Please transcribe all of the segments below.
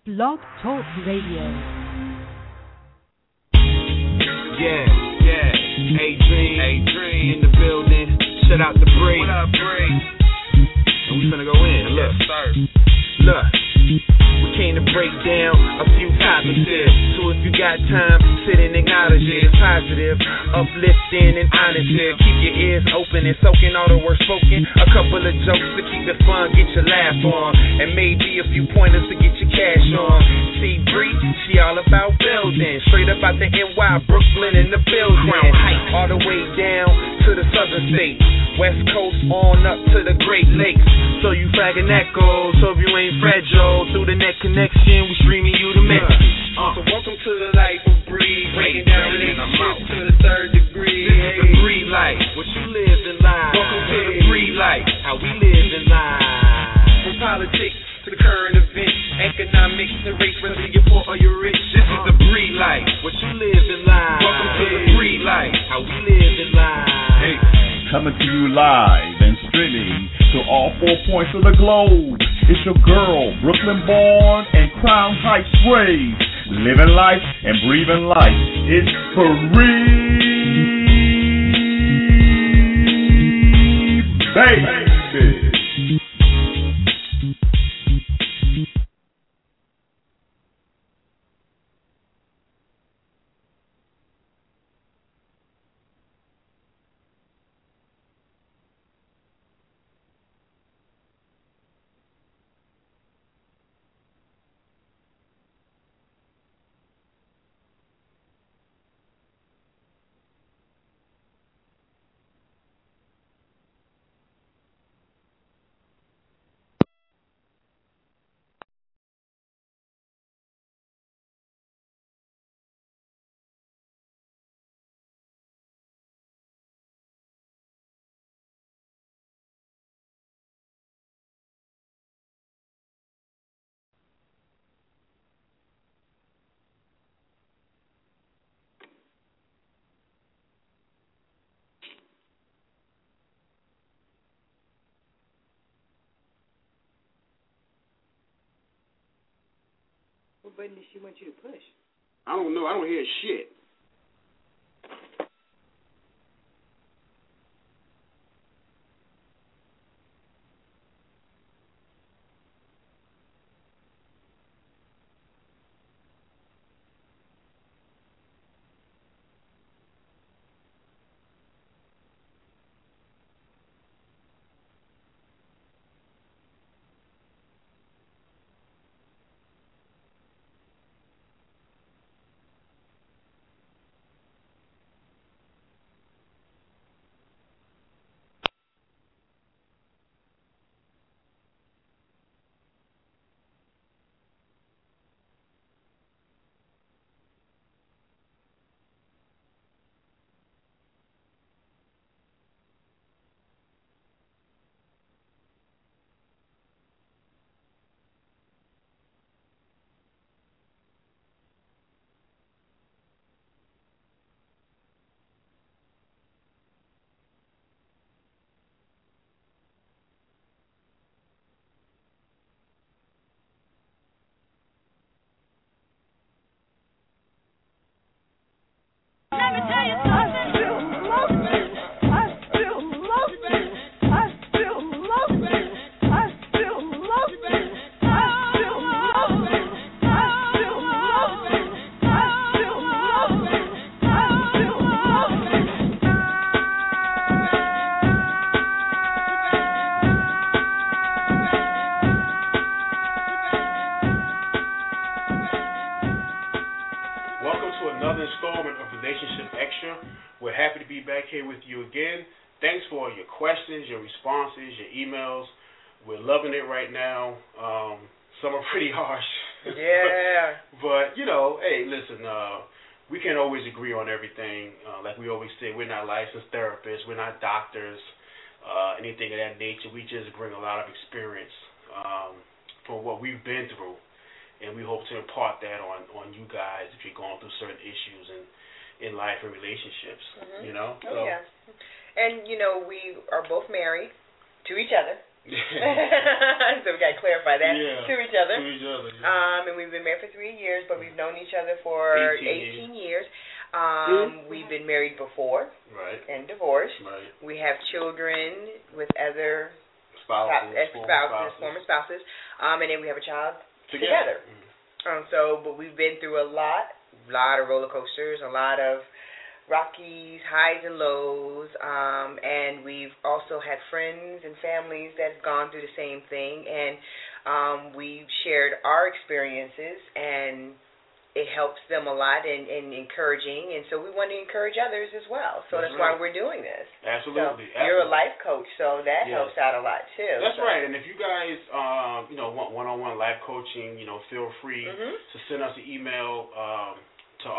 Blog Talk Radio. Yeah. A-Dream in the building. Shout out to Bree. What up, Bree? And we finna go in. Look. Yes, sir. Look. We came to break down a few topics here. So if you got time, sit and acknowledge it. It's positive, uplifting, and honest here. Keep your ears open and soaking all the words spoken. A couple of jokes to keep it fun, get your laugh on. And maybe a few pointers to get your cash on. See Bree, she all about building. Straight up out the NY, Brooklyn in the building. Crown Heights, all the way down to the southern states. West Coast on up to the Great Lakes. So you flagging echoes, so if you ain't fragile. Through the net connection, we streaming you the message. So welcome to the life of Bree, breaking down relationships to the third degree. This is the Bree life, what you live in life. Welcome to the Bree life, how we live in life. From politics to the current events, economics and race, whether you're poor or you're rich. This is the Bree life, what you live in life. Welcome to the Bree life, how we live in life. Hey. Coming to you live and streaming to all 4 points of the globe. It's your girl, Brooklyn born and Crown Heights raised. Living life and breathing life. It's free, baby. What button does she want you to push? I don't know. I don't hear shit. Let me tell you something. Here with you again. Thanks for your questions, your responses, your emails. We're loving it right now. Some are pretty harsh. Yeah. But, you know, hey, listen, we can't always agree on everything. Like we always say, we're not licensed therapists. We're not doctors, anything of that nature. We just bring a lot of experience from what we've been through. And we hope to impart that on you guys if you're going through certain issues in life and relationships, you know? Oh, yeah. And, you know, we are both married to each other. So we got to clarify that to each other. To each other. Yeah. And we've been married for 3 years, but we've known each other for 18 years. We've been married before. Right. And divorced. Right. We have children with other former spouses. And then we have a child together. But we've been through a lot of roller coasters, a lot of rockies, highs and lows, and we've also had friends and families that have gone through the same thing, and we've shared our experiences, and it helps them a lot and encouraging, and so we want to encourage others as well. So that's why we're doing this. Absolutely. So you're a life coach, so that helps out a lot too. That's right. And if you guys, want one-on-one life coaching, feel free to send us an email to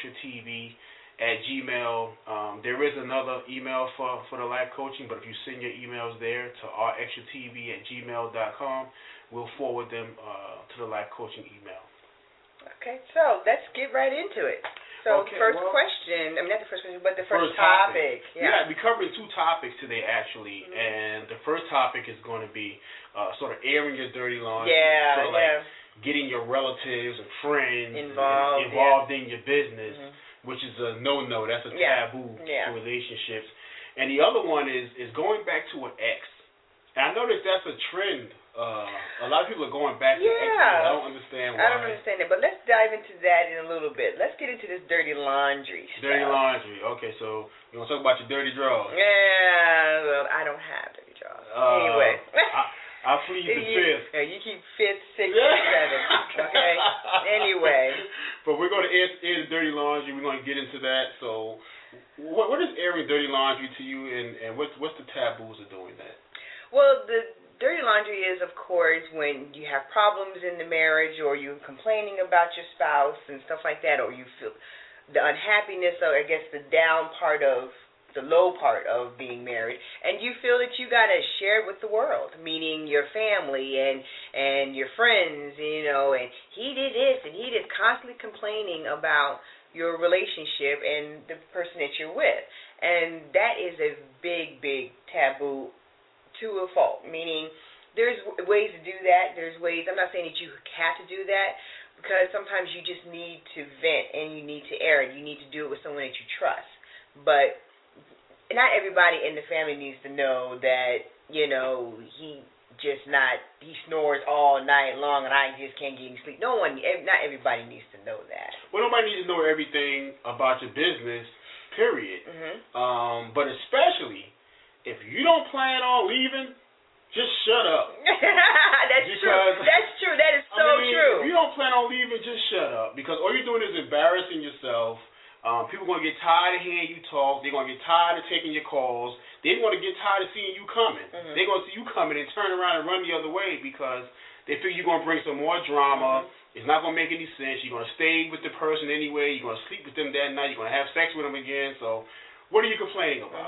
rextratv@gmail. There is another email for the life coaching, but if you send your emails there to rextratv@gmail.com, we'll forward them to the life coaching email. Okay, so let's get right into it. So first question, not the first question, but the first topic. Yeah, we're covering 2 topics today, actually, and the first topic is going to be sort of airing your dirty laundry. Getting your relatives and friends involved in your business, which is a no-no. That's a taboo to relationships. And the other one is going back to an ex. And I noticed that's a trend. A lot of people are going back to exes. I don't understand why. I don't understand it. But let's dive into that in a little bit. Let's get into this dirty laundry stuff. Dirty laundry. Okay, so you want to talk about your dirty drawers? Yeah, well, I don't have dirty drawers. Anyway. I plead the fifth. You keep 5th, 6th, 7th. Okay? Anyway. But we're going to air the dirty laundry. We're going to get into that. So what is airing dirty laundry to you, and what's the taboos of doing that? Well, the dirty laundry is, of course, when you have problems in the marriage, or you're complaining about your spouse and stuff like that, or you feel the unhappiness, or I guess the down part of the low part of being married, and you feel that you got to share it with the world, meaning your family and your friends, and he did this, and he did, constantly complaining about your relationship and the person that you're with. And that is a big, big taboo to a fault, meaning there's ways to do that. There's ways, I'm not saying that you have to do that, because sometimes you just need to vent and you need to air it. You need to do it with someone that you trust. But not everybody in the family needs to know that, he snores all night long and I just can't get any sleep. Not everybody needs to know that. Well, nobody needs to know everything about your business, period. But especially if you don't plan on leaving, just shut up. That's true. That's true. That is so true. If you don't plan on leaving, just shut up, because all you're doing is embarrassing yourself. People are going to get tired of hearing you talk. They're going to get tired of taking your calls. They're going to get tired of seeing you coming. They're going to see you coming and turn around and run the other way, because they figure you're going to bring some more drama. It's not going to make any sense. You're going to stay with the person anyway. You're going to sleep with them that night. You're going to have sex with them again. So what are you complaining about?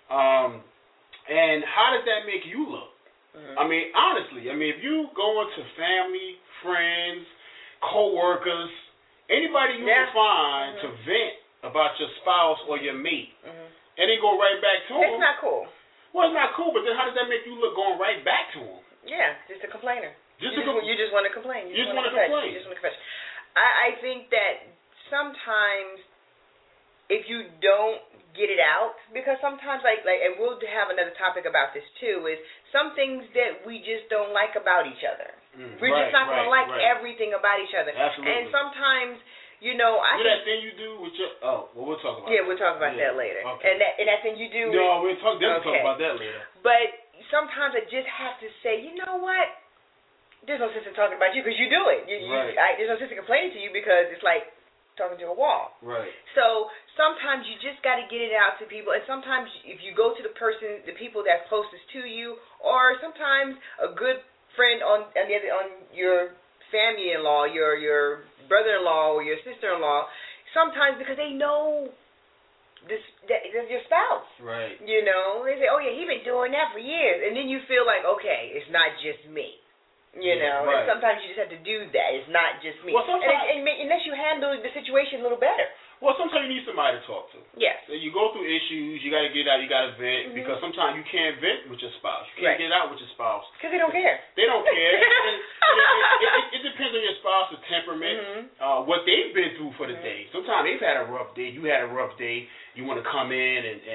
And how does that make you look? Honestly, if you go into family, friends, co-workers, anybody you can find to vent about your spouse or your mate, and then go right back to them. It's not cool. Well, it's not cool, but then how does that make you look going right back to them? Yeah, just a complainer. You just want to complain. You just want to complain. You just want to confess. I think that sometimes if you don't get it out, because sometimes, and we'll have another topic about this too, is some things that we just don't like about each other. We're just not going to like everything about each other. Absolutely. And sometimes, that thing you do with your... we'll talk about that. Yeah, we'll talk about that later. Okay. And that thing you do... No, we'll talk about that later. But sometimes I just have to say, you know what? There's no sense in talking about you, because you do it. There's no sense in complaining to you, because it's like talking to a wall. Right. So sometimes you just got to get it out to people, and sometimes if you go to the people that's closest to you, or sometimes a good friend on your family-in-law, your brother-in-law or your sister-in-law, sometimes because they know that's your spouse. Right. They say, oh yeah, he's been doing that for years, and then you feel like, okay, it's not just me. Right. And sometimes you just have to do that. It's not just me. Well, unless you handle the situation a little better. Well, sometimes you need somebody to talk to. Yes. So you go through issues, you got to get out, you got to vent, because sometimes you can't vent with your spouse. You can't get it out with your spouse. Because they don't care. They don't care. It depends on your spouse's temperament, what they've been through for the day. Sometimes they've had a rough day. You had a rough day. You want to come in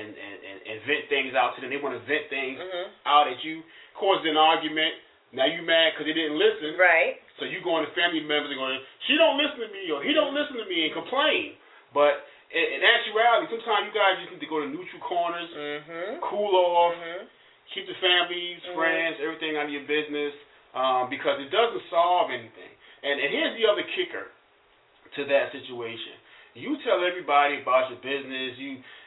and vent things out to them. They want to vent things out at you, cause an argument. Now you mad because they didn't listen. Right. So you going to family members and going, she don't listen to me, or he don't listen to me, and complain. But in actuality, sometimes you guys just need to go to neutral corners, cool off, keep the families, friends, everything out of your business, because it doesn't solve anything. And here's the other kicker to that situation. You tell everybody about your business.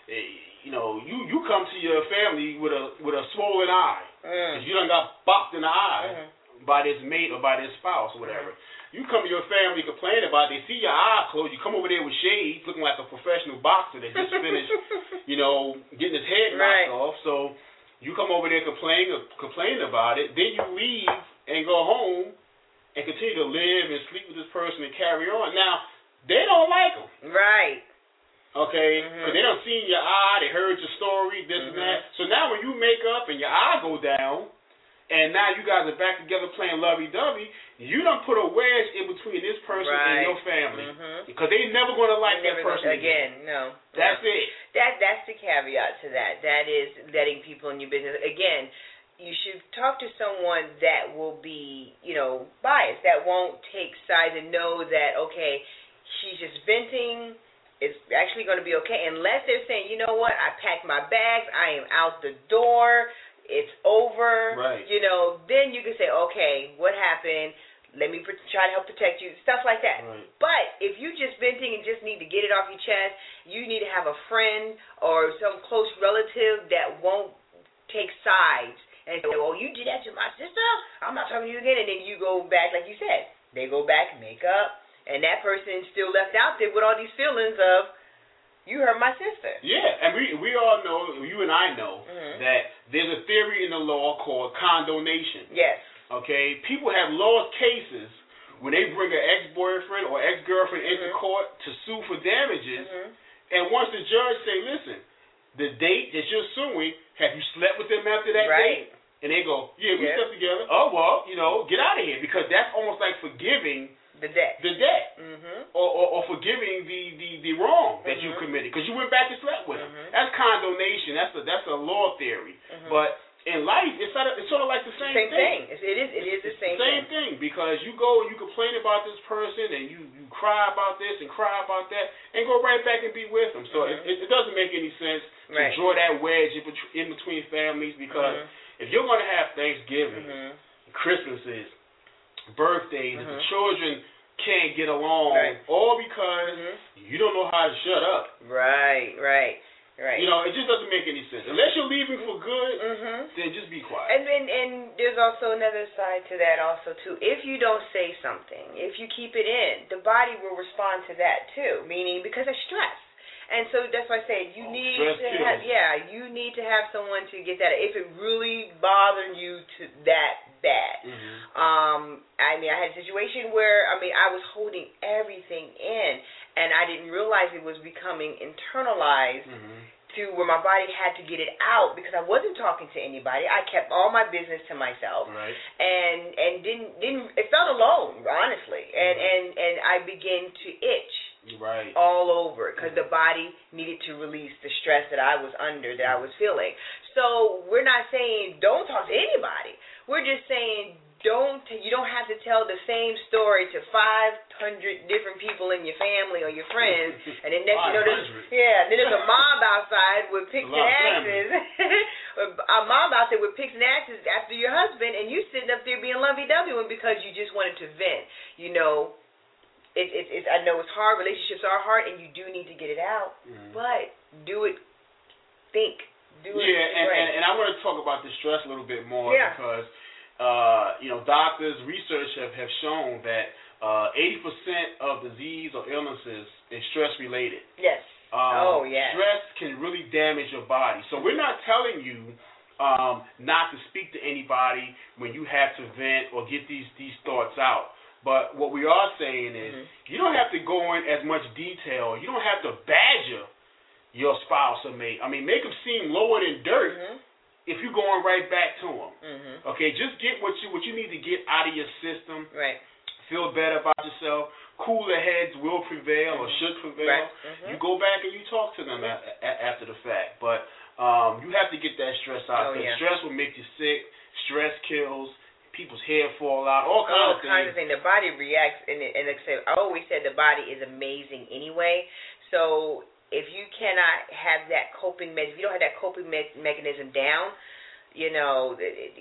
You come to your family with a swollen eye. Because you done got bopped in the eye by this mate or by this spouse or whatever. You come to your family complaining about it. They see your eyes closed. You come over there with shades, looking like a professional boxer that just finished, getting his head knocked off. So you come over there complaining about it. Then you leave and go home and continue to live and sleep with this person and carry on. Now, they don't like them. Right. Okay? Because they done seen your eye. They heard your story, this and that. So now when you make up and your eye go down, and now you guys are back together playing lovey-dovey, you done put a wedge in between this person and your family. Because they never going to like that person again. No. That's it. That's the caveat to that. That is letting people in your business. Again, you should talk to someone that will be, biased, that won't take sides and know that, okay, she's just venting. It's actually going to be okay. Unless they're saying, you know what, I packed my bags, I am out the door, it's over, right. Then you can say, okay, what happened? Let me try to help protect you, stuff like that. Right. But if you're just venting and just need to get it off your chest, you need to have a friend or some close relative that won't take sides and say, well, you did that to my sister? I'm not talking to you again. And then you go back, like you said, they go back, make up, and that person is still left out there with all these feelings of, you hurt my sister. Yeah, and we all know, you and I know, that there's a theory in the law called condonation. Yes. Okay? People have lost cases when they bring an ex-boyfriend or ex-girlfriend into court to sue for damages, and once the judge say, listen, the date that you're suing, have you slept with them after that date? And they go, yeah, we slept together. Oh, well, get out of here, because that's almost like forgiving the debt. Or forgiving the wrong that you committed, because you went back and slept with him. That's condonation. That's a law theory. But in life, it's sort of like the same thing. It is the same thing, because you go and you complain about this person and you cry about this and cry about that and go right back and be with them. So it doesn't make any sense to draw that wedge in between families, because if you're going to have Thanksgiving, Christmases, birthdays, and the children can't get along, all because you don't know how to shut up. Right. It just doesn't make any sense. Unless you're leaving for good, then just be quiet. And there's also another side to that also, too. If you don't say something, if you keep it in, the body will respond to that, too, meaning because of stress. And so that's why I say you need to have someone to get that. If it really bothered you to that bad. I had a situation where I was holding everything in, and I didn't realize it was becoming internalized to where my body had to get it out, because I wasn't talking to anybody. I kept all my business to myself, and didn't it felt alone, honestly, and I began to itch. All over, because the body needed to release the stress that I was under, that I was feeling. So we're not saying don't talk to anybody. We're just saying you don't have to tell the same story to 500 different people in your family or your friends, and then next then there's a mob outside with picks and axes. A mob out there with picks and axes after your husband, and you sitting up there being lovey-dovey because you just wanted to vent. I know it's hard. Relationships are hard, and you do need to get it out. But do it. Think. Do it. And I want to talk about the stress a little bit more because doctors, research have shown that 80% of disease or illnesses is stress related. Yes. Stress can really damage your body. So we're not telling you not to speak to anybody when you have to vent or get these thoughts out. But what we are saying is you don't have to go in as much detail. You don't have to badger your spouse or mate. I mean, make them seem lower than dirt if you're going right back to them. Okay, just get what you need to get out of your system. Right. Feel better about yourself. Cooler heads will prevail or should prevail. Right. You go back and you talk to them after the fact. But you have to get that stress out. Because stress will make you sick. Stress kills. People's hair fall out. All kinds of things. The body reacts, and like I said, I always said the body is amazing anyway. So if you cannot have that coping if you don't have that coping mechanism down, you know,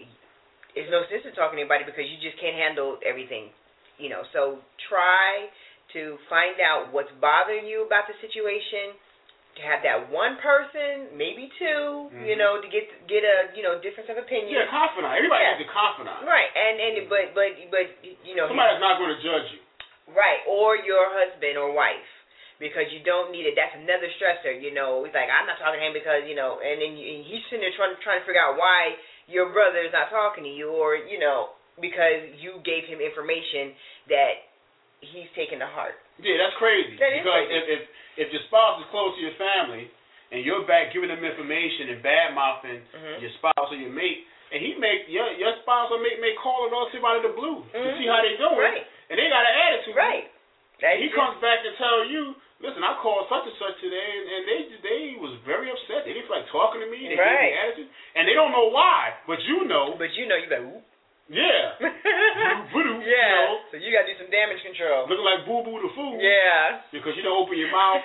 it's no sense in talking to anybody because you just can't handle everything. You know, so try to find out what's bothering you about the situation. To have that one person, maybe two, you know, to get a difference of opinion. Yeah, confidant. Everybody needs a confidant. Right, but you know, somebody's not going to judge you. Right, or your husband or wife, because you don't need it. That's another stressor. You know, it's like I'm not talking to him because and then he's sitting there trying to figure out why your brother is not talking to you, or because you gave him information that he's taken to heart. Yeah, that's crazy. That is because crazy. If your spouse is close to your family and you're back giving them information and bad mouthing your spouse or your mate, and your spouse or mate may call it all out of the blue to see how they doing, right? And they got an attitude, right? He comes back and tell you, listen, I called such and such today, and they was very upset. They didn't feel like talking to me. They gave me attitude, and they don't know why, but you know. But you know, you like, ooh. Yeah. Voodoo, yeah. So you got to do some damage control. Looking like Boo Boo the Fool. Yeah. Because you don't open your mouth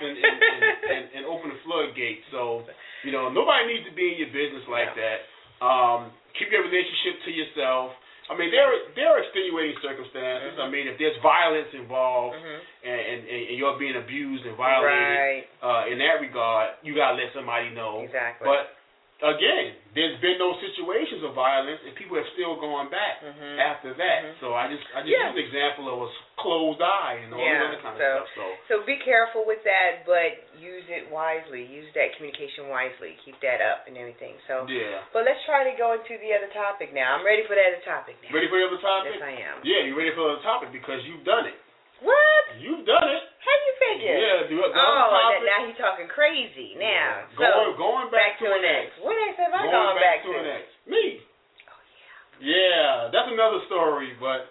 and open the floodgates. So, nobody needs to be in your business like that. Keep your relationship to yourself. I mean, there are extenuating circumstances. I mean, if there's violence involved and you're being abused and violated in that regard, you got to let somebody know. Exactly. But again, there's been no situations of violence, and people have still gone back after that. So I just used an example of a closed eye and all that other kind of stuff. So be careful with that, but use it wisely. Use that communication wisely. Keep that up and everything. So But let's try to go into the other topic now. I'm ready for the other topic now. Ready for the other topic? Yes, I am. Yeah, you're ready for the other topic because you've done it. What? You've done it. How you figure? Yeah, now he's talking crazy. Now, going back to an ex. What ex have I gone back to? An ex. Me. Oh yeah. Yeah, that's another story, but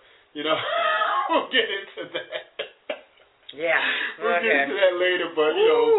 we'll get into that. Yeah. We'll get into that later, but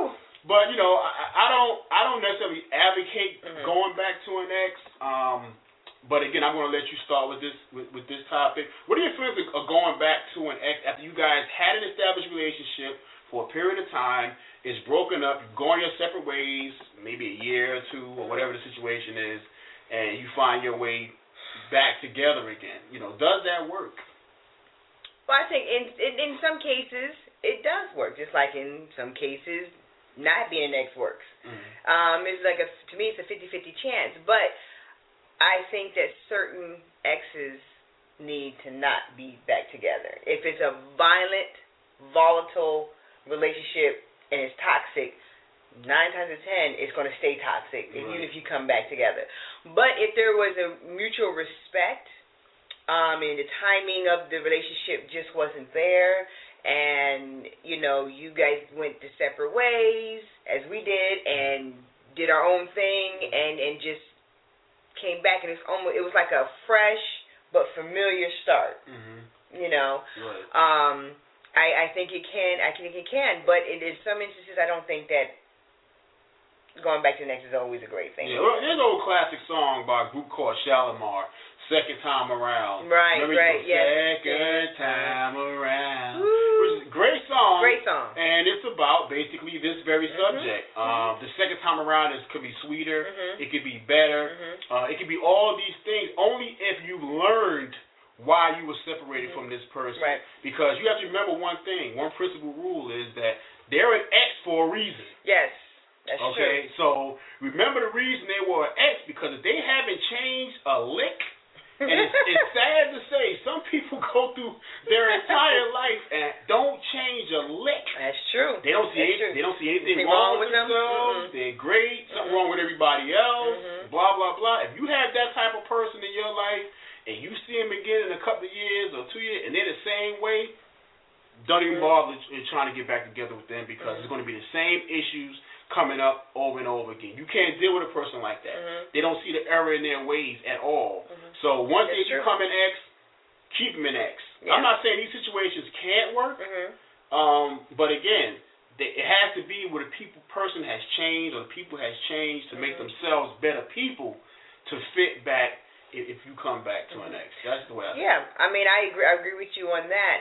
I don't necessarily advocate going back to an ex. But again, I'm going to let you start with this topic. What are your feelings of going back to an ex after you guys had an established relationship for a period of time, it's broken up, you're going your separate ways, maybe a year or two or whatever the situation is, and you find your way back together again? Does that work? Well, I think in some cases it does work, just like in some cases not being an ex works. It's like to me it's a 50-50 chance, but I think that certain exes need to not be back together. If it's a violent, volatile relationship and it's toxic, 9 times out of 10, it's going to stay toxic, even if you come back together. But if there was a mutual respect, and the timing of the relationship just wasn't there, and, you guys went to separate ways, as we did, and did our own thing, and just came back, and it was like a fresh but familiar start. I think it can, but in some instances I don't think that going back to the next is always a great thing. Yeah, well, there's an old classic song by a group called Shalimar, Second Time Around. Right, Second Time Around. Which is a great song. Great song. And it's about basically this very subject. The second time around could be sweeter. It could be better. It could be all these things only if you've learned why you were separated from this person. Right. Because you have to remember one thing. One principal rule is that they're an ex for a reason. Yes. That's true. Okay, so remember the reason they were an ex, because if they haven't changed a lick, and it's sad to say, some people go through their entire life and don't change a lick. That's true. They don't see anything wrong with themselves. They're great. Something wrong with everybody else. Blah, blah, blah. If you have that type of person in your life and you see them again in a couple of years or 2 years and they're the same way, don't even bother trying to get back together with them because it's going to be the same issues coming up over and over again. You can't deal with a person like that. They don't see the error in their ways at all. So once they become an X, keep them in X. I'm not saying these situations can't work, but again, it has to be where the person has changed or the people has changed to make themselves better people to fit back if you come back to an X. That's the way I see it. I mean, I agree with you on that.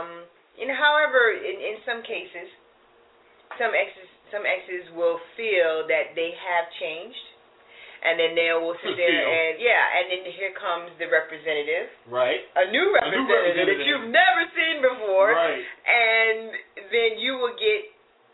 However, in some cases, some exes will feel that they have changed, and then they will sit there and then here comes the representative, right? A new representative that you've never seen before, right? And then you will get,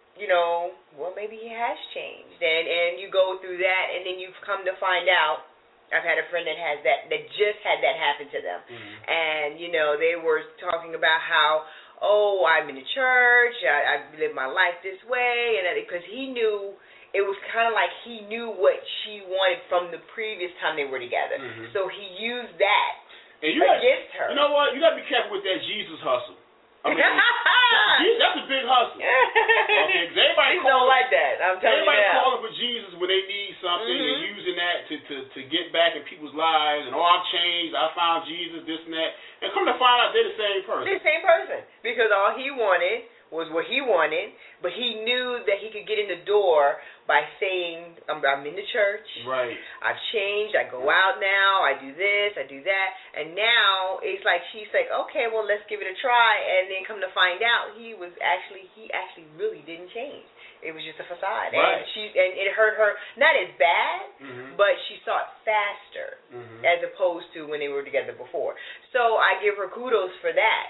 well, maybe he has changed, and you go through that, and then you've come to find out. I've had a friend that has that just had that happen to them, and they were talking about how, oh, I'm in the church, I live my life this way, and because he knew, it was kind of like he knew what she wanted from the previous time they were together, so he used that against her. You know what? You got to be careful with that Jesus hustle. I mean, that's a big hustle. Okay, because everybody don't like that. I'm telling you now. Everybody calling for Jesus when they need something and using that to get back in people's lives and I've changed, I found Jesus, this and that. And come to find out they're the same person. They're the same person. Because all he wanted was what he wanted, but he knew that he could get in the door by saying, I'm in the church. Right. I've changed. I go out now. I do this. I do that. And now it's like she's like, okay, well, let's give it a try. And then come to find out, he actually really didn't change. It was just a facade. Right. And it hurt her, not as bad, but she saw it faster as opposed to when they were together before. So I give her kudos for that.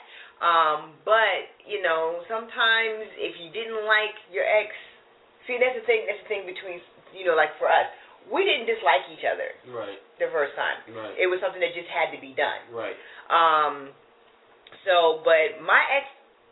But, sometimes if you didn't like your ex, see, that's the thing between, like for us, we didn't dislike each other the first time. Right. It was something that just had to be done. Right. But my ex,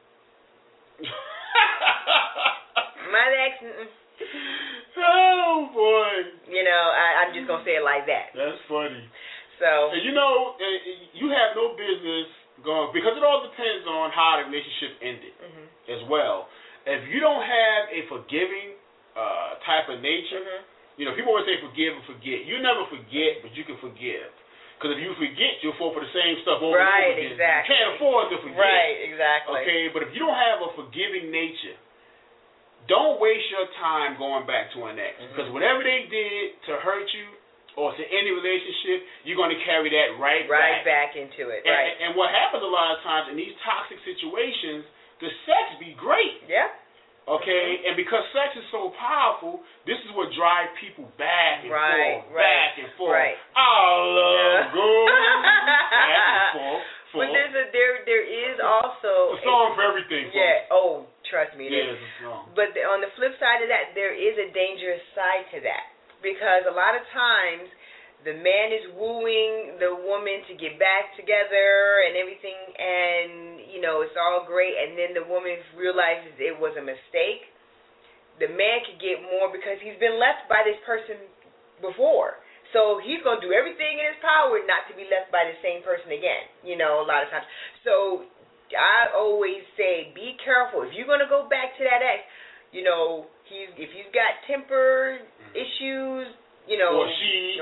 oh, boy. I'm just going to say it like that. That's funny. So. And you have no business going, because it all depends on how the relationship ended as well. If you don't have a forgiving type of nature, people always say forgive and forget. You never forget, but you can forgive. Because if you forget, you'll fall for the same stuff over and over again. Exactly. You can't afford to forget. Right, exactly. Okay, but if you don't have a forgiving nature, don't waste your time going back to an ex. Because whatever they did to hurt you, or to any relationship, you're going to carry that right back into it. And what happens a lot of times in these toxic situations, the sex be great. Yeah. Okay? And because sex is so powerful, this is what drives people back and forth, back and forth. Right. I love going back and forth. But there is also a song for everything. Yeah. Oh, trust me. Yeah, it's a song. But on the flip side of that, there is a dangerous side to that. Because a lot of times the man is wooing the woman to get back together and everything, and, it's all great, and then the woman realizes it was a mistake. The man could get more because he's been left by this person before. So he's going to do everything in his power not to be left by the same person again, a lot of times. So I always say be careful. If you're going to go back to that ex, if he's got temper issues, or she.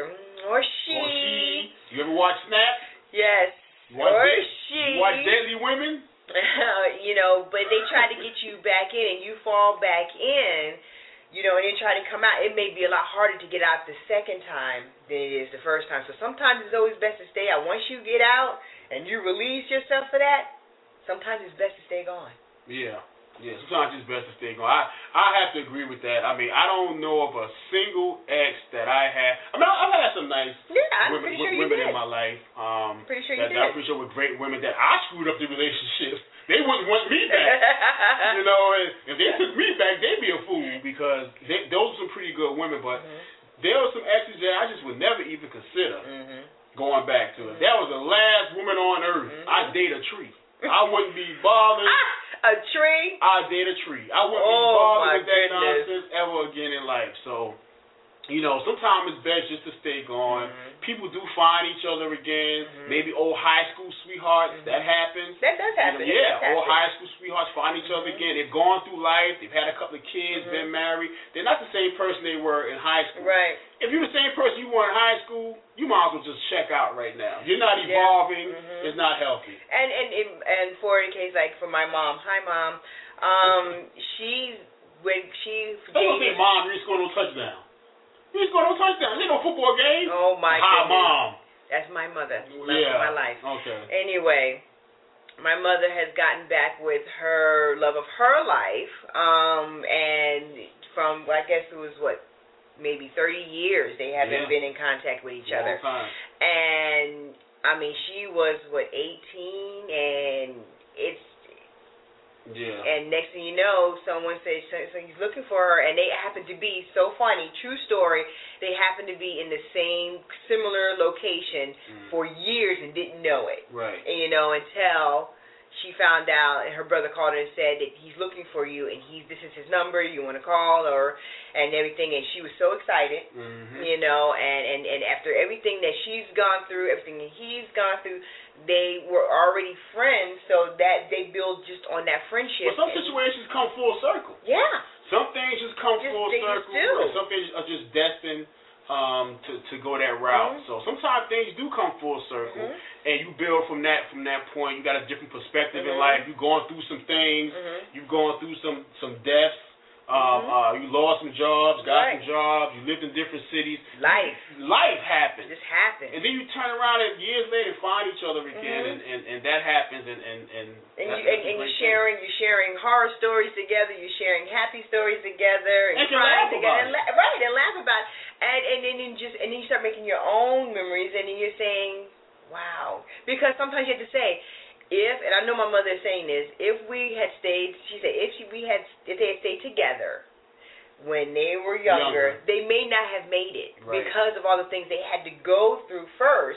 You ever watch Snap? Yes. She. You watch Deadly Women? But they try to get you back in, and you fall back in, and then try to come out. It may be a lot harder to get out the second time than it is the first time. So sometimes it's always best to stay out. Once you get out and you release yourself for that, sometimes it's best to stay gone. Yeah. Yeah, sometimes it's best to stay going. I have to agree with that. I mean, I don't know of a single ex that I have. I mean, I've had some nice women in my life. Pretty sure you did. I'm pretty sure with great women that I screwed up the relationships. They wouldn't want me back. And if they took me back, they'd be a fool because those are some pretty good women. But there were some exes that I just would never even consider going back to. If that was the last woman on earth, I'd date a tree. I wouldn't be bothered. A tree? I'll date a tree. I wouldn't be bothered with that nonsense ever again in life. So, You know, sometimes it's best just to stay gone. People do find each other again. Maybe old high school sweethearts. That happens. That does happen. You know, old high school sweethearts find each other again. They've gone through life. They've had a couple of kids, been married. They're not the same person they were in high school. Right. If you're the same person you were in high school, you might as well just check out right now. You're not evolving. It's not healthy. And for a case like for my mom, hi Mom, when she I don't say Mom, you're just going on touchdown. You just going on touchdown. There's no football game. Oh my Hi, goodness. Mom. That's my mother. Yeah. My life. Okay. Anyway, my mother has gotten back with her love of her life, and from I guess it was maybe 30 years they haven't been in contact with each other. Long time. And I mean, she was 18, and it's. Yeah. And next thing you know, someone says so he's looking for her, and they happen to be so funny. True story. They happen to be in the same similar location for years and didn't know it. Right. And, you know, until she found out, and her brother called her and said that he's looking for you, and this is his number. You want to call and everything. And she was so excited, you know. And after everything that she's gone through, everything that he's gone through, they were already friends, so that they build just on that friendship. But some situations come full circle. Yeah. Some things just come full circle, and some things are just destined to go that route. So sometimes things do come full circle, and you build from that point. You got a different perspective in life. You've gone through some things. You've gone through some deaths. You lost some jobs, got some jobs. You lived in different cities. Life happens. Just happens. And then you turn around and years later find each other again, and that happens. And you're sharing horror stories together. You're sharing happy stories together, and crying together. And laugh about it. And then you start making your own memories, and then you're saying, wow, because sometimes you have to say. And I know my mother is saying this, if we had stayed, she said, if they had stayed together when they were younger, they may not have made it because of all the things they had to go through first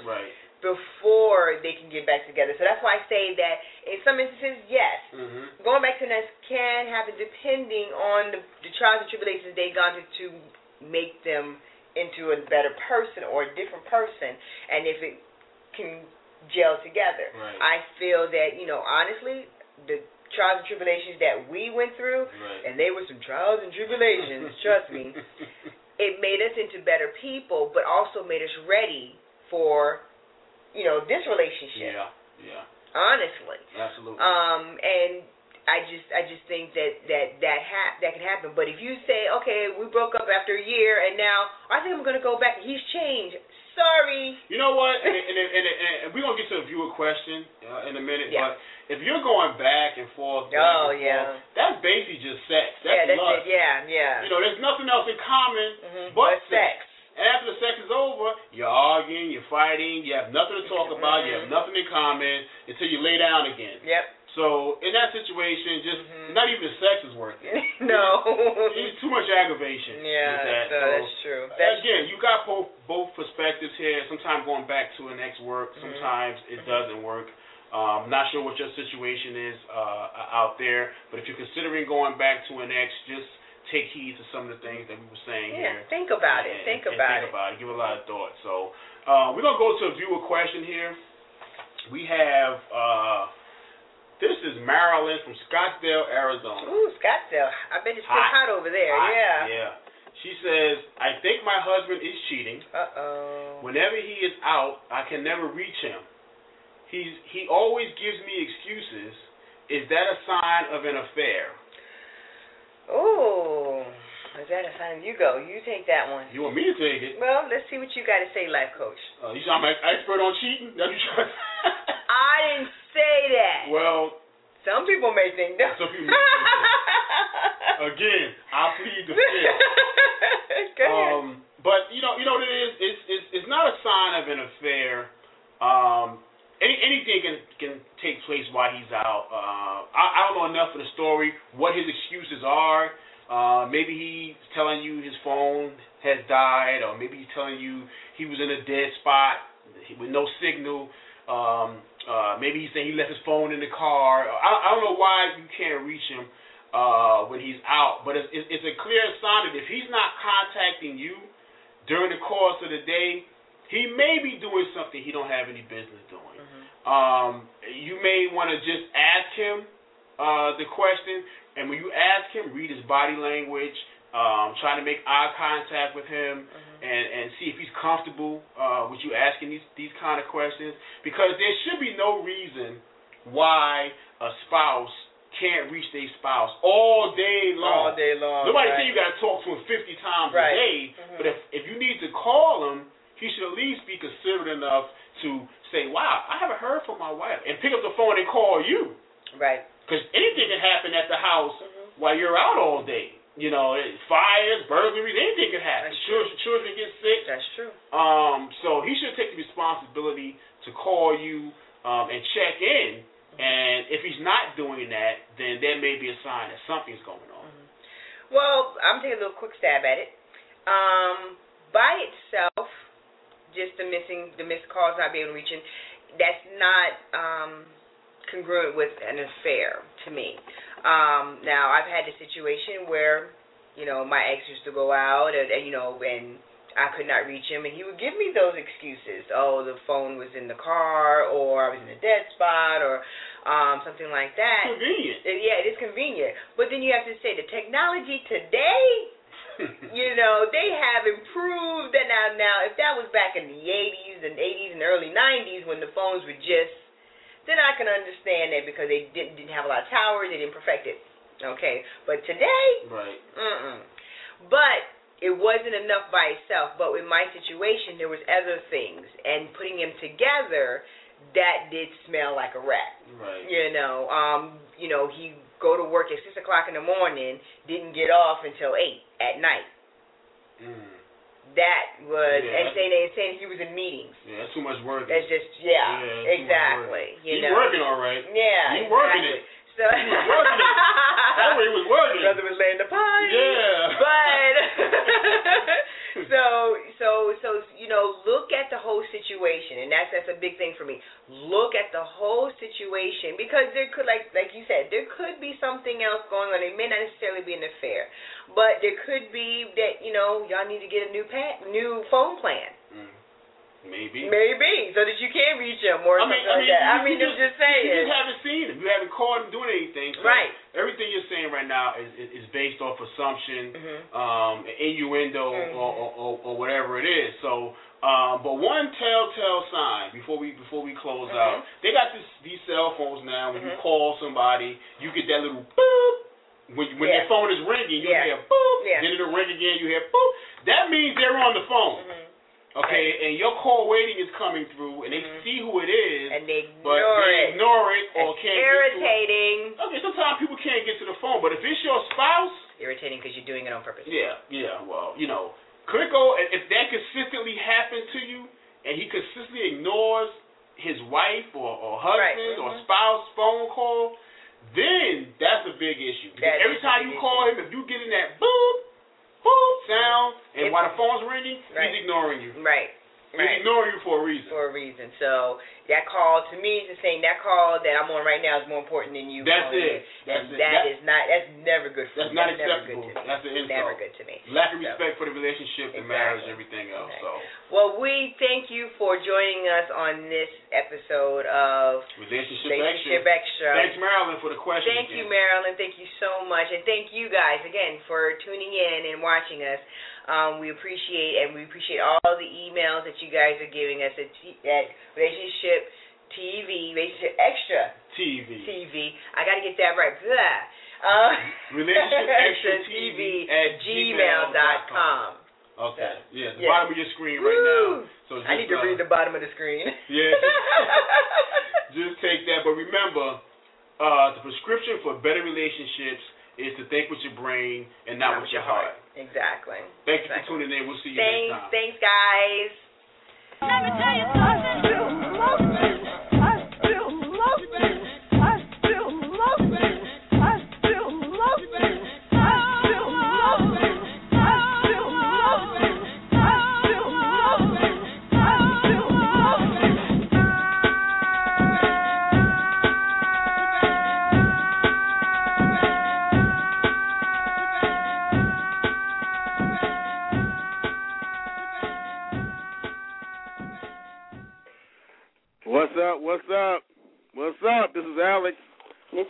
before they can get back together. So that's why I say that in some instances, yes, going back to that can happen depending on the trials and tribulations they've gone through to make them into a better person or a different person. And if it can gel together. I feel that, you know, honestly, the trials and tribulations that we went through, and they were some trials and tribulations, trust me, it made us into better people, but also made us ready for, you know, this relationship. Yeah. Honestly. Absolutely. And I just think that can happen. But if you say, okay, we broke up after a year, and now I think I'm going to go back, he's changed. Sorry. You know what? And we're going to get to a viewer question in a minute, but if you're going back and forth, that's basically just sex. That's lust. Yeah. You know, there's nothing else in common but sex. And after the sex is over, you're arguing, you're fighting, you have nothing to talk about, you have nothing in common until you lay down again. Yep. So in that situation, just not even the sex is worth it. No. It's too much aggravation. Yeah, with that. That's true. Again, you got both perspectives here. Sometimes going back to an ex work, sometimes it doesn't work. Not sure what your situation is out there, but if you're considering going back to an ex, just take heed to some of the things that we were saying here. Think about it. Think about it. Give it a lot of thought. So we're going to go to a viewer question here. We have... this is Marilyn from Scottsdale, Arizona. Ooh, Scottsdale. I bet it's pretty hot over there. Yeah. She says, I think my husband is cheating. Whenever he is out, I can never reach him. He always gives me excuses. Is that a sign of an affair? Ooh. Is that a sign? You go. You take that one. You want me to take it? Well, let's see what you got to say, life coach. You say I'm an expert on cheating? That you trying to I didn't say that. Well, some people may think that. Some people may think that. Again, I plead the fifth. Go ahead. But you know what it is? It's not a sign of an affair. Anything can take place while he's out. I don't know enough of the story, what his excuses are. Maybe he's telling you his phone has died, or maybe he's telling you he was in a dead spot with no signal. Maybe he's saying he left his phone in the car. I don't know why you can't reach him when he's out, but it's a clear sign that if he's not contacting you, during the course of the day, he may be doing something he don't have any business doing. You may want to just ask him the question, and when you ask him, read his body language, try to make eye contact with him, and see if he's comfortable with you asking these kind of questions, because there should be no reason why a spouse can't reach their spouse all day long. All day long. Nobody right. say you got to talk to him 50 times right. a day, but if you need to call him, he should at least be considerate enough to say, wow, I haven't heard from my wife, and pick up the phone and call you. Right. Because anything can happen at the house while you're out all day. You know, fires, burglaries, anything can happen. Children get sick. That's true. So he should take the responsibility to call you and check in. And if he's not doing that, then there may be a sign that something's going on. Well, I'm taking a little quick stab at it. By itself, just the missed calls not being able to reach him, that's not congruent with an affair to me. Now, I've had a situation where, you know, my ex used to go out and I could not reach him, and he would give me those excuses. Oh, the phone was in the car, or I was in a dead spot, or something like that. Convenient. Yeah, it is convenient. But then you have to say the technology today, you know, they have improved. That now, if that was back in the 80s and early 90s when the phones were just, then I can understand that because they didn't have a lot of towers, they didn't perfect it. Okay, but today, right. But it wasn't enough by itself. But in my situation, there was other things, and putting them together, that did smell like a rat. Right. You know, he go to work at 6 o'clock in the morning, didn't get off until 8 at night. That was, and saying he was in meetings. Yeah, that's too much work. That's just, exactly. He's working all right. Yeah, he's working it. So he was working it. That way he was working. Brother was laying the pie. Yeah. But so you know, look at the whole situation, and that's a big thing for me. Look at the whole situation, because there could, like you said, there could be something else going on. It may not necessarily be an affair, but there could be that, you know, y'all need to get a new phone plan. Maybe, so that you can reach him or something like that. I'm just saying. You just haven't seen him. You haven't called him doing anything. So right. Everything you're saying right now is based off assumption, innuendo, or whatever it is. So, but one telltale sign before we close out, they got these cell phones now. When you call somebody, you get that little boop. When their phone is ringing, you hear boop. Then it'll ring again. You hear boop. That means they're on the phone. Okay, and your call waiting is coming through, and they see who it is, and they ignore it or can't irritating. Get to it. Okay, sometimes people can't get to the phone, but if it's your spouse, irritating because you're doing it on purpose. Yeah. Well, you know, could go if that consistently happens to you, and he consistently ignores his wife or husband or spouse phone call, then that's a big issue. Because every time you call him, if you get in that boop sound, and while the phone's ringing, he's ignoring you. Right. He's ignoring you for a reason. So that call, to me, is saying that call that I'm on right now is more important than you. That's it. That's never good for me. That's not acceptable. That's an insult. Never good to me. Lack of respect for the relationship, the marriage, everything else. So. Well, we thank you for joining us on this episode of Relationship Extra. Thanks, Marilyn, for the question. Thank you, Marilyn. Thank you so much. And thank you guys, again, for tuning in and watching us. We appreciate all the emails that you guys are giving us at Relationship Extra TV. I got to get that right. Relationship Extra TV at gmail.com. Okay. Yeah, the bottom of your screen right now. So just, I need to read the bottom of the screen. Yeah. Just take that. But remember, the prescription for better relationships is to think with your brain and not with your heart. Exactly. Thank you for tuning in. We'll see you next time. Thanks, guys. Let me tell you something.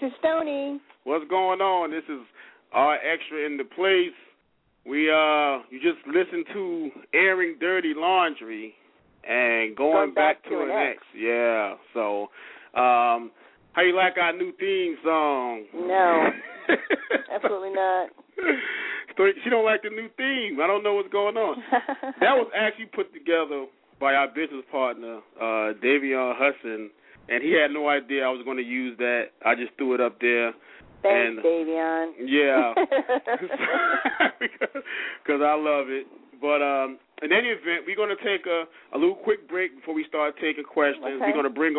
is Stoney. What's going on? This is our extra in the place. You just listened to Airing Dirty Laundry and going back to an ex. Yeah. So, how you like our new theme song? No, absolutely not. She don't like the new theme. I don't know what's going on. That was actually put together by our business partner, Davion Hudson, and he had no idea I was going to use that. I just threw it up there. Thanks, Davion. Yeah, because I love it. But in any event, we're going to take a little quick break before we start taking questions. Okay. We're going to bring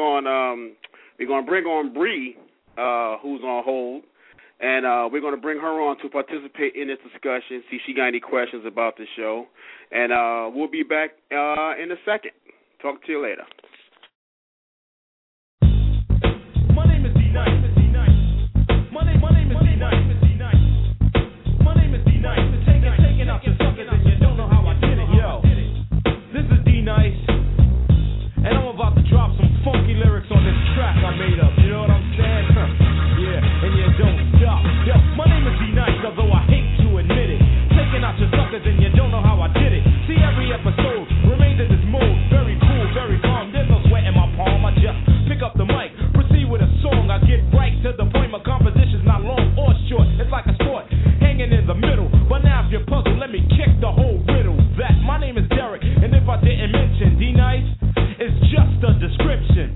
on Bree, who's on hold, and we're going to bring her on to participate in this discussion. See if she got any questions about the show, and we'll be back in a second. Talk to you later. My name is D-Nice. My name is D-Nice. My name is D-Nice. Taking out your suckers and you don't know how I did it. Yo, this is D-Nice, and I'm about to drop some funky lyrics on this track I made up. You know what I'm saying? Yeah, and you don't stop. Yo, my name is D-Nice, although I hate to admit it. Taking out your suckers and you don't know how I did it. See, every episode remains in this mode. Very cool, very calm. There's no sweat in my palm. I just pick up the mic, proceed with a song. I get right to the point. My composition's not long or short. It's like a sport, hanging in the middle. But now if you're puzzled, let me kick the whole riddle. That my name is Derek, and if I didn't mention D-Nice, it's just a description.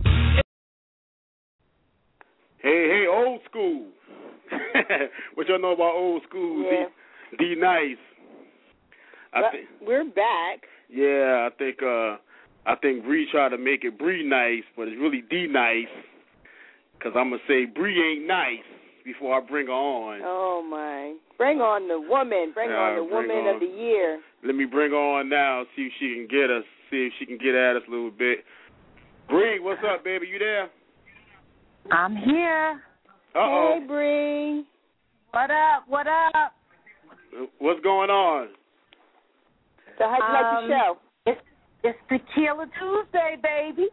Hey, old school. What y'all know about old school? Yeah. D-Nice. We're back. Yeah, I think Bree tried to make it Bree nice, but it's really D-Nice. Because I'm going to say Bree ain't nice before I bring her on. Oh, my. Bring on the woman. Bring on the woman of the year. Let me bring her on now, see if she can get us, see if she can get at us a little bit. Bree, what's up, baby? You there? I'm here. Uh-oh. Hey, Bree. What up? What up? What's going on? So how'd you like the show? It's Tequila Tuesday, baby.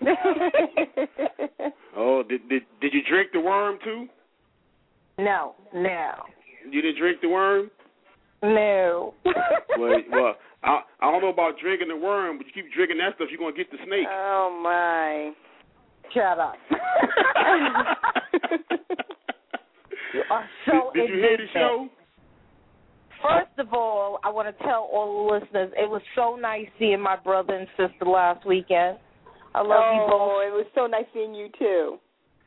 Oh, did you drink the worm too? No. You didn't drink the worm? No. Well, I don't know about drinking the worm, but you keep drinking that stuff, you're gonna get the snake. Oh my! Shut up. You are so Did you hear the show? First of all, I want to tell all the listeners, it was so nice seeing my brother and sister last weekend. I love you both. Oh, it was so nice seeing you, too.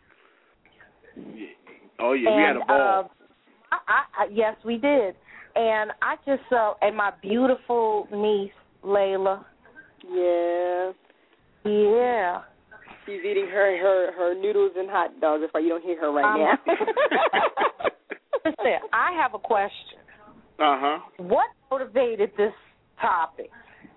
Oh, yeah, we had a ball. Yes, we did. And I just and my beautiful niece, Layla. Yeah. Yeah. She's eating her noodles and hot dogs. That's why you don't hear her right now. Listen, I have a question. Uh-huh. What motivated this topic?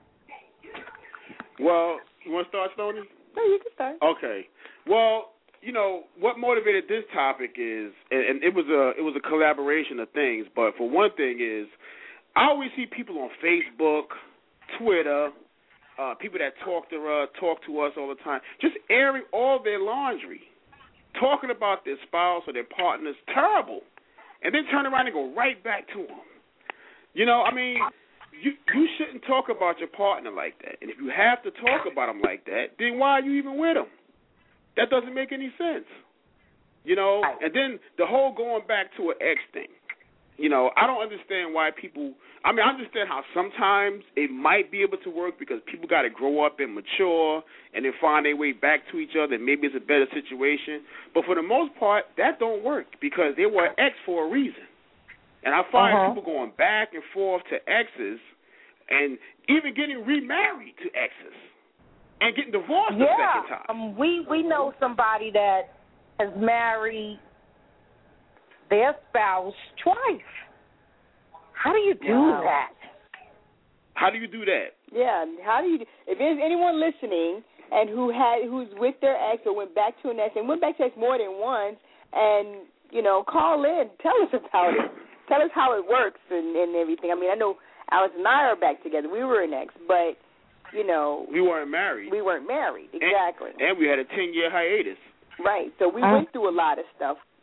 Well, you want to start, Stoney? No, you can start. Okay. Well, you know, what motivated this topic is, and it was a collaboration of things, but for one thing is, I always see people on Facebook, Twitter, people that talk to us all the time, just airing all their laundry, talking about their spouse or their partner's terrible, and then turn around and go right back to them. You know, I mean, you shouldn't talk about your partner like that. And if you have to talk about them like that, then why are you even with them? That doesn't make any sense. You know, and then the whole going back to an ex thing. You know, I don't understand why people, I mean, I understand how sometimes it might be able to work because people got to grow up and mature and then find their way back to each other and maybe it's a better situation. But for the most part, that don't work because they were ex for a reason. And I find people going back and forth to exes and even getting remarried to exes and getting divorced the second time. We know somebody that has married their spouse twice. How do you do that? How do you do that? Yeah, how do you? If there's anyone listening and who's with their ex or went back to an ex and went back to ex more than once, and you know, call in, tell us about it. Tell us how it works and everything. I mean, I know Alex and I are back together. We were an ex, but, you know. We weren't married. We weren't married, exactly. And we had a 10-year hiatus. Right. So we went through a lot of stuff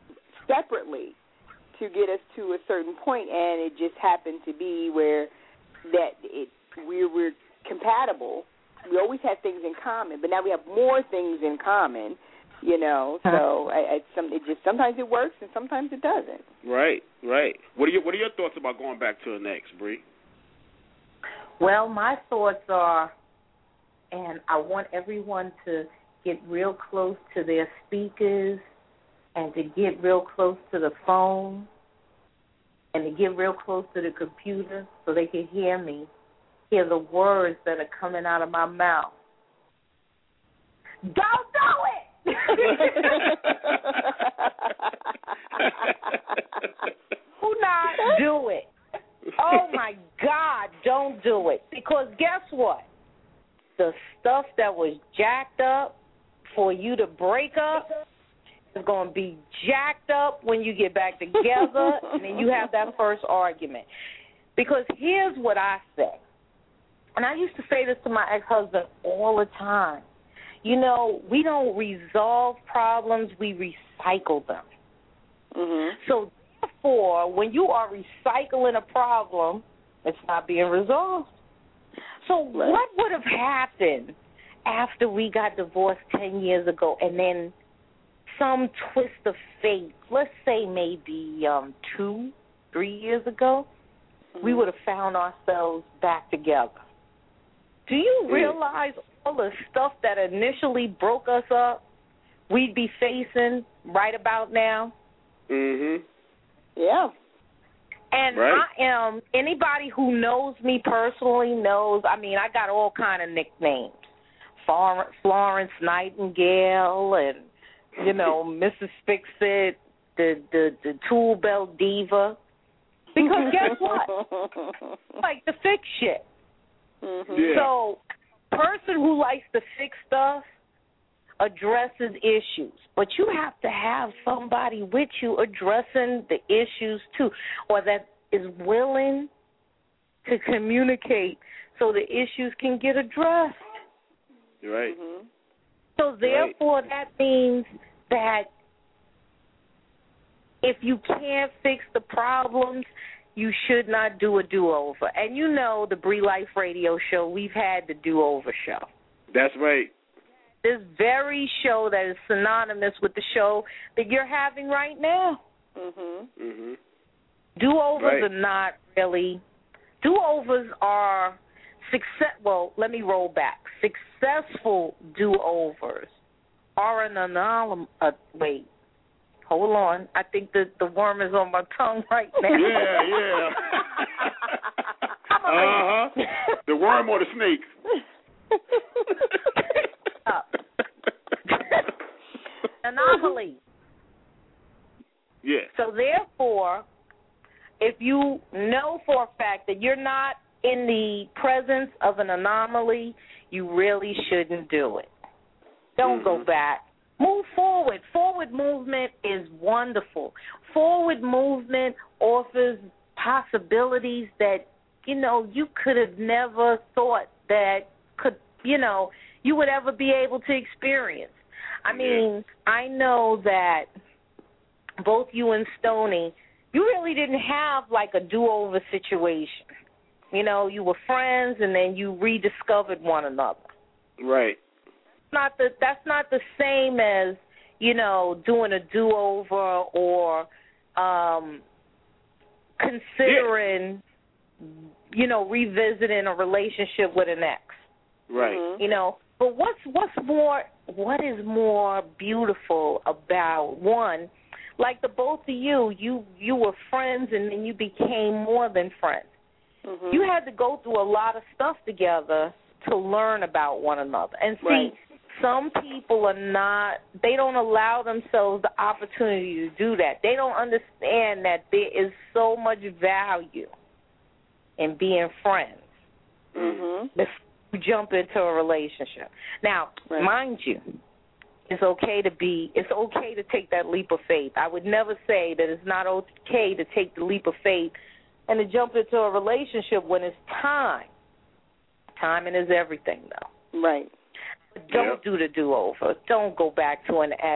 separately to get us to a certain point, and it just happened to be where we're compatible. We always had things in common, but now we have more things in common, you know. So sometimes it works and sometimes it doesn't. Right. What are your thoughts about going back to an ex, Bree? Well, my thoughts are, and I want everyone to get real close to their speakers and to get real close to the phone and to get real close to the computer so they can hear me, hear the words that are coming out of my mouth. Don't do it! Do not do it. Oh, my God, don't do it. Because guess what? The stuff that was jacked up for you to break up is going to be jacked up when you get back together and then you have that first argument. Because here's what I say. And I used to say this to my ex-husband all the time. You know, we don't resolve problems, we recycle them. Mm-hmm. So, therefore, when you are recycling a problem, it's not being resolved. So what would have happened after we got divorced 10 years ago and then some twist of fate, let's say maybe 2-3 years ago, we would have found ourselves back together? Do you realize all the stuff that initially broke us up we'd be facing right about now? Mm-hmm. Yeah. And I am, anybody who knows me personally knows, I mean, I got all kind of nicknames. Florence Nightingale and, you know, Mrs. Fix-It, the Tool Belt Diva. Because guess what? I like to fix shit. Mm-hmm. Yeah. So, person who likes to fix stuff addresses issues. But you have to have somebody with you addressing the issues too, or that is willing to communicate so the issues can get addressed. Right. Mm-hmm. So therefore that means that if you can't fix the problems, you should not do a do-over. And you know the Bree Life Radio show, we've had the do-over show. That's right. This very show that is synonymous with the show that you're having right now. Mm-hmm. Mm-hmm. Do-overs are not really. Do-overs are success. Well, let me roll back. Successful do-overs are an anomaly. Wait, hold on. I think that the worm is on my tongue right now. Yeah. Uh-huh. The worm or the snake? Anomaly. Yeah. So therefore, if you know for a fact that you're not in the presence of an anomaly, you really shouldn't do it. Don't go back. Move forward. Forward movement is wonderful. Forward movement offers possibilities that, you know, you could have never thought that could, you know, you would ever be able to experience. I mean, I know that both you and Stoney, you really didn't have like a do-over situation. You know, you were friends and then you rediscovered one another. Right. That's not the same as, you know, doing a do-over or considering, you know, revisiting a relationship with an ex. Right. Mm-hmm. You know, but what is more beautiful about one, like the both of you were friends and then you became more than friends. Mm-hmm. You had to go through a lot of stuff together to learn about one another. And see, some people they don't allow themselves the opportunity to do that. They don't understand that there is so much value in being friends. Mm-hmm. Before you jump into a relationship. Now, mind you, it's okay to take that leap of faith. I would never say that it's not okay to take the leap of faith and to jump into a relationship when it's time. Timing is everything, though. Right. Don't do the do-over. Don't go back to an ex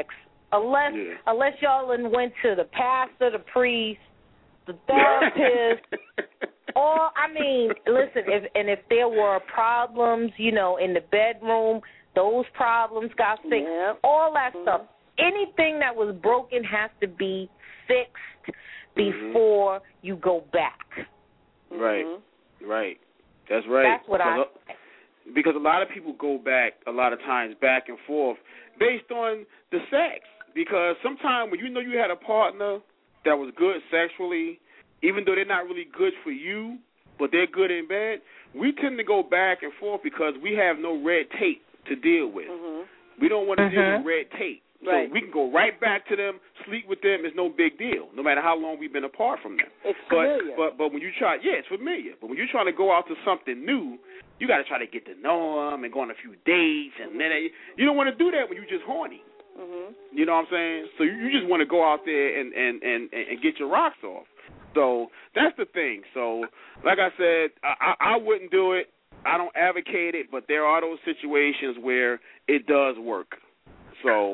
Unless y'all done went to the pastor, the priest, the therapist, or listen, if there were problems, in the bedroom, those problems got fixed. Yep. All that stuff. Anything that was broken has to be fixed before you go back. Right. That's right. That's what because a lot of people go back a lot of times back and forth based on the sex. Because sometimes when you know you had a partner that was good sexually, even though they're not really good for you, but they're good in bed, we tend to go back and forth because we have no red tape to deal with. We don't want to deal with red tape. So we can go right back to them, sleep with them. It's no big deal, no matter how long we've been apart from them. It's familiar. But when you try, it's familiar. But when you're trying to go out to something new, you got to try to get to know them and go on a few dates. And then you don't want to do that when you're just horny. You know what I'm saying? So you just want to go out there and get your rocks off. So that's the thing. So like I said, I wouldn't do it. I don't advocate it, but there are those situations where it does work. So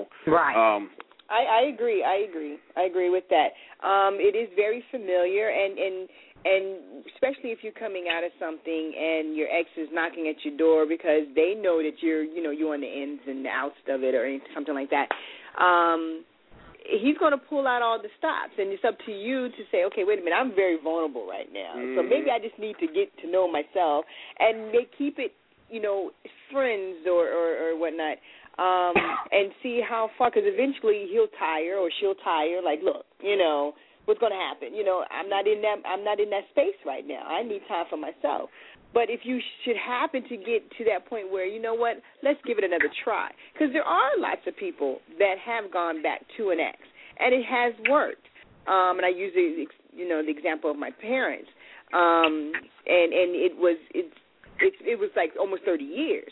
I agree. I agree with that. It is very familiar, and especially if you're coming out of something and your ex is knocking at your door because they know that you're on the ins and the outs of it or something like that. He's going to pull out all the stops, and it's up to you to say, okay, wait a minute, I'm very vulnerable right now, so maybe I just need to get to know myself, and they keep it, friends or whatnot. And see how far, because eventually he'll tire or she'll tire. Like, look, what's going to happen? I'm not in that space right now. I need time for myself. But if you should happen to get to that point where, you know what, let's give it another try, because there are lots of people that have gone back to an ex, and it has worked. And I use the example of my parents, and it was like almost 30 years.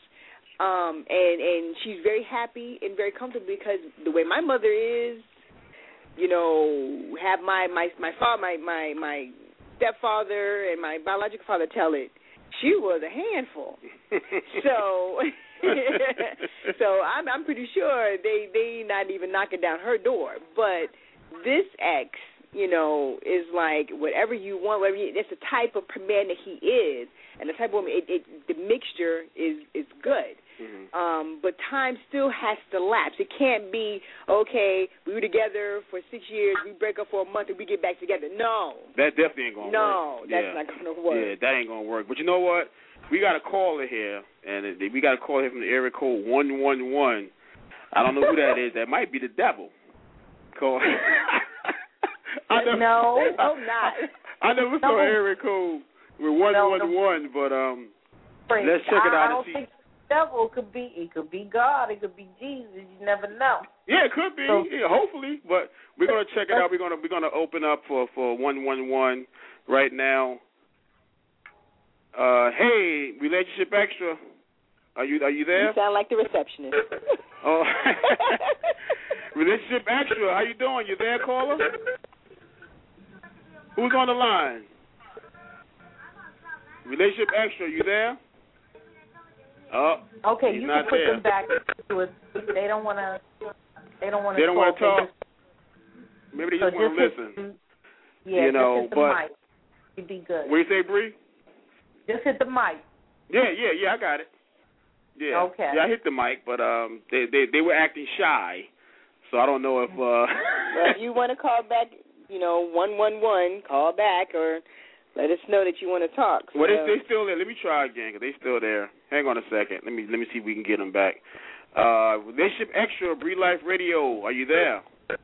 And she's very happy and very comfortable because the way my mother is, have my stepfather and my biological father tell it, she was a handful. So I'm pretty sure they not even knocking down her door. But this ex, is like whatever you want, that's the type of man that he is, and the type of woman. The mixture is good. But time still has to lapse. It can't be, okay, we were together for 6 years, we break up for a month, and we get back together. No. That definitely ain't going to work. No, that's not going to work. Yeah, that ain't going to work. But you know what? We got a caller here, and we got a caller here from the area code 111. I don't know who that is. That might be the devil. Call. No, not. I never saw an area code with 111, but let's check it out and see. Devil could be God, it could be Jesus. You never know. Yeah, it could be. Yeah, hopefully, but we're gonna check it out. We're gonna open up for 111 right now. Hey, Relationship Extra, are you there? You sound like the receptionist. Oh, Relationship Extra, how you doing? You there, caller? Who's on the line? Relationship Extra, you there? Oh, okay, you can put them back to it. They don't want to talk. Maybe they just want to listen. Yeah, just hit the mic. You'd be good. What do you say, Bree? Just hit the mic. Yeah, I got it. Yeah. Okay. Yeah, I hit the mic, but they were acting shy, so I don't know if. Well, if you want to call back, 111, call back or. Let us know that you want to talk. So. Well, they still there. Let me try again because they still there. Hang on a second. Let me see if we can get them back. Relationship Extra, Bree Life Radio. Are you there?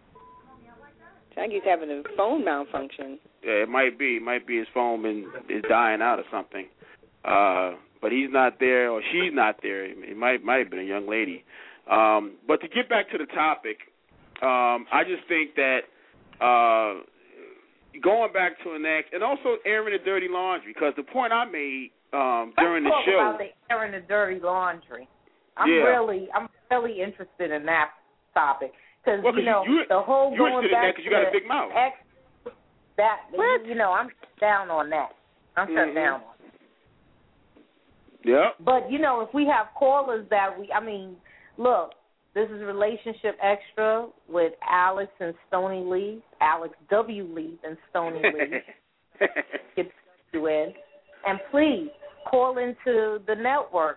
I think he's having a phone malfunction. Yeah, it might be. It might be his phone is dying out or something. But he's not there or she's not there. It might have been a young lady. But to get back to the topic, I just think that. Going back to an ex, and also airing the dirty laundry, because the point I made during the show. Let's talk about the airing the dirty laundry. I'm really interested in that topic because the whole going back to you got a big mouth. Ex, I'm down on that. I'm shut down on it. Yeah. But if we have callers that look, This is Relationship Extra with Alex and Stony Lee, Alex W. Lee and Stony Lee. Get you in. And please call into the network,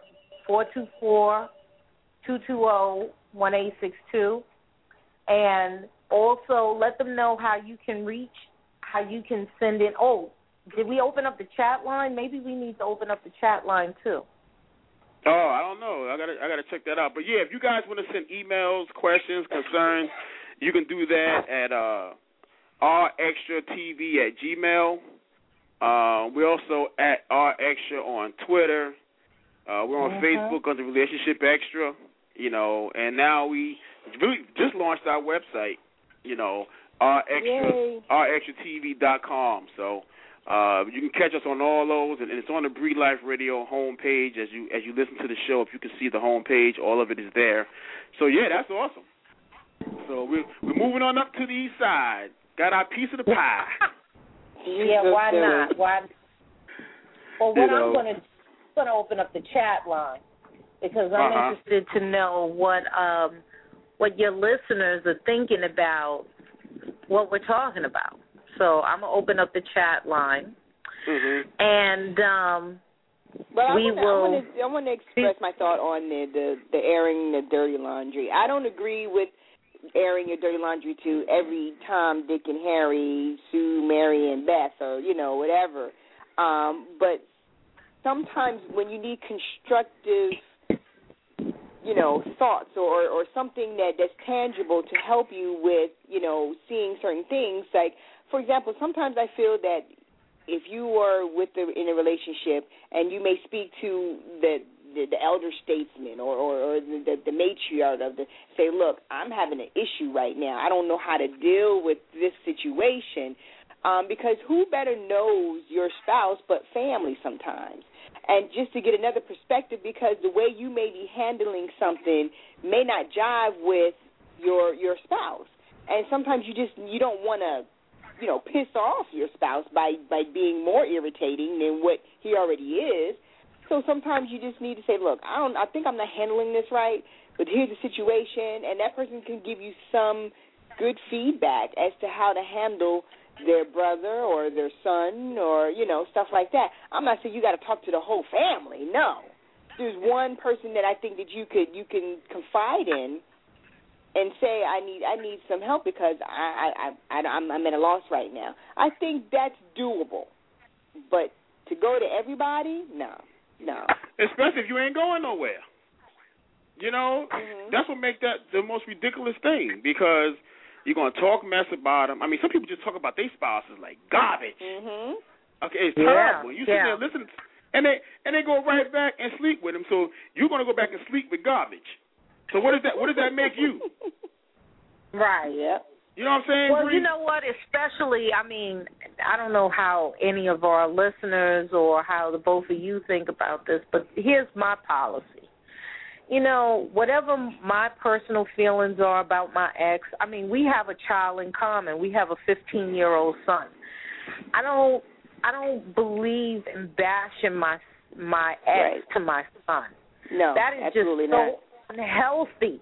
424-220-1862. And also let them know how you can send in. Oh, did we open up the chat line? Maybe we need to open up the chat line too. Oh, I don't know. I gotta check that out. But yeah, if you guys want to send emails, questions, concerns, you can do that at rextratv@gmail. We're also at rextra on Twitter. We're on Facebook under Relationship Extra. And now we really just launched our website. rextratv.com. So. You can catch us on all those, and it's on the Breed Life Radio homepage as you listen to the show. If you can see the homepage, all of it is there. So yeah, that's awesome. So we're moving on up to the east side. Got our piece of the pie. Yeah, why not? Why? Well, what I'm going to open up the chat line because I'm interested to know what your listeners are thinking about what we're talking about. So I'm going to open up the chat line, and I want to express my thought on the airing the dirty laundry. I don't agree with airing your dirty laundry to every Tom, Dick, and Harry, Sue, Mary, and Beth, or, whatever. But sometimes when you need constructive, thoughts or something that's tangible to help you with, seeing certain things, like, for example, sometimes I feel that if you are in a relationship and you may speak to the elder statesman or the matriarch say, look, I'm having an issue right now. I don't know how to deal with this situation, because who better knows your spouse but family sometimes? And just to get another perspective, because the way you may be handling something may not jive with your spouse, and sometimes you don't want to piss off your spouse by being more irritating than what he already is. So sometimes you just need to say, look, I think I'm not handling this right, but here's the situation, and that person can give you some good feedback as to how to handle their brother or their son or, stuff like that. I'm not saying you got to talk to the whole family. No. There's one person that I think that you can confide in and say, I need some help because I'm at a loss right now. I think that's doable. But to go to everybody, no. Especially if you ain't going nowhere. That's what makes that the most ridiculous thing, because you're going to talk mess about them. I mean, some people just talk about their spouses like garbage. Okay, it's terrible. You sit there and listen, and they go right back and sleep with them. So you're going to go back and sleep with garbage. So what does that make you? Right. Yeah. You know what I'm saying? Well, Bree? you know what? Especially, I mean, I don't know how any of our listeners or how the both of you think about this, but here's my policy. Whatever my personal feelings are about my ex, I mean, we have a child in common. We have a 15-year-old son. I don't believe in bashing my ex to my son. No, that is absolutely just so unhealthy.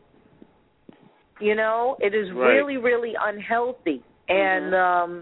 It is really, really unhealthy. And,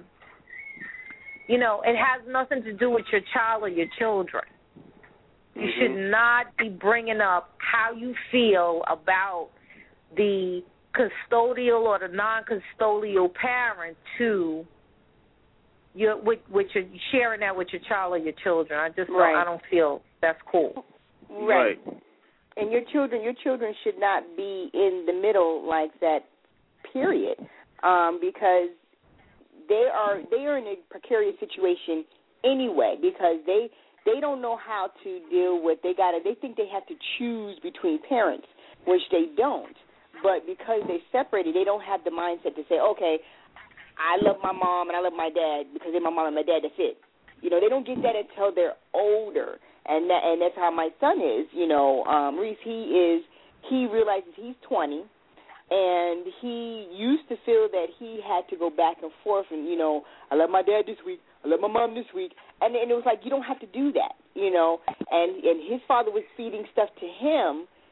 it has nothing to do with your child or your children. You should not be bringing up how you feel about the custodial or the non-custodial parent to which you're sharing that with your child or your children. I don't feel that's cool. Right. And your children should not be in the middle like that, period, because they are in a precarious situation anyway, because they don't know how to deal with. They think they have to choose between parents, which they don't. But because they're separated, they don't have the mindset to say, okay, I love my mom and I love my dad because they're my mom and my dad. That's it. They don't get that until they're older. And that's how my son is, Reese. He realizes he's 20, and he used to feel that he had to go back and forth and, I love my dad this week, I love my mom this week, and it was like, you don't have to do that, and his father was feeding stuff to him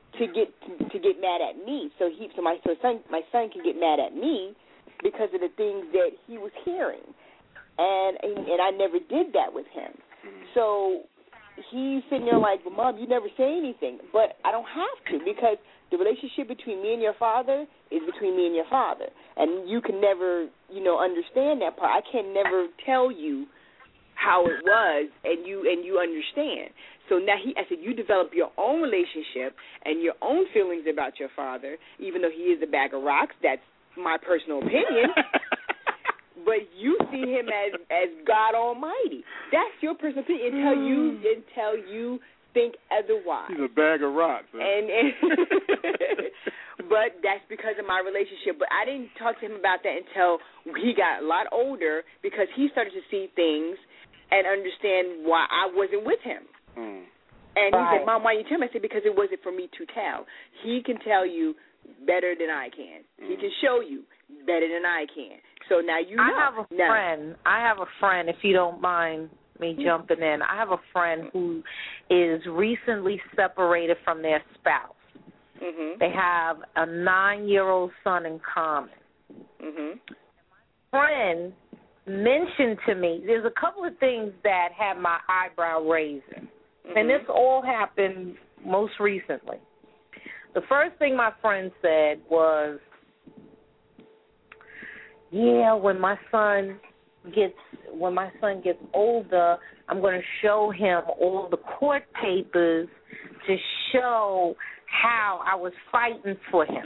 to get mad at me. So my son can get mad at me because of the things that he was hearing, and I never did that with him. So he's sitting there like, well, Mom, you never say anything, but I don't have to, because the relationship between me and your father is between me and your father, and you can never, understand that part. I can never tell you how it was, and you understand. So now I said, you develop your own relationship and your own feelings about your father, even though he is a bag of rocks. That's my personal opinion. But you see him as God Almighty. That's your personal opinion until you think otherwise. He's a bag of rocks. Huh? And but that's because of my relationship. But I didn't talk to him about that until he got a lot older, because he started to see things and understand why I wasn't with him. And he said, Mom, why you tell me? I said, because it wasn't for me to tell. He can tell you better than I can. He can show you better than I can. So now you know. I have a friend, if you don't mind me jumping in. I have a friend who is recently separated from their spouse. Mm-hmm. They have a 9-year-old son in common. Mm-hmm. My friend mentioned to me, there's a couple of things that had my eyebrow raising. And this all happened most recently. The first thing my friend said was, when my son gets older, I'm going to show him all the court papers to show how I was fighting for him.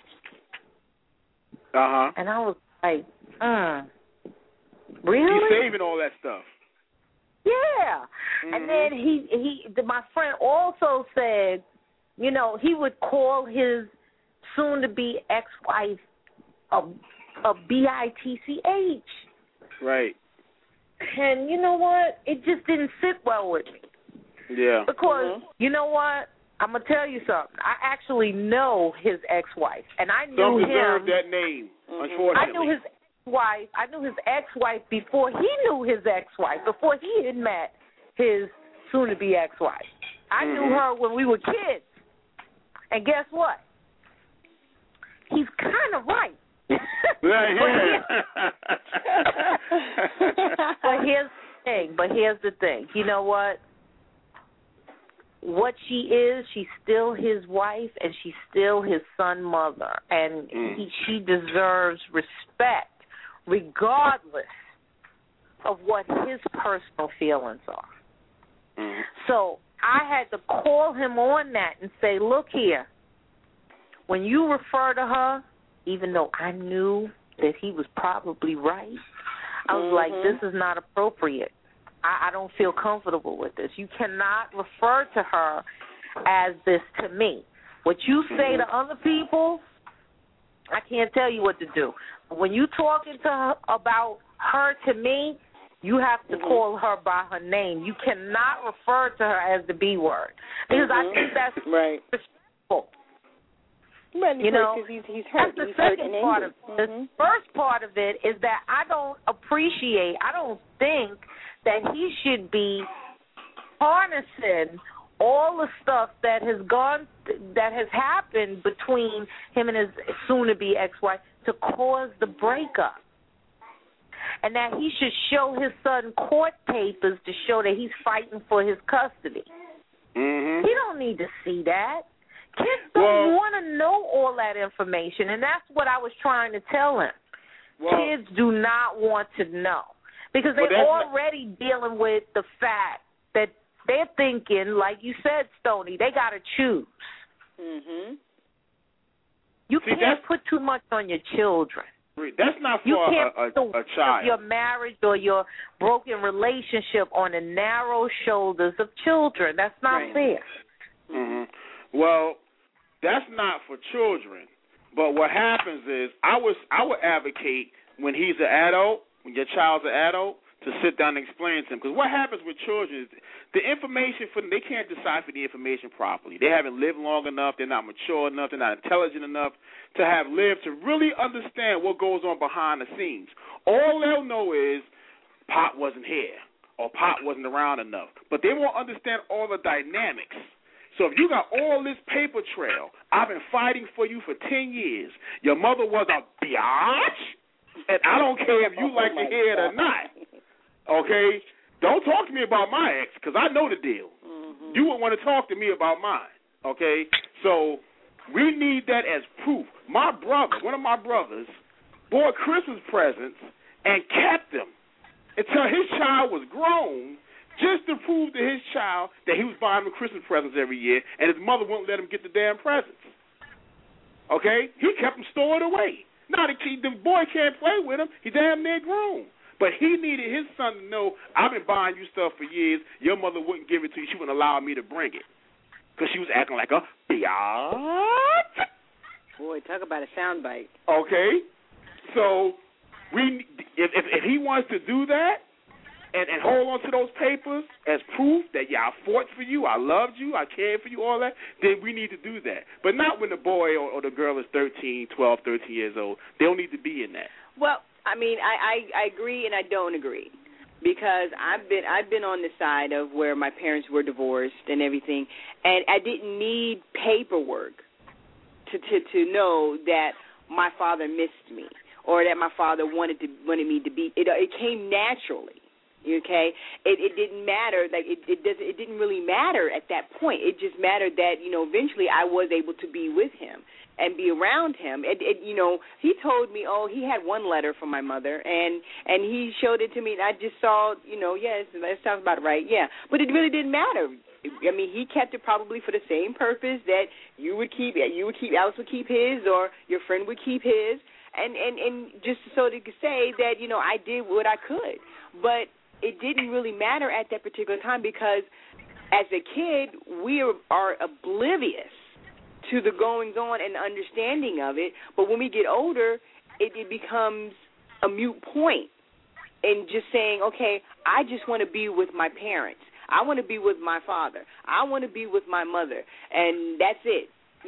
Uh-huh. And I was like, really? He's saving all that stuff. Yeah. Mm-hmm. And then my friend also said, he would call his soon-to-be ex-wife a bitch. Right. And you know what? It just didn't sit well with me. Yeah. Because, you know what? I'm going to tell you something. I actually know his ex-wife. And I knew Don't him. deserve that name, unfortunately. I knew his ex-wife before he knew his ex-wife, before he had met his soon-to-be ex-wife. I knew her when we were kids. And guess what? He's kind of right. But here's the thing. You know what? What she is, she's still his wife, and she's still his son's mother. And she deserves respect, regardless of what his personal feelings are. So I had to call him on that and say, look here, when you refer to her, even though I knew that he was probably right, I was like, this is not appropriate. I don't feel comfortable with this. You cannot refer to her as this to me. What you say to other people, I can't tell you what to do. When you talking to her about her to me, you have to call her by her name. You cannot refer to her as the B word, because I think that's respectful. He's hurt. That's the second part of it. The first part of it is that I don't think that he should be harnessing all the stuff that has happened between him and his soon-to-be ex-wife to cause the breakup. And that he should show his son court papers to show that he's fighting for his custody. He don't need to see that. Kids don't want to know all that information, and that's what I was trying to tell him. Kids do not want to know, because they're already dealing with the fact that they're thinking, like you said, Stoney, they got to choose. You can't put too much on your children. That's not for a child. Your marriage or your broken relationship on the narrow shoulders of children. That's not fair. Well, that's not for children. But what happens is I would advocate when he's an adult, when your child's an adult, to sit down and explain to him. Because what happens with children is the information they can't decipher the information properly. They haven't lived long enough. They're not mature enough. They're not intelligent enough to have lived to really understand what goes on behind the scenes. All they'll know is Pop wasn't here or Pop wasn't around enough. But they won't understand all the dynamics. So if you got all this paper trail, I've been fighting for you for 10 years. Your mother was a biatch, and I don't care if you like to hear it or not. Okay? Don't talk to me about my ex, because I know the deal. Mm-hmm. You would want to talk to me about mine. Okay? So we need that as proof. My brother, one of my brothers, bought Christmas presents and kept them until his child was grown, just to prove to his child that he was buying him Christmas presents every year, and his mother wouldn't let him get the damn presents. Okay? He kept them stored away. Now the boy can't play with him. He damn near grown. But he needed his son to know, I've been buying you stuff for years. Your mother wouldn't give it to you. She wouldn't allow me to bring it because she was acting like a biatch. Boy, talk about a soundbite. Okay? So if he wants to do that, and hold on to those papers as proof that, I fought for you, I loved you, I cared for you, all that, then we need to do that. But not when the boy or the girl is 13 years old. They don't need to be in that. Well, I mean, I agree and I don't agree, because I've been on the side of where my parents were divorced and everything, and I didn't need paperwork to know that my father missed me or that my father wanted me to be. It came naturally. Okay, it didn't matter. Like it didn't really matter at that point. It just mattered that eventually I was able to be with him and be around him. He told me, he had one letter from my mother, and he showed it to me, and I just saw, yes, that sounds about right, yeah. But it really didn't matter. I mean, he kept it probably for the same purpose that Alice would keep his, or your friend would keep his, and just so they could say that I did what I could, but it didn't really matter at that particular time, because as a kid, we are oblivious to the goings-on and understanding of it. But when we get older, it becomes a moot point in just saying, okay, I just want to be with my parents. I want to be with my father. I want to be with my mother. And that's it.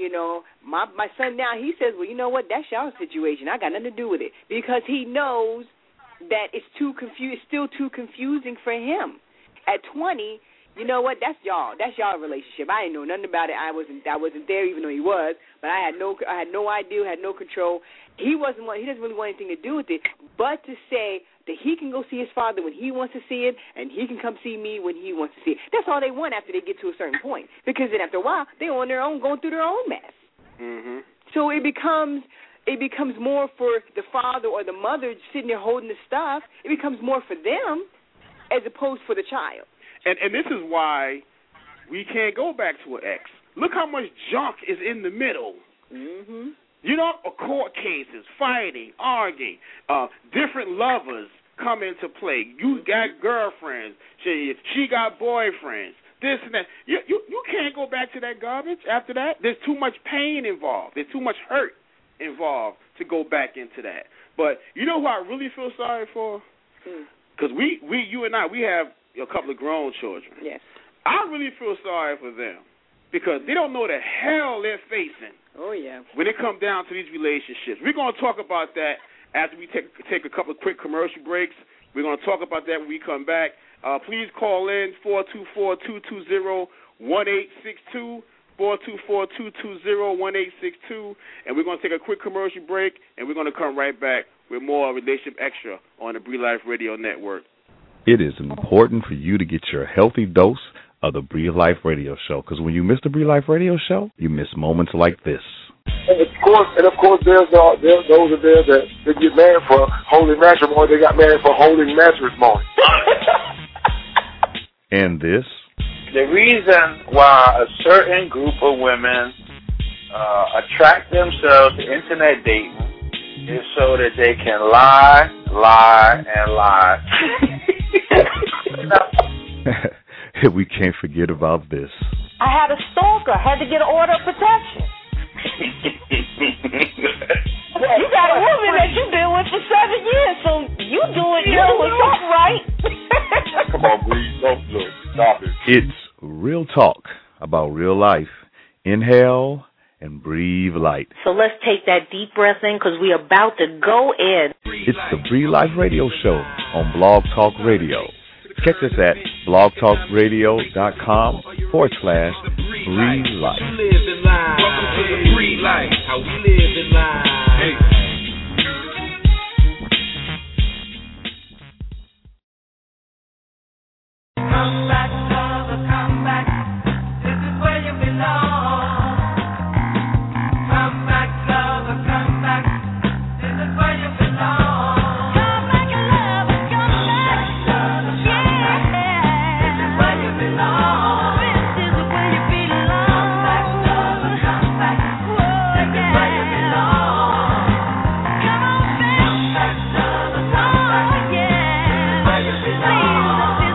My son now, he says, well, you know what, that's y'all's situation. I got nothing to do with it. Because he knows that it's still too confusing for him. At 20, you know what? That's y'all relationship. I didn't know nothing about it. I wasn't there, even though he was. But I had no idea, had no control. He doesn't really want anything to do with it. But to say that he can go see his father when he wants to see it, and he can come see me when he wants to see it. That's all they want after they get to a certain point. Because then after a while, they're on their own, going through their own mess. Mm-hmm. So it becomes more for the father or the mother sitting there holding the stuff. It becomes more for them as opposed for the child. And this is why we can't go back to an ex. Look how much junk is in the middle. Mm-hmm. Court cases, fighting, arguing, different lovers come into play. You got girlfriends. She got boyfriends. This and that. You can't go back to that garbage after that. There's too much pain involved. There's too much hurt involved to go back into that. But you know who I really feel sorry for? Because you and I, we have a couple of grown children. Yes. I really feel sorry for them because they don't know the hell they're facing. Oh, yeah. When it comes down to these relationships. We're going to talk about that after we take a couple of quick commercial breaks. We're going to talk about that when we come back. Please call in 424-220-1862. 424-220-1862, and we're going to take a quick commercial break, and we're going to come right back with more Relationship Extra on the Bree Life Radio Network. It is important for you to get your healthy dose of the Bree Life Radio Show, because when you miss the Bree Life Radio Show, you miss moments like this. And of course, there's those are there that get married for holy matrimony. They got married for holy matrimony. And this. The reason why a certain group of women attract themselves to internet dating is so that they can lie, and lie. We can't forget about this. I had a stalker. I had to get an order of protection. You got a woman that you've been with for 7 years, so you doing something right. Come on, Bree. Don't look. Stop it. It's real talk about real life. Inhale and breathe light. So let's take that deep breath in because we're about to go in. It's the Bree Life Radio Show on Blog Talk Radio. Check us at blogtalkradio.com/Bree Bree Life. Living life. Welcome to the Bree Life. How we living life. Hey. Come back, lover, come back. This is where you belong. Come back, lover, come back. This is where you belong. Come back, lover, come back. Yeah. This is where you belong. This is where you belong. Come back, lover, come back. This is where you belong. Come on back. Come back, lover, come back. Oh, yeah. This is where you belong.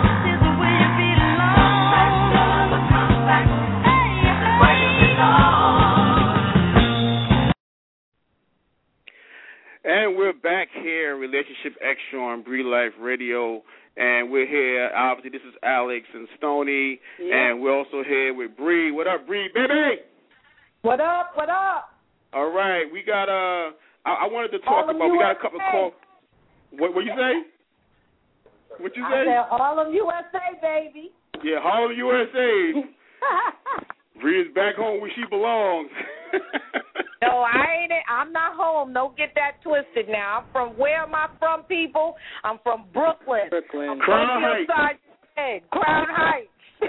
And we're back here, Relationship Extra on Bree Life Radio, and we're here. Obviously, this is Alex and Stoney, and we're also here with Bree. What up, Bree, baby? What up? What up? All right, we got I wanted to talk about. We got a couple of calls. What you say? What you say? I said Harlem, USA, baby. Yeah, Harlem, USA. Bree is back home where she belongs. No, I'm not home. Don't get that twisted now. I'm from, where am I from, people? I'm from Brooklyn. I'm Crown Heights. Crown Heights.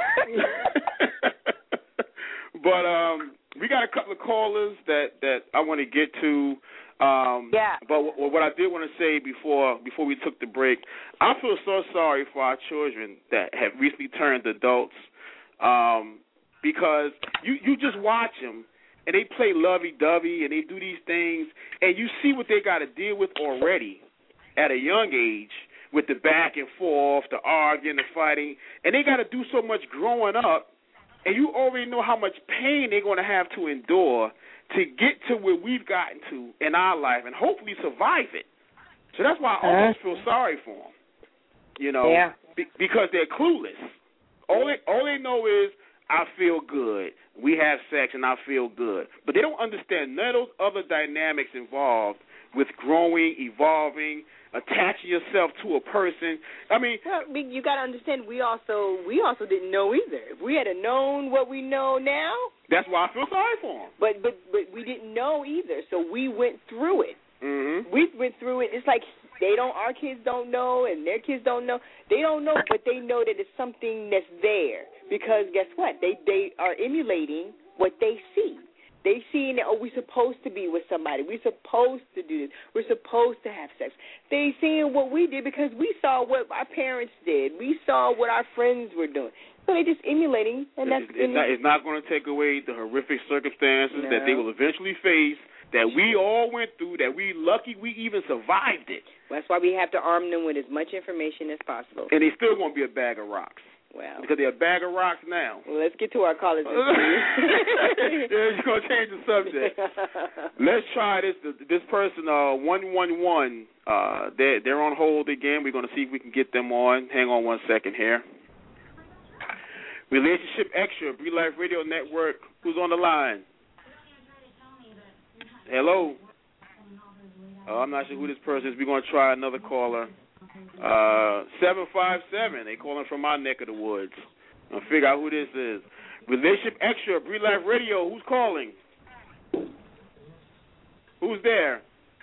But we got a couple of callers that I want to get to. But what I did want to say before we took the break, I feel so sorry for our children that have recently turned adults, because you just watch them. And they play lovey-dovey, and they do these things, and you see what they got to deal with already at a young age with the back and forth, the arguing, the fighting, and they got to do so much growing up, and you already know how much pain they're going to have to endure to get to where we've gotten to in our life and hopefully survive it. So that's why I almost feel sorry for them, because they're clueless. All they know is, I feel good. We have sex and I feel good. But they don't understand none of those other dynamics involved with growing, evolving, attaching yourself to a person. I mean, you got to understand, we also didn't know either. If we had known what we know now, that's why I feel sorry for them. But we didn't know either, so we went through it. Mm-hmm. We went through it. It's like our kids don't know, and their kids don't know. They don't know, but they know that it's something that's there. Because guess what? They are emulating what they see. They see that, we're supposed to be with somebody. We're supposed to do this. We're supposed to have sex. They seeing what we did because we saw what our parents did. We saw what our friends were doing. So they're just emulating, and it's not going to take away the horrific circumstances that they will eventually face, that we all went through, that we lucky we even survived it. That's why we have to arm them with as much information as possible. And they still going to be a bag of rocks. Well, because they're a bag of rocks now. Well, let's get to our callers. Yeah, you're going to change the subject. Let's try this. This person, 111, they're on hold again. We're going to see if we can get them on. Hang on 1 second here. Relationship Extra, Bree Life Radio Network. Who's on the line? Hello? I'm not sure who this person is. We're going to try another caller. 757. They calling from my neck of the woods. I'll figure out who this is. Relationship Extra, Bree Life Radio. Who's calling? Who's there?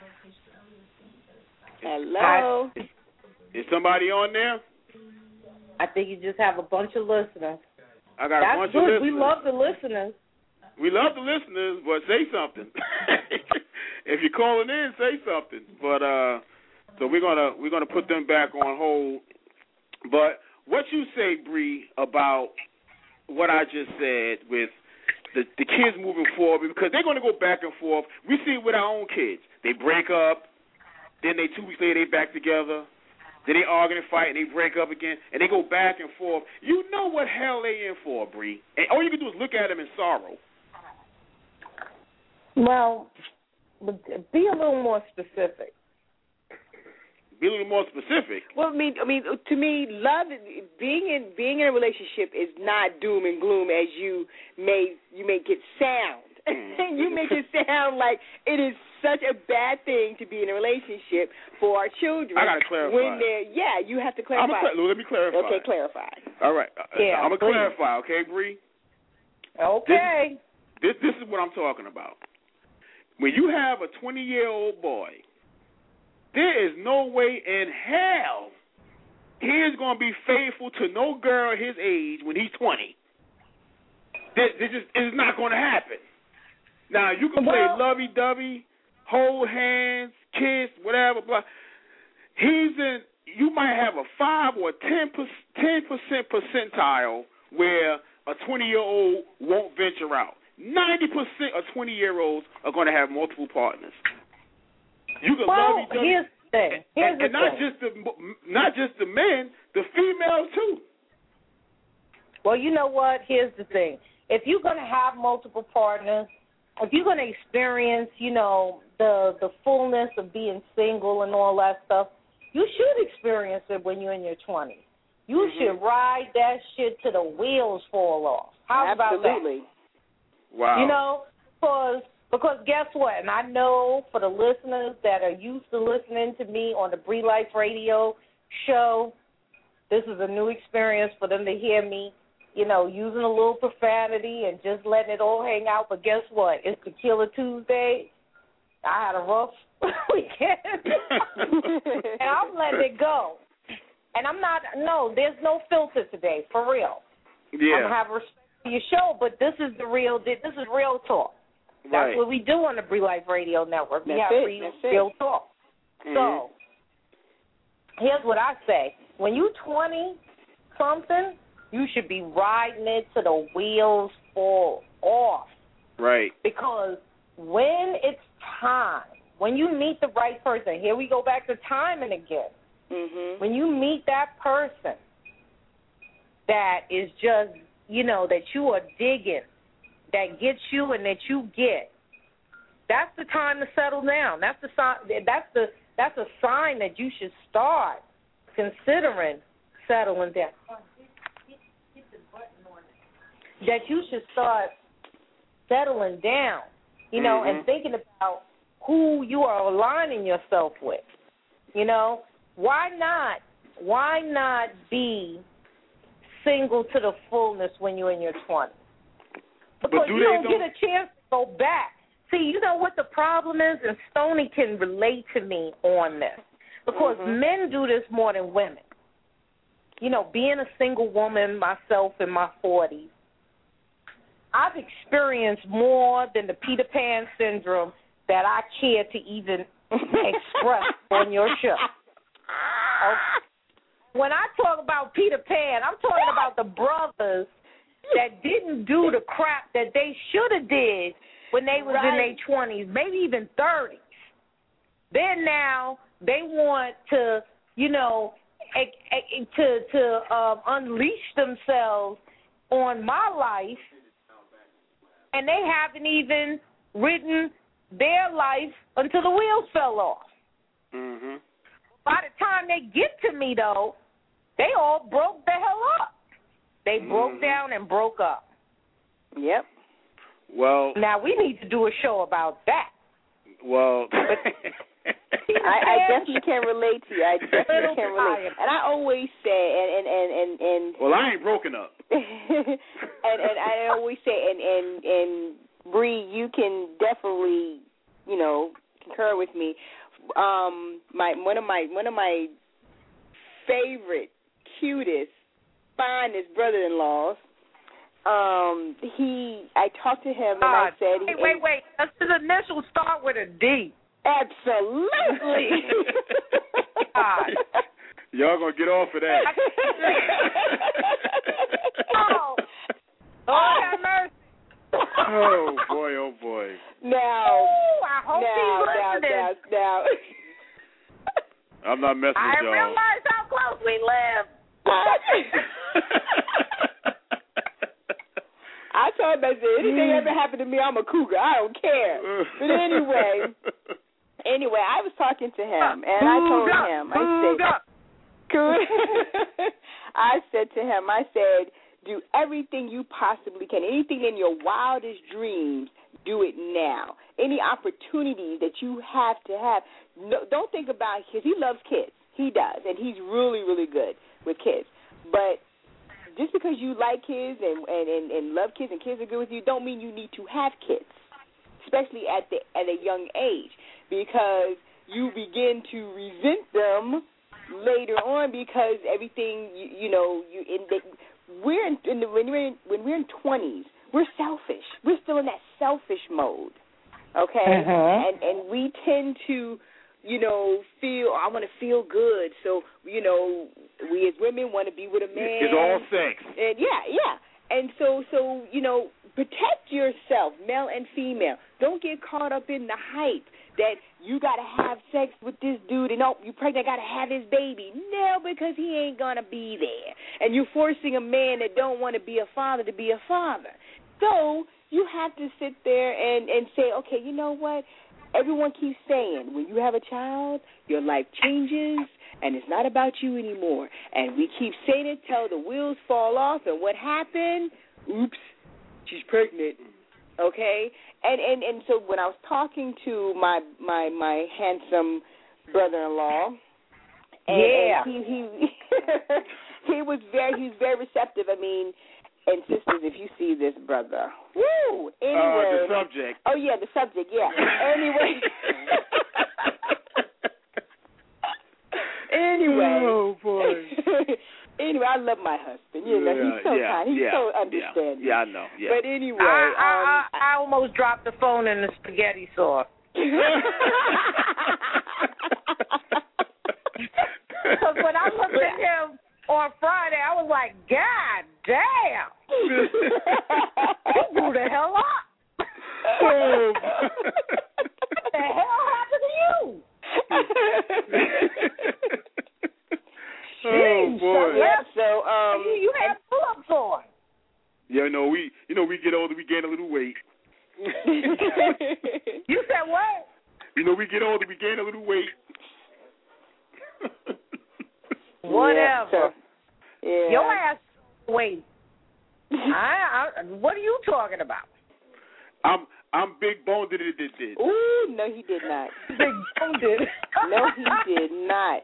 Hello. Is somebody on there? I think you just have a bunch of listeners. I got a bunch of listeners. We love the listeners. We love the listeners, but say something. If you're calling in, say something. But so we're gonna put them back on hold. But what you say, Bree, about what I just said with the kids moving forward, because they're gonna go back and forth. We see it with our own kids. They break up, then 2 weeks later they back together. Then they argue and fight, and they break up again, and they go back and forth. You know what hell they in for, Bree. And all you can do is look at them in sorrow. Well, be a little more specific. Be a little more specific. Well, I mean, to me, love, being in a relationship is not doom and gloom as you make it sound. You make it sound like it is such a bad thing to be in a relationship for our children. I got to clarify. You have to clarify. Let me clarify. Okay, clarify. All right. Yeah, I'm going to clarify, okay, Bree? Okay. This is what I'm talking about. When you have a 20-year-old boy, there is no way in hell he is going to be faithful to no girl his age when he's 20. This is not going to happen. Now, you can play lovey-dovey, hold hands, kiss, whatever, blah. You might have a 5 or 10% percentile where a 20-year-old won't venture out. 90% of 20-year-olds are going to have multiple partners. You can lovey-dovey. Here's the thing. And not just the men, the females too. Well, you know what? Here's the thing. If you're going to have multiple partners, if you're going to experience, the fullness of being single and all that stuff, you should experience it when you're in your 20s. You should ride that shit till the wheels fall off. How about that? Absolutely. Wow. Because guess what? And I know for the listeners that are used to listening to me on the Bree Life Radio show, this is a new experience for them to hear me, using a little profanity and just letting it all hang out. But guess what? It's Tequila Tuesday. I had a rough weekend. And I'm letting it go. And there's no filter today, for real. Yeah. I'm having respect for your show, but this is real talk. That's what we do on the Bree Life Radio Network. We have real talk. Mm-hmm. So, here's what I say. When you're 20-something, you should be riding it till the wheels fall off. Right. Because when it's time, when you meet the right person, here we go back to timing again. Mm-hmm. When you meet that person that is just, that you are digging, that gets you and that you get, that's the time to settle down. That's the sign. That's a sign that you should start considering settling down. That you should start settling down, and thinking about who you are aligning yourself with. Why not be single to the fullness when you're in your 20s? Because you don't get a chance to go back. See, you know what the problem is? And Stoney can relate to me on this. Because men do this more than women. Being a single woman myself in my 40s, I've experienced more than the Peter Pan syndrome that I care to even express on your show. Okay. When I talk about Peter Pan, I'm talking about the brothers that didn't do the crap that they should have did when they was in their 20s, maybe even 30s. Then now they want to, unleash themselves on my life, and they haven't even ridden their life until the wheels fell off. Mm-hmm. By the time they get to me, though, they all broke the hell up. They broke down and broke up. Yep. Well, now we need to do a show about that. Well, I definitely can relate to you. I definitely can relate. And I always say, and well, I ain't broken up. and I always say, and Bree, you can definitely, concur with me. One of my favorite, cutest, finest brother-in-laws. I talked to him and I said, wait. Does his initials start with a D? Absolutely. Y'all gonna get off of that. Have mercy. Oh boy. Now, I hope he's listening. Now. I'm not messing with y'all. I realize how close we live. I told him, I said, anything ever happened to me, I'm a cougar. I don't care. But anyway, I was talking to him, and I told him, I said to him, do everything you possibly can. Anything in your wildest dreams, do it now. Any opportunity that you have to have, don't think about kids. He loves kids. He does, and he's really, really good with kids. But just because you like kids and love kids and kids are good with you, don't mean you need to have kids, especially at a young age, because you begin to resent them later on because everything when we're in 20s, we're selfish. We're still in that selfish mode, okay? And we tend to, feel, I want to feel good. So, we as women want to be with a man. It's all sex. And yeah. And so protect yourself, male and female. Don't get caught up in the hype that you got to have sex with this dude and, you pregnant, got to have his baby. No, because he ain't going to be there. And you're forcing a man that don't want to be a father to be a father. So you have to sit there and say, okay, you know what? Everyone keeps saying when you have a child, your life changes, and it's not about you anymore. And we keep saying it till the wheels fall off, and what happened? Oops, she's pregnant. Okay? And so when I was talking to my handsome brother-in-law, and he was very receptive. I mean, and sisters, if you see this brother, woo! Anyway, the subject. Oh yeah, the subject. Yeah. Anyway. Oh boy. Anyway, I love my husband. He's so kind. He's so understanding. Yeah, I know. Yeah. But anyway, I almost dropped the phone in the spaghetti sauce. Because when I looked at him on Friday, I was like, God damn. He blew the hell up. Oh. What the hell happened to you? Oh boy. Yeah, so you had pull-ups on. Yeah, we get older, we gain a little weight. You said what? We get older, we gain a little weight. Whatever. Yeah. Your ass weight. What are you talking about? I'm big boned. Did. Ooh, no, he did not. Big boned. No, he did not.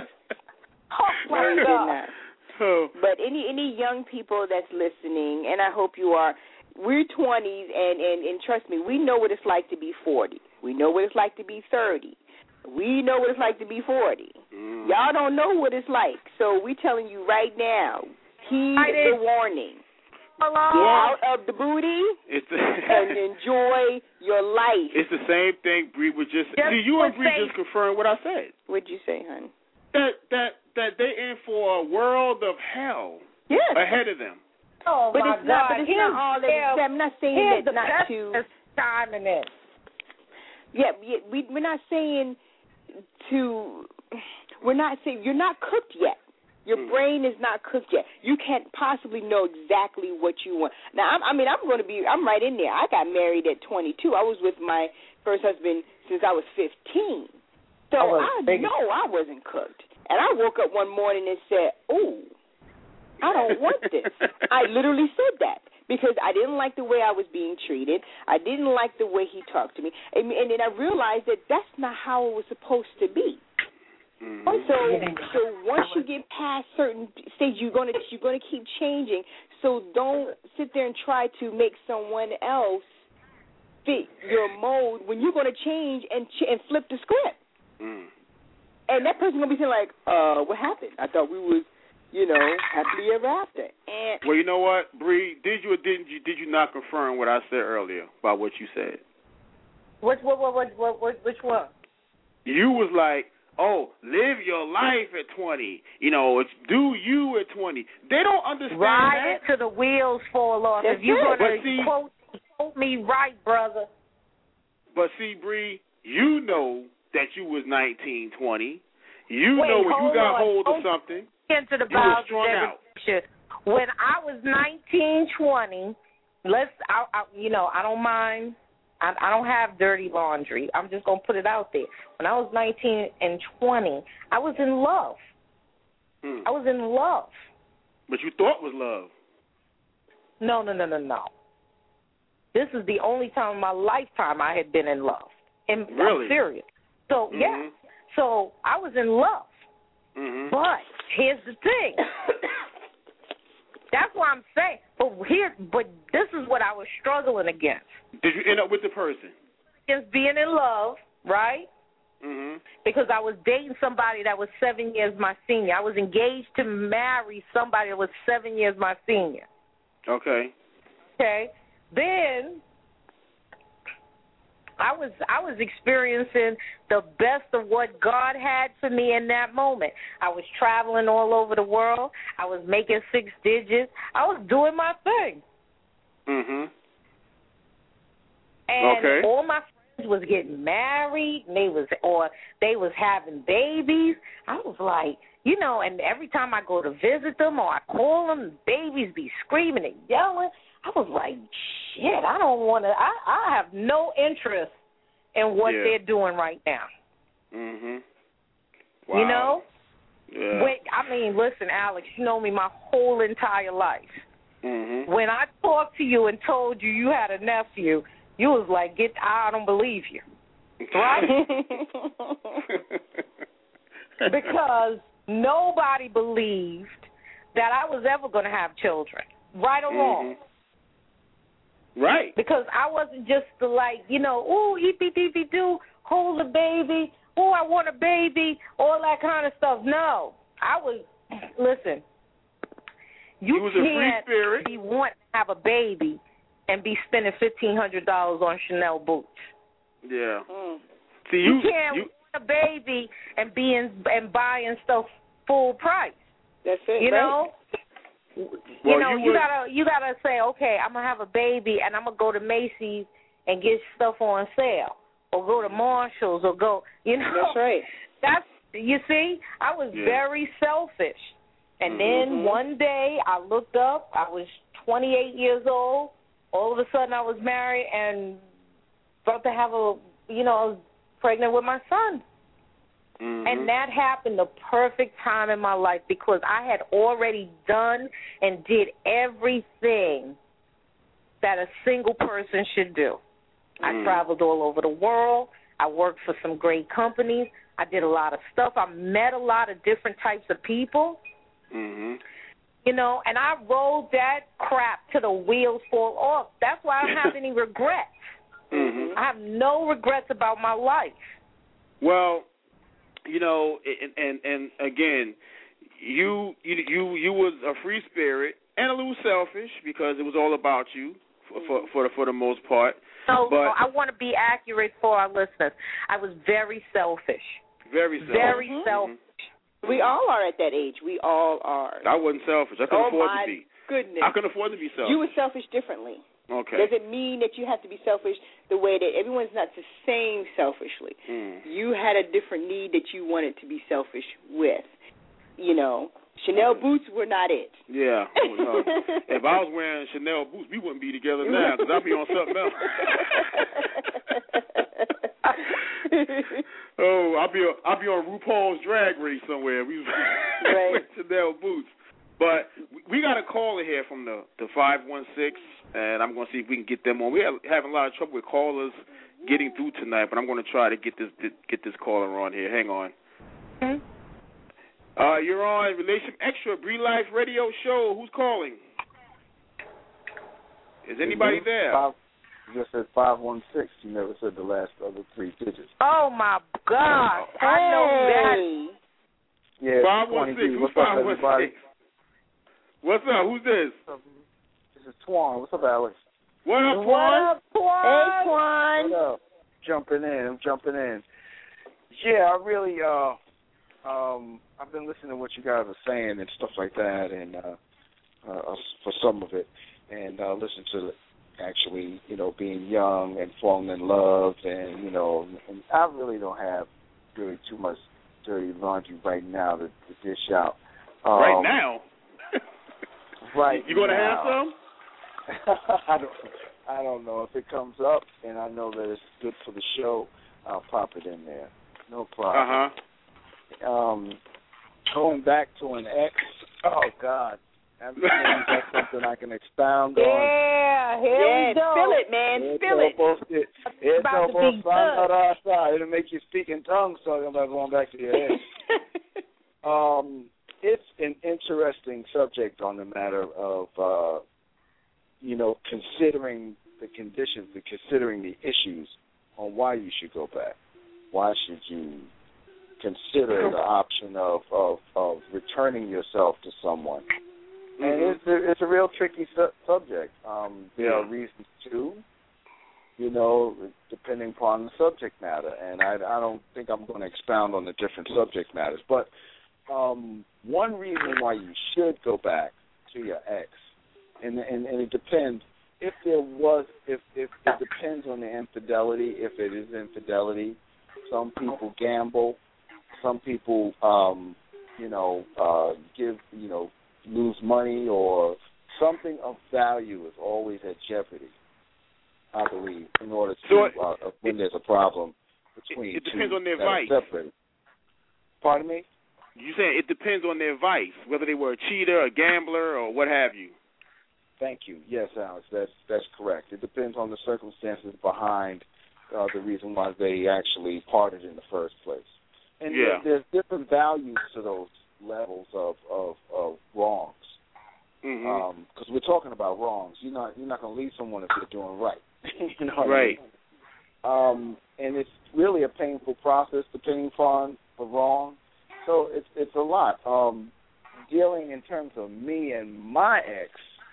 Oh my no, he did God. not. Oh. But any young people that's listening, and I hope you are, we're 20s, and trust me, we know what it's like to be 40. We know what it's like to be 30. We know what it's like to be 40. Y'all don't know what it's like. So we're telling you right now, heed the warning. Hello? Get out of the booty and enjoy your life. It's the same thing Bree was just. See, you and Bree just confirmed what I said. What'd you say, honey? That they in for a world of hell ahead of them. Oh but my it's God! But it's not all that. I'm not saying that not to. Time in it. Yeah, we're not saying to. We're not saying you're not cooked yet. Your brain is not cooked yet. You can't possibly know exactly what you want. Now, I'm right in there. I got married at 22. I was with my first husband since I was 15. So I know I wasn't cooked. And I woke up one morning and said, "Ooh, I don't want this." I literally said that because I didn't like the way I was being treated. I didn't like the way he talked to me. And then I realized that that's not how it was supposed to be. So once you get past certain stage, you're gonna keep changing. So don't sit there and try to make someone else fit your mold when you're gonna change and flip the script. And that person's gonna be saying like, what happened? I thought we was, happily ever after. And well, you know what, Bree, did you or did you not confirm what I said earlier about what you said? Which one? You was like, oh, live your life at 20. It's do you at 20. They don't understand Ride that. Till the wheels fall off. That's if you're going to quote me right, brother. But see, Bree, you know that you was 19, 20. You know when you got hold of something, into the you were strung out. When I was 19, 20, I don't mind. I don't have dirty laundry. I'm just going to put it out there. When I was 19 and 20, I was in love. I was in love. But you thought was love. No. This is the only time in my lifetime I had been in love. And really? I'm serious. So, yeah. So I was in love. But here's the thing. That's why I'm but this is what I was struggling against. Did you end up with the person? Against being in love, right? Mm-hmm. Because I was dating somebody that was 7 years my senior. I was engaged to marry somebody that was 7 years my senior. Okay. Okay. Then I was experiencing the best of what God had for me in that moment. I was traveling all over the world. I was making 6 digits. I was doing my thing. Mhm. And all my friends was getting married. And they was having babies. I was like, and every time I go to visit them or I call them, babies be screaming and yelling. I was like, shit, I don't want to. I have no interest in what they're doing right now. Mhm. Wow. Yeah. Listen, Alex, you know me my whole entire life. Mhm. When I talked to you and told you you had a nephew, you was like, I don't believe you. Right? Because nobody believed that I was ever going to have children. Right or wrong? Right. Because I wasn't just ooh, eepy-deepy-doo, hold the baby, ooh, I want a baby, all that kind of stuff. No. I was, listen, you was a free spirit. be wanting to have a baby and be spending $1,500 on Chanel boots. Yeah. See, you can't want a baby and buying stuff full price. That's it. You know? Well, you gotta say, okay, I'm gonna have a baby and I'm gonna go to Macy's and get stuff on sale, or go to Marshalls, or go, That's right. You see, I was very selfish. And then one day I looked up, I was 28 years old. All of a sudden I was married and about to have I was pregnant with my son. And that happened the perfect time in my life because I had already done and did everything that a single person should do. I traveled all over the world. I worked for some great companies. I did a lot of stuff. I met a lot of different types of people. And I rolled that crap till the wheels fall off. That's why I don't have any regrets. I have no regrets about my life. Well, and again, you was a free spirit and a little selfish because it was all about you for the most part. No, I want to be accurate for our listeners. I was very selfish. Very selfish. We all are at that age. We all are. I wasn't selfish. I couldn't afford to be. Goodness. I couldn't afford to be selfish. You were selfish differently. Okay. Doesn't mean that you have to be selfish the way that everyone's not the same selfishly. You had a different need that you wanted to be selfish with. Chanel boots were not it. Yeah. If I was wearing Chanel boots, we wouldn't be together now because I'd be on something else. I'll be on RuPaul's Drag Race somewhere. We wearing Chanel boots. But we got a caller here from the 516, and I'm going to see if we can get them on. We're having a lot of trouble with callers getting through tonight, but I'm going to try to get this caller on here. Hang on. You're on Relation Extra, Bree Life Radio Show. Who's calling? Is anybody there? You just said 516. You never said the last other 3 digits. Oh, my God. I know that. Yeah, 516. Who's 516? What's up? Who's this? This is Twan. What's up, Alex? What up, Twan? What up, Twan? Hey, Twan. What up? I'm jumping in. Yeah, I really, I've been listening to what you guys are saying and stuff like that, and for some of it, and listen to actually, being young and falling in love, and and I really don't have really too much dirty laundry right now to dish out. Right now. Right. You gonna have some? I don't know. If it comes up and I know that it's good for the show, I'll pop it in there. No problem. Going back to an ex. Oh God. That's something I can expound on. Yeah, here we go. Spill it, man. Spill it. It'll make you speak in tongues talking about going back to your ex. It's an interesting subject on the matter of considering the conditions and considering the issues on why you should go back. Why should you consider the option of returning yourself to someone? And it's a real tricky subject. There are reasons too, depending upon the subject matter. And I don't think I'm going to expound on the different subject matters. But one reason why you should go back to your ex, and it depends. If it depends on the infidelity. If it is infidelity, some people gamble. Some people, lose money, or something of value is always at jeopardy, I believe, in order to when there's a problem between it depends two on their that are vice. separated. Pardon me? You saying it depends on their vice, whether they were a cheater, a gambler, or what have you. Thank you. Yes, Alex, that's correct. It depends on the circumstances behind the reason why they actually parted in the first place. And there's different values to those levels of wrongs. Because we're talking about wrongs. You're not going to leave someone if they're doing right. You know what I mean? And it's really a painful process depending upon the wrong. So it's a lot. Dealing in terms of me and my ex.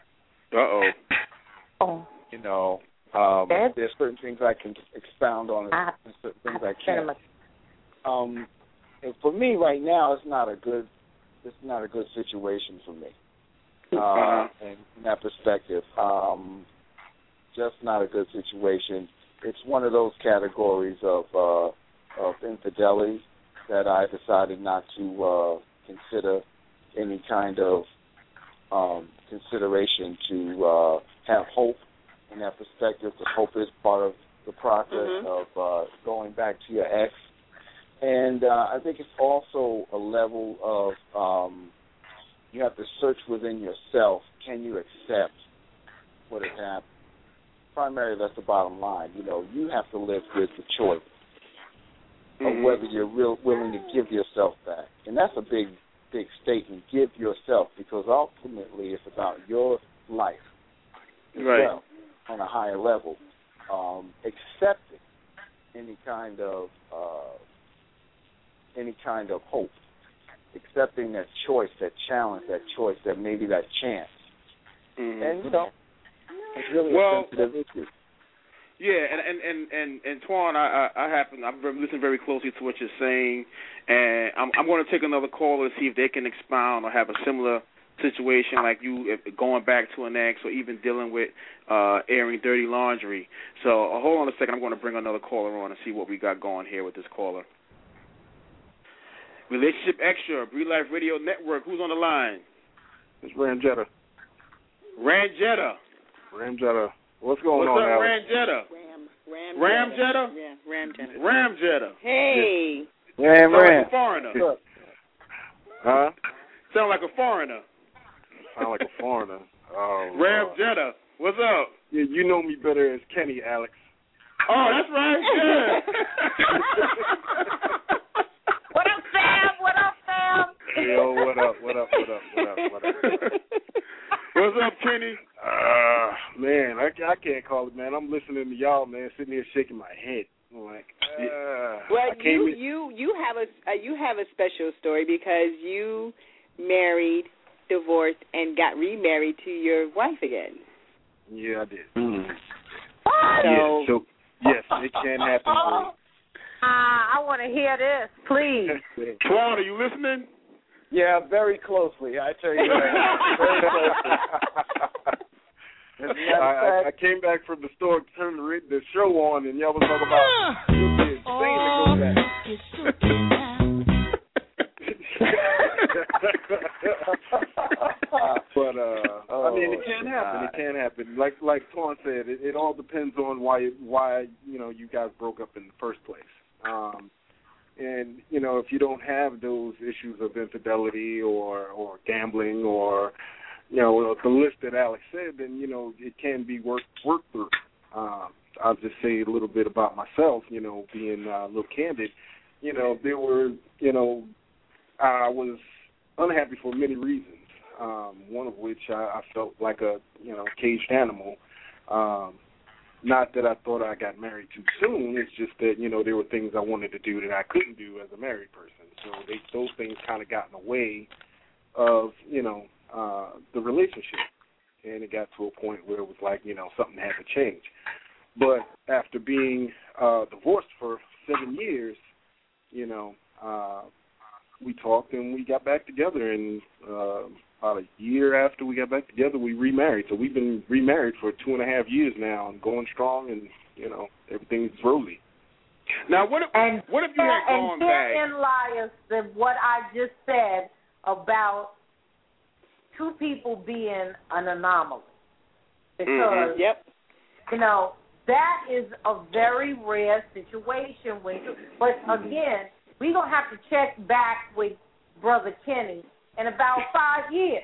There's certain things I can expound on and certain things I can't. And for me right now, it's not a good situation for me. And in that perspective, just not a good situation. It's one of those categories of infidelity that I decided not to consider any kind of consideration to have hope in that perspective, because hope is part of the process of going back to your ex. And I think it's also a level of you have to search within yourself. Can you accept what has happened? Primarily, that's the bottom line. You have to live with the choice of whether you're willing to give yourself back. And that's a big statement, give yourself, because ultimately it's about your life as well on a higher level. Accepting any kind of hope, accepting that choice, that challenge, that choice, that maybe that chance. And it's really a sensitive issue. Yeah, and Twan, I've listened very closely to what you're saying, and I'm going to take another caller to see if they can expound or have a similar situation like you, going back to an ex or even dealing with airing dirty laundry. So hold on a second. I'm going to bring another caller on and see what we got going here with this caller. Relationship Extra, Bree Life Radio Network. Who's on the line? It's Ramjetta. Ramjetta. What's going on, Alex? Ramjetta? Yeah, Ramjetta. Hey. Sound like a foreigner. Huh? Sound like a foreigner. Sound like a foreigner. Oh, Ramjetta. What's up? Yeah, you know me better as Kenny, Alex. Oh, that's right. Yeah. What up, fam? Yo, what up? What's up, Kenny? Man, I can't call it, man. I'm listening to y'all, man, sitting here shaking my head. I'm like, well, you have a special story because you married, divorced, and got remarried to your wife again. Yeah, I did. So yes, it can happen. I want to hear this, please. Twan, are you listening? Yeah, very closely. I tell you that. Very closely. I came back from the store, turned the show on, and y'all was talking about you kids saying to go back. But I mean, it can happen. It can happen. Like Twan said, it all depends on why you guys broke up in the first place. And if you don't have those issues of infidelity or gambling or the list that Alex said, then it can be worked through. I'll just say a little bit about myself. Being a little candid. There were I was unhappy for many reasons. one of which I felt like a caged animal. Not that I thought I got married too soon. It's just that there were things I wanted to do that I couldn't do as a married person. So those things kind of got in the way of the relationship, and it got to a point where it was like something had to change. But after being divorced for 7 years, we talked and we got back together, and about a year after we got back together, we remarried. So we've been remarried for 2.5 years now and going strong, and everything's rosy. Now, what if you had gone back? And liars that what I just said about two people being an anomaly, because that is a very rare situation. But again, we're gonna have to check back with Brother Kenny in about 5 years.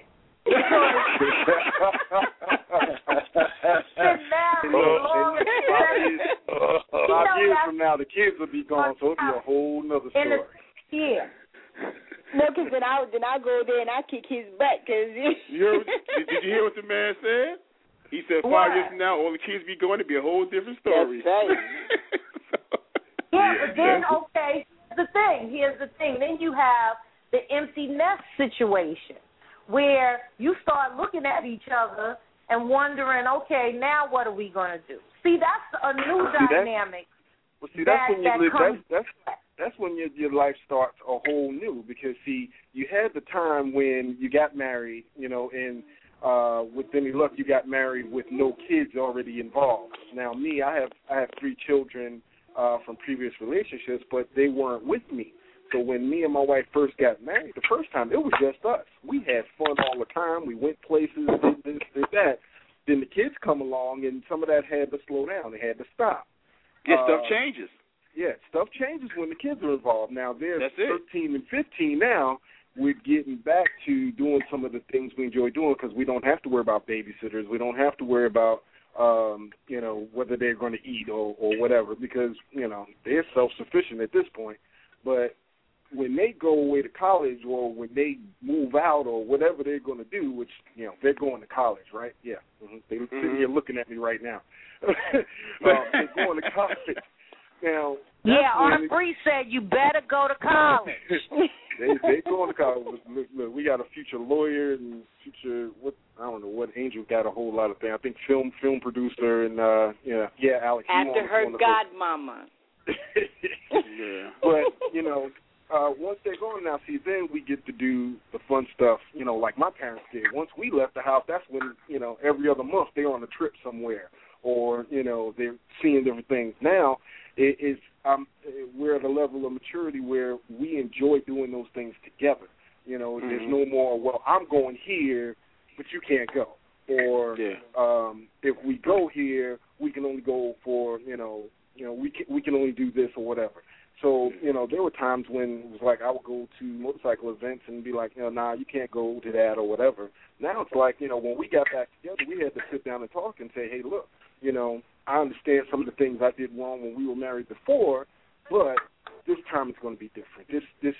Five years from now, the kids will be gone, so it'll be a whole nother story. Yeah. No, because then I go there and I kick his butt. Cause did you hear what the man said? He said 5 years from now, all the kids be going to be a whole different story. That's right. But then, here's the thing. Then you have the empty nest situation, where you start looking at each other and wondering, okay, now what are we going to do? See, that's a new dynamic. That's when your life starts a whole new, because, see, you had the time when you got married, and with any luck, you got married with no kids already involved. Now, me, I have 3 children from previous relationships, but they weren't with me. So when me and my wife first got married, the first time, it was just us. We had fun all the time. We went places, did this, did that. Then the kids come along, and some of that had to slow down. They had to stop. Yeah, stuff changes. Yeah, stuff changes when the kids are involved. Now, they're 13 and 15 now. We're getting back to doing some of the things we enjoy doing, because we don't have to worry about babysitters. We don't have to worry about, whether they're going to eat or whatever, because, they're self-sufficient at this point. But when they go away to college, or when they move out, or whatever they're going to do, which, they're going to college, right? Yeah. Mm-hmm. They're sitting here looking at me right now. They're going to college. Now, Aubrey said you better go to college. They going to college. Look, we got a future lawyer and future, I don't know what, Angel got a whole lot of things. I think film producer, and Alex. After her godmama. Yeah. But, once they're gone now, see, then we get to do the fun stuff, like my parents did. Once we left the house, that's when, every other month they're on a trip somewhere, or, they're seeing different things. Now, we're at a level of maturity where we enjoy doing those things together. There's no more, well, I'm going here, but you can't go. Or if we go here, we can only go for, we can only do this or whatever. So, there were times when it was like I would go to motorcycle events and be like, nah, you can't go to that or whatever. Now it's like, when we got back together, we had to sit down and talk and say, hey, look, I understand some of the things I did wrong when we were married before, but this time it's going to be different.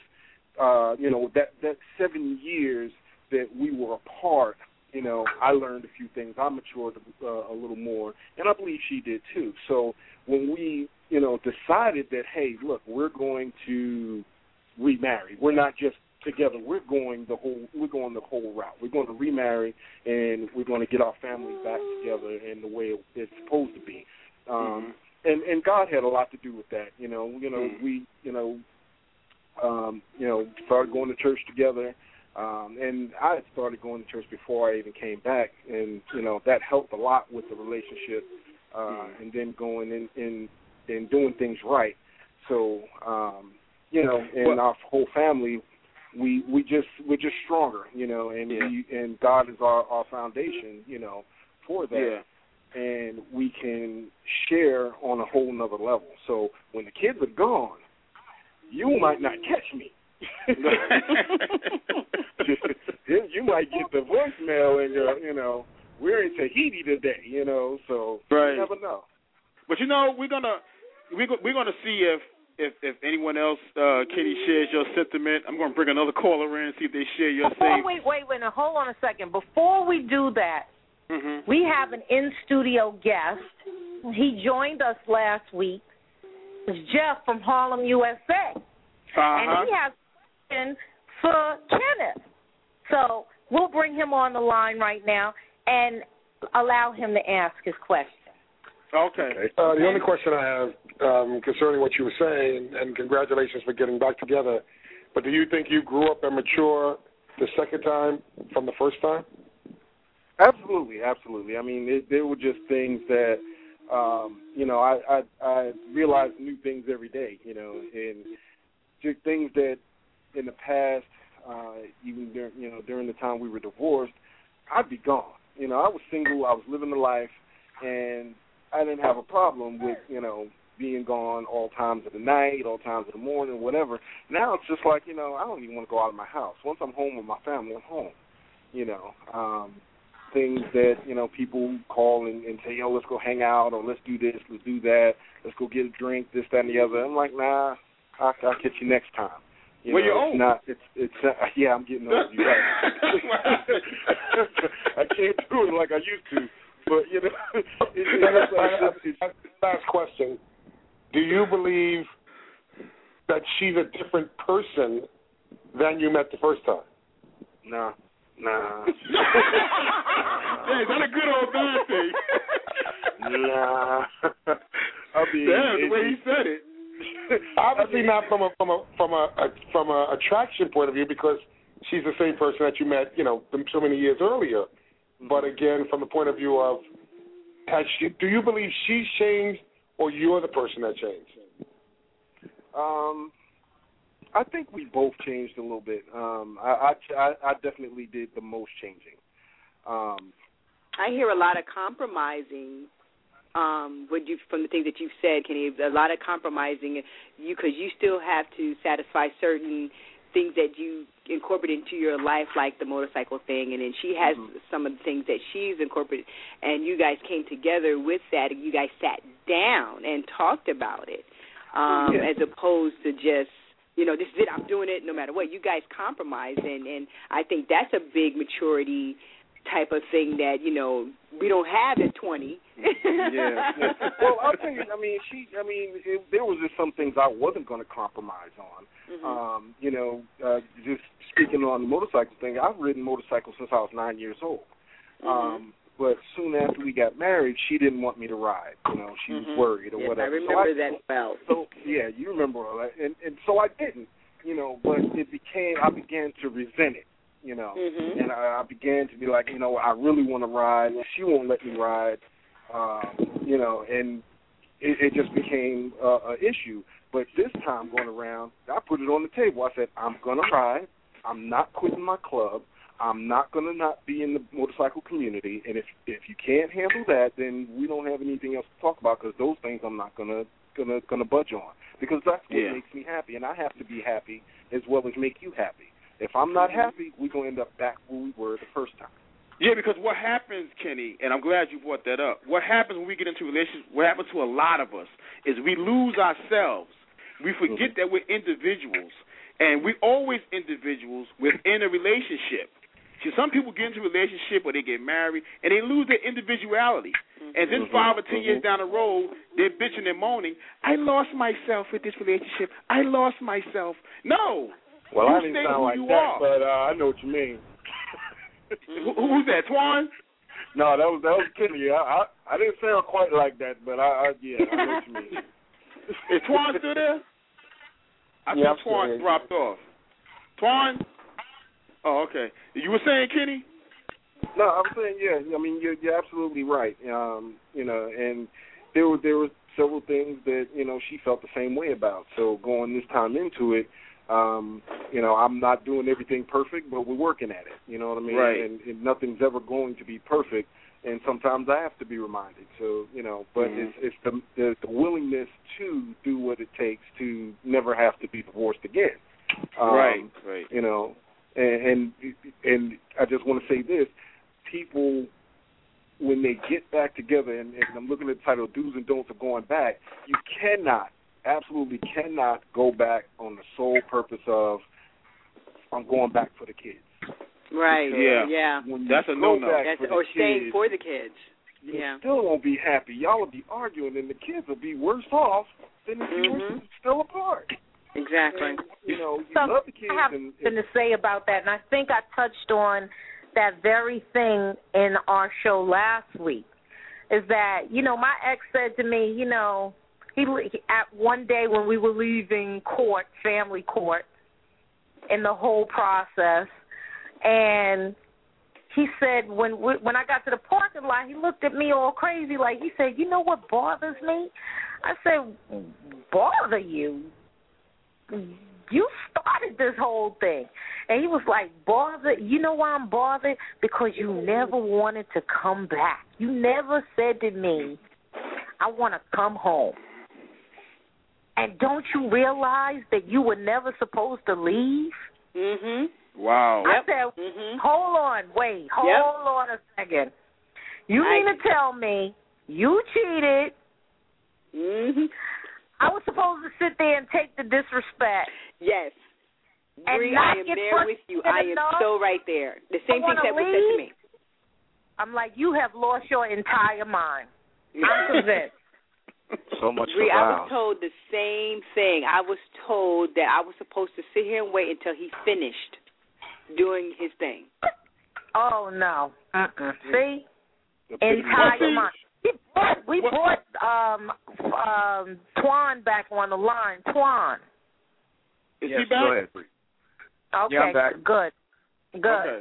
That 7 years that we were apart, I learned a few things. I matured a little more, and I believe she did too. So when we, decided that, hey, look, we're going to remarry. We're not just together. We're going the whole route. We're going to remarry, and we're going to get our family back together in the way it's supposed to be. And God had a lot to do with that. We started going to church together. And I had started going to church before I even came back, and that helped a lot with the relationship, and then going in and doing things right. So and our whole family, we're just stronger, and God is our foundation, for that. Yeah. And we can share on a whole nother level. So when the kids are gone, you might not catch me. You might get the voicemail and we're in Tahiti today, so right. You never know. But we're gonna see if if anyone else, Kenny, shares your sentiment. I'm going to bring another caller in and see if they share your same. Wait. Now, hold on a second. Before we do that, we have an in-studio guest. He joined us last week. It's Jeff from Harlem, USA. And he has a question for Kenneth. So we'll bring him on the line right now and allow him to ask his question. Okay. The only question I have concerning what you were saying, and congratulations for getting back together, but do you think you grew up and matured the second time from the first time? Absolutely. I mean, there were just things that, I realized new things every day, and just things that in the past, even during the time we were divorced, I'd be gone. I was single, I was living the life, and I didn't have a problem with, being gone all times of the night, all times of the morning, whatever. Now it's just like, I don't even want to go out of my house. Once I'm home with my family, I'm home. Things that, people call and say, yo, let's go hang out, or let's do this, let's do that, let's go get a drink, this, that, and the other. I'm like, nah, I'll catch you next time. Well, you're old. Yeah, I'm getting old. You're right. I can't do it like I used to. But, last question. Do you believe that she's a different person than you met the first time? Nah. Hey, is that a good old bad thing? Nah. That's the way he said it. Obviously not from a attraction point of view, because she's the same person that you met, so many years earlier. But again, from the point of view of, do you believe she's changed, or you're the person that changed? I think we both changed a little bit. I definitely did the most changing. I hear a lot of compromising. From the things that you've said, Kenny, a lot of compromising, because you still have to satisfy certain things that you incorporate into your life, like the motorcycle thing, and then she has some of the things that she's incorporated, and you guys came together with that, and you guys sat down and talked about it, as opposed to just, this is it, I'm doing it no matter what. You guys compromised, and I think that's a big maturity type of thing that, we don't have at 20. Yeah. Well, I'll tell you, there was just some things I wasn't going to compromise on. Just speaking on the motorcycle thing, I've ridden motorcycles since I was 9 years old. But soon after we got married, she didn't want me to ride. She was worried or whatever. I remember that well. So, yeah, you remember all that. And so I didn't, but I began to resent it. And I began to be like, I really want to ride. She won't let me ride, and it just became an issue. But this time going around, I put it on the table. I said, I'm going to ride. I'm not quitting my club. I'm not going to not be in the motorcycle community. And if you can't handle that, then we don't have anything else to talk about, because those things I'm not going to budge on, because that's what makes me happy. And I have to be happy as well as make you happy. If I'm not happy, we're going to end up back where we were the first time. Yeah, because what happens, Kenny, and I'm glad you brought that up, what happens when we get into relationships, what happens to a lot of us, is we lose ourselves. We forget that we're individuals, and we're always individuals within a relationship. See, some people get into a relationship or they get married, and they lose their individuality. And then 5 or 10 years down the road, they're bitching and moaning, I lost myself with this relationship. I lost myself. No. Well, I didn't sound like that, but I know what you mean. Who's that, Twan? No, that was Kenny. I didn't sound quite like that, but I know what you mean. Is Twan still there? I think Twan dropped off. Twan? Oh, okay. You were saying, Kenny? No, I'm saying, you're absolutely right. And there were several things that, she felt the same way about. So going this time into it, I'm not doing everything perfect, but we're working at it. You know what I mean? Right. And nothing's ever going to be perfect, and sometimes I have to be reminded. So, but it's the willingness to do what it takes to never have to be divorced again. Right. And I just want to say this: people, when they get back together, and I'm looking at the title, Do's and Don'ts of Going Back, you cannot absolutely cannot go back on the sole purpose of I'm going back for the kids. Right. Because Yeah. That's a no-no. Or staying for the kids. You still won't be happy. Y'all will be arguing, and the kids will be worse off than if you were still apart. Exactly. And, you know, you So love the kids. I have something to say about that, and I think I touched on that very thing in our show last week, is that, you know, my ex said to me, you know, he at one day when we were leaving court, family court, in the whole process, and he said when I got to the parking lot, he looked at me all crazy, like he said, you know what bothers me? I said, bother you? You started this whole thing. And he was like, bothered? You know why I'm bothered? Because you never wanted to come back. You never said to me, I want to come home. And don't you realize that you were never supposed to leave? Mm-hmm. Wow. I said, hold on, wait, hold on a second. You mean to tell me you cheated? Mm-hmm. I was supposed to sit there and take the disrespect. Yes. And Bree, not I am get there with you. I am enough. so right there. The same thing that was said to me. I'm like, you have lost your entire mind. I'm convinced. So much Bree, for I vows. was told the same thing. I was told that I was supposed to sit here and wait until he finished doing his thing. Oh, no. See? Entire mind. We brought Twan back on the line. Twan. Is yes, he back? Go ahead, Bree. Okay, yeah, I'm back. Good. Okay.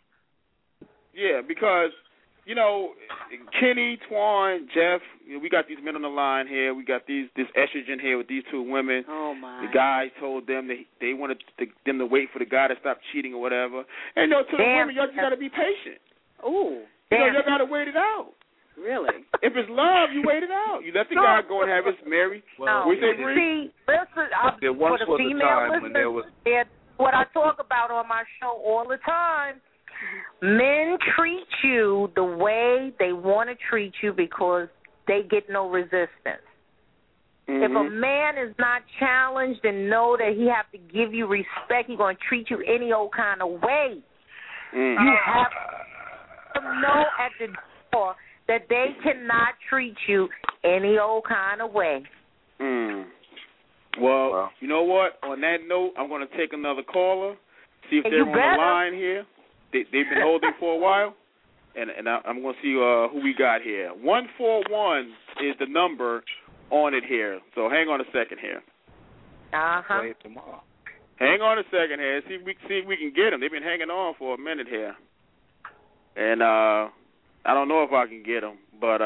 Yeah, because, you know, Kenny, Twan, Jeff, you know, we got these men on the line here. We got this estrogen here with these two women. Oh, my. The guy told them they wanted them to wait for the guy to stop cheating or whatever. And, you know, to the women, y'all just got to be patient. Ooh. You know, y'all got to wait it out. Really? If it's love, you wait it out. You let the guy go and have his marry. No, see, listen, there once for the was a female time when there listeners, was what I talk about on my show all the time. Men treat you the way they want to treat you because they get no resistance. Mm-hmm. If a man is not challenged and know that he have to give you respect, he's going to treat you any old kind of way. Mm-hmm. You have to know at the door that they cannot treat you any old kind of way. Mm. Well, you know what? On that note, I'm going to take another caller, see if they're on the line here. They've been holding for a while, and I'm going to see who we got here. 141 is the number on it here, so hang on a second here. Uh-huh. Wait tomorrow. Hang on a second here. See if we can get them. They've been hanging on for a minute here, and I don't know if I can get them, but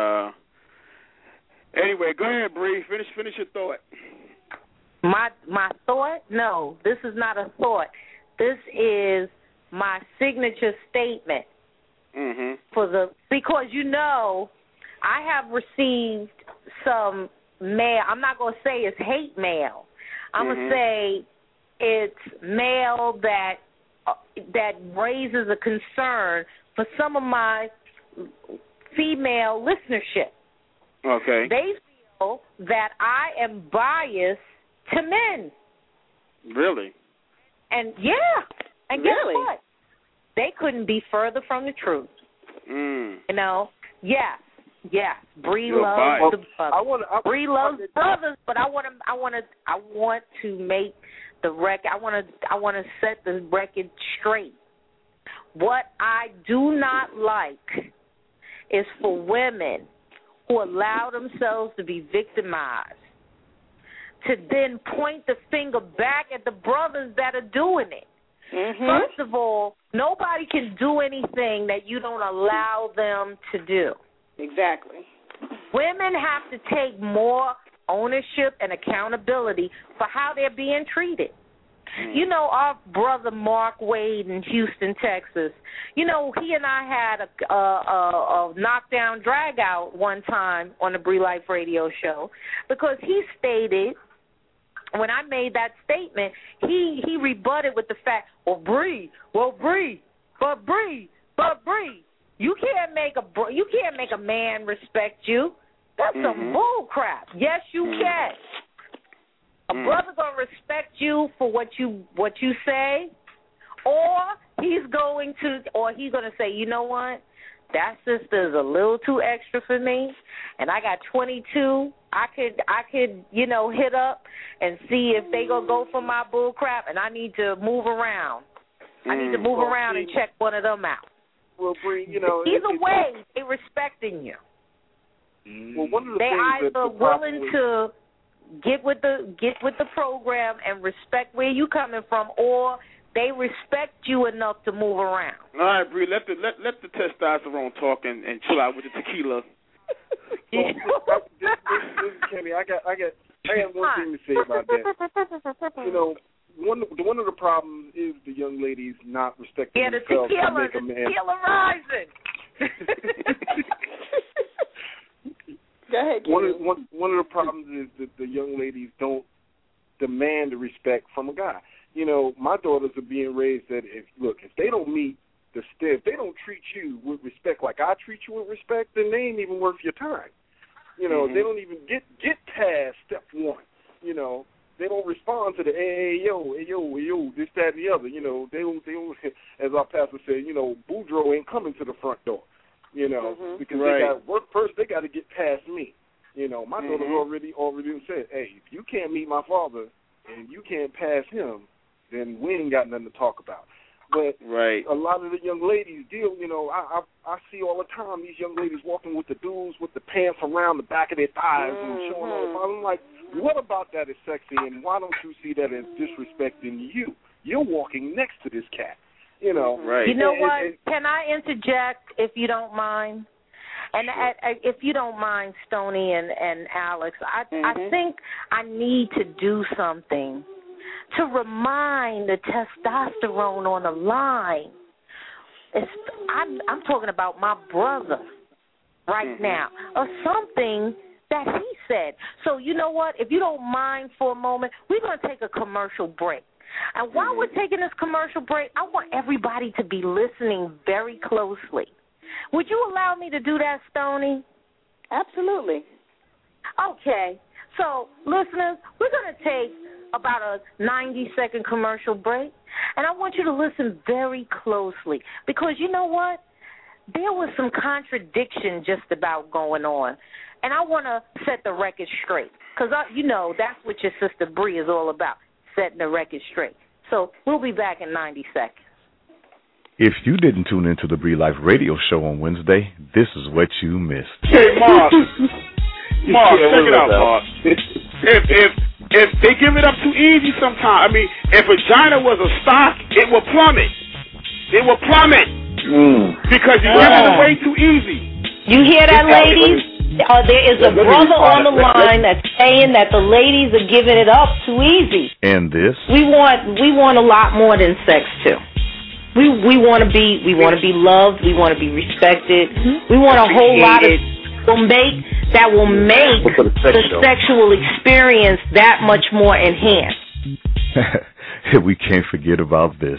anyway, go ahead, Bree. Finish your thought. My thought? No, this is not a thought. This is my signature statement. Mm-hmm. Because you know, I have received some mail. I'm not going to say it's hate mail. I'm going to say it's mail that raises a concern for some of my female listenership. Okay. They feel that I am biased to men. Really? And guess what? They couldn't be further from the truth. Mm. You know? Yes. Bree You're loves biased. the brothers. Bree loves brothers, but I want to make the record. I want to set the record straight. What I do not like is for women who allow themselves to be victimized to then point the finger back at the brothers that are doing it. Mm-hmm. First of all, nobody can do anything that you don't allow them to do. Exactly. Women have to take more ownership and accountability for how they're being treated. You know, our brother Mark Wade in Houston, Texas, you know, he and I had a knockdown drag out one time on the Bree Life radio show because he stated, when I made that statement, he rebutted with the fact, Bree, you can't make a man respect you. That's some bull crap. Yes, you can. A brother gonna respect you for what you say, or he's gonna say, you know what, that sister is a little too extra for me, and I got 22. I could hit up and see if they gonna go for my bull crap, and I need to move around. I need to move around and check one of them out. Well, Bree, either way, they respecting you. Well, one of the they things either willing to get with the program and respect where you coming from, or they respect you enough to move around. All right, Bree, let the testosterone talk and chill out with the tequila. Listen, Kenny, I got one thing to say about that. One of the problems is the young ladies not respecting themselves to make a man. Tequila rising. Go ahead, Kenny. One of the problems is that the young ladies don't demand the respect from a guy. My daughters are being raised that if they don't meet if they don't treat you with respect like I treat you with respect, then they ain't even worth your time. They don't even get past step one. They don't respond to the hey yo, this, that, and the other. They don't. As our pastor said, Boudreaux ain't coming to the front door. Because they got work first. They got to get past me. My daughter already said, hey, if you can't meet my father and you can't pass him, then we ain't got nothing to talk about. But a lot of the young ladies deal, I see all the time these young ladies walking with the dudes with the pants around the back of their thighs and showing all. I'm like, what about that is sexy, and why don't you see that as disrespecting you? You're walking next to this cat, You know what? Can I interject if you don't mind? And if you don't mind, Stoney and Alex, I think I need to do something to remind the testosterone on the line. I'm talking about my brother right now, or something that he said. So you know what? If you don't mind for a moment, we're going to take a commercial break. And while we're taking this commercial break, I want everybody to be listening very closely. Would you allow me to do that, Stoney? Absolutely. Okay. So, listeners, we're going to take about a 90-second commercial break, and I want you to listen very closely because you know what? There was some contradiction just about going on, and I want to set the record straight because, that's what your sister Bree is all about, setting the record straight. So we'll be back in 90 seconds. If you didn't tune into the Bree Life Radio Show on Wednesday, this is what you missed. Hey, Mark. Mark, check it out, Mark. If they give it up too easy sometimes, if vagina was a stock, it will plummet. It will plummet. Because you give it away too easy. You hear that, ladies? There is a brother on the line that's saying that the ladies are giving it up too easy. And this? We want a lot more than sex, too. We want to be loved. We want to be respected. We want a whole lot of that will make the sexual experience that much more enhanced. We can't forget about this.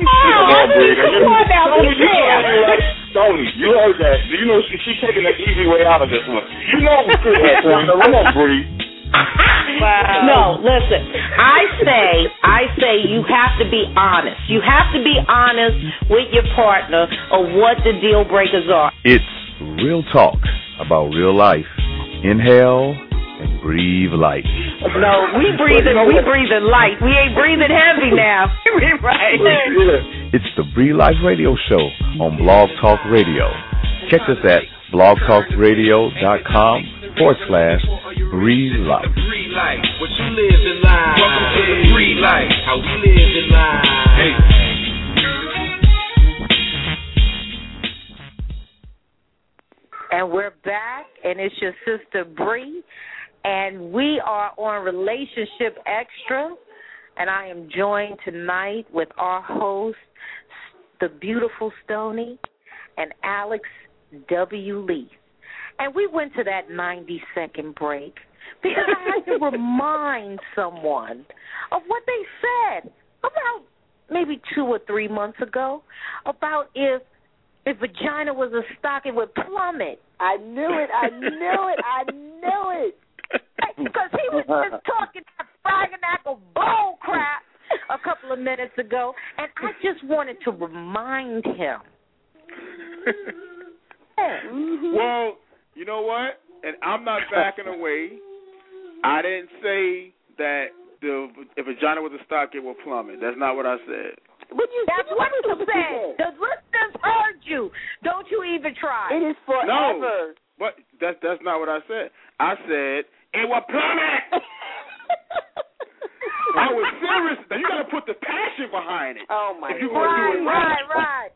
Tony, you heard that. You know she's taking the easy way out of this one. You know come on, Bree. Wow. No, listen. I say you have to be honest. You have to be honest with your partner of what the deal breakers are. It's real talk about real life. Inhale and breathe light. No, we breathing light. We ain't breathing heavy now. Right. It's the Bree Life Radio Show on Blog Talk Radio. Check us at blogtalkradio.com/Bree Life. What you live in life. Welcome to the Bree Life. How we live in life. Hey. And we're back, and it's your sister Bree, and we are on Relationship Extra, and I am joined tonight with our hosts, the beautiful Stoney and Alex W. Lee. And we went to that 90-second break because I had to remind someone of what they said about maybe 2 or 3 months ago about if vagina was a stock, it would plummet. I knew it. Because he was just talking, bragging of minutes ago, and I just wanted to remind him. Well, you know what? And I'm not backing away. I didn't say that if a vagina was a stock, it would plummet. That's not what I said. That's what you said. The listeners heard you. Don't you even try. It is forever. No, but that's not what I said. I said it will plummet. I was serious. Now you got to put the passion behind it. Oh my God. Right.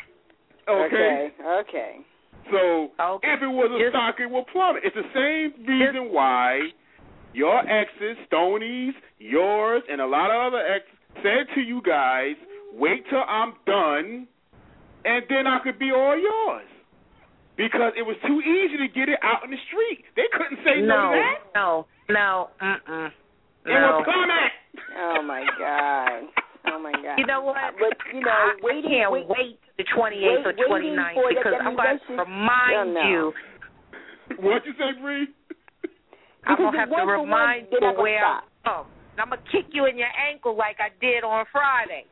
Okay. So if it was a stock, it will plummet. It's the same reason why your exes, Stoney's, yours, and a lot of other exes said to you guys, wait till I'm done, and then I could be all yours. Because it was too easy to get it out in the street. They couldn't say no to that. No. It will plummet. Oh, my God. You know what? But, you know, I can't wait the 28th or 29th because I'm going to remind you. What you say, Bree? I'm going to have to remind you where I'm from. I'm going to kick you in your ankle like I did on Friday.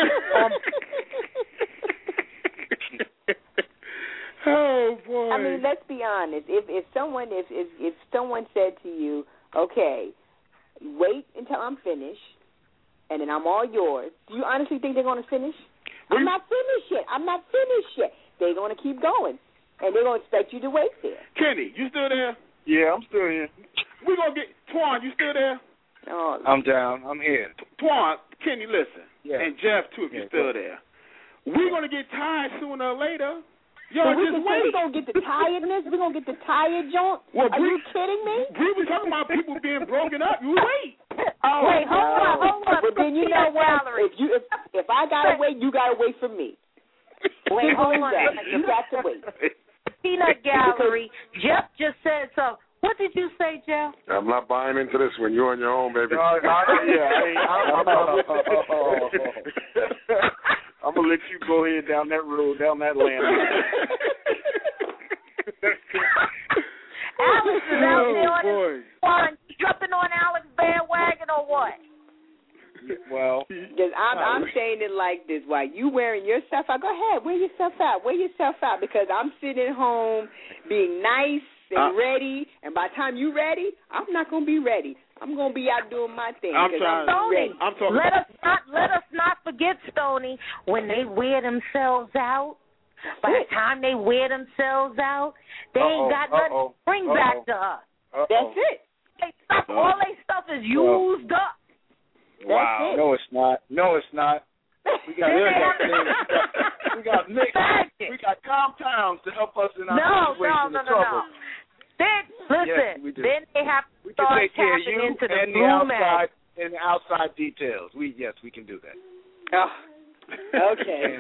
Oh, boy. I mean, let's be honest. If someone said to you, okay, wait until I'm finished, and then I'm all yours, do you honestly think they're going to finish? I'm not finished yet. They're going to keep going, and they're going to expect you to wait there. Kenny, you still there? Yeah, I'm still here. We're going to get Twan, you still there? Oh, I'm down. I'm here. Twan, Kenny, listen. Yeah. And Jeff, too, if you're still there. We're going to get tired sooner or later. Yo, so just wait. We're going to get the tiredness? We're going to get the tired joint? Are you kidding me? Bree was talking about people being broken up. You wait. Oh, wait, hold on. But then you know what? If I got to wait, you got to wait for me. Wait, hold on. You got to wait. Peanut Gallery. Jeff just said so. What did you say, Jeff? I'm not buying into this one. You're on your own, baby. I'm going to let you go ahead down that road, down that land. Alex is out there on his phone. You jumping on Alex's bandwagon or what? Well, I'm saying it like this. While you wearing your stuff out, go ahead, wear yourself out. Because I'm sitting at home being nice and ready, and by the time you ready, I'm not going to be ready. I'm going to be out doing my thing. Stoney, let us not forget, Stoney, when they wear themselves out, by the time they wear themselves out, they ain't got nothing to bring back to us. That's it. All their stuff is used up. Wow. No, it's not. We got we got mixed. We got compounds to help us in our situation of trouble. Then then they have to start take care of you into and the outside details. We can do that. Oh, okay.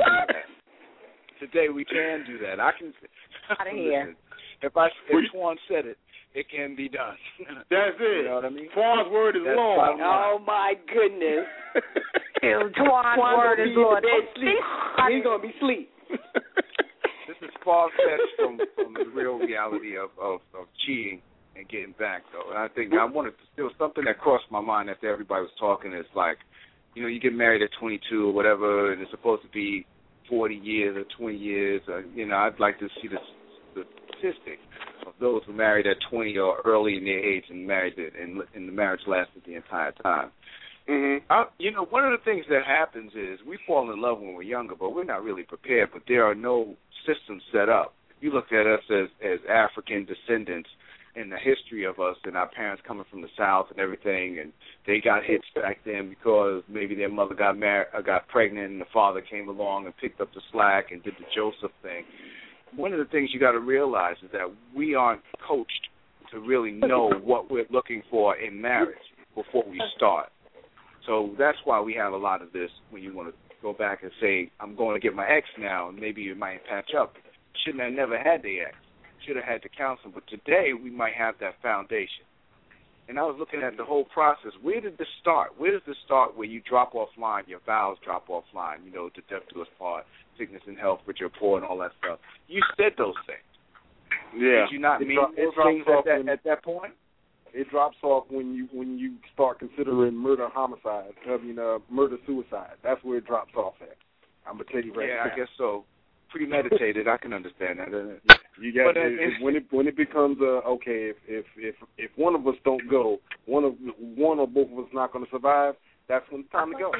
Today we can do that. I can. Out of here. If Twan said it, it can be done. That's it. You know what I mean? Twan's word is law. Oh my goodness. Twan's word is law. He's gonna be asleep. This is far-fetched from the real reality of cheating and getting back, though. And I think there was something that crossed my mind after everybody was talking. Is like, you get married at 22 or whatever, and it's supposed to be 40 years or 20 years. I'd like to see the statistic of those who married at 20 or early in their age and married and the marriage lasted the entire time. Mm-hmm. One of the things that happens is we fall in love when we're younger, but we're not really prepared. But there are no systems set up. You look at us as African descendants and the history of us and our parents coming from the South and everything, and they got hits back then because maybe their mother got married, got pregnant, and the father came along and picked up the slack and did the Joseph thing. One of the things you got to realize is that we aren't coached to really know what we're looking for in marriage before we start. So that's why we have a lot of this when you want to go back and say, I'm going to get my ex now, and maybe it might patch up. Shouldn't have never had the ex. Should have had the counseling. But today we might have that foundation. And I was looking at the whole process. Where did this start? Where does this start where you drop offline, your vows drop offline, to death do us part, sickness and health, rich or poor, and all that stuff? You said those things. Yeah. Did you not mean those things at that point? It drops off when you start considering murder suicide. That's where it drops off at. I'm gonna tell you right now. I guess so. Premeditated, I can understand that. You got when it becomes okay. If one of us don't go, one or both of us not going to survive. That's when it's time to go.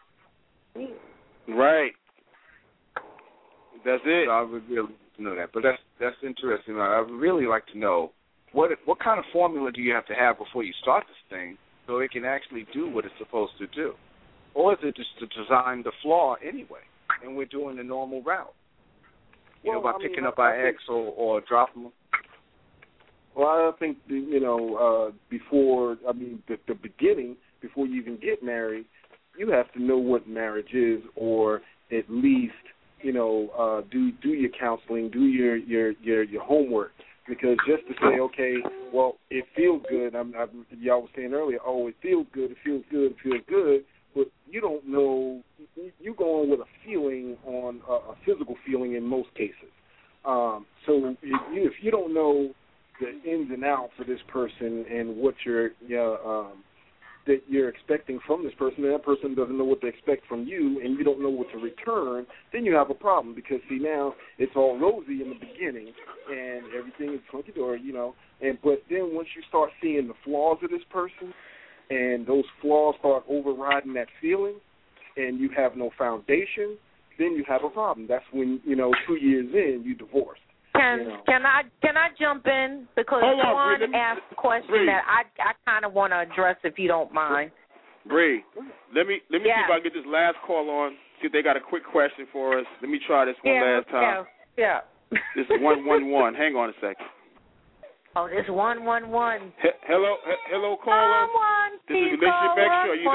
Right. That's it. So I would really know that, but that's interesting. I would really like to know what kind of formula do you have to have before you start this thing so it can actually do what it's supposed to do, or is it just to design the flaw anyway, and we're doing the normal route? By picking up our ex or dropping them? Well, I think, before, the beginning, before you even get married, you have to know what marriage is, or at least, do your counseling, do your homework. Because just to say, okay, well, it feels good, y'all was saying earlier, it feels good, but you don't know, you're going with a feeling on a physical feeling in most cases. So if you don't know the ins and outs of this person and what that you're expecting from this person, and that person doesn't know what to expect from you, and you don't know what to return, then you have a problem. Because see, now it's all rosy in the beginning and everything is hunky-dory, but then once you start seeing the flaws of this person, and those flaws start overriding that feeling, and you have no foundation, then you have a problem. That's when, 2 years in, you divorced. Can I jump in? Because Juan asked a question that I kind of want to address, if you don't mind. Bree, let me see if I can get this last call on. See if they got a quick question for us. Let me try this one last time. Yeah. This is 111. Hang on a second. Oh, this 111. Hello, caller. This is Relationship Extra. Are you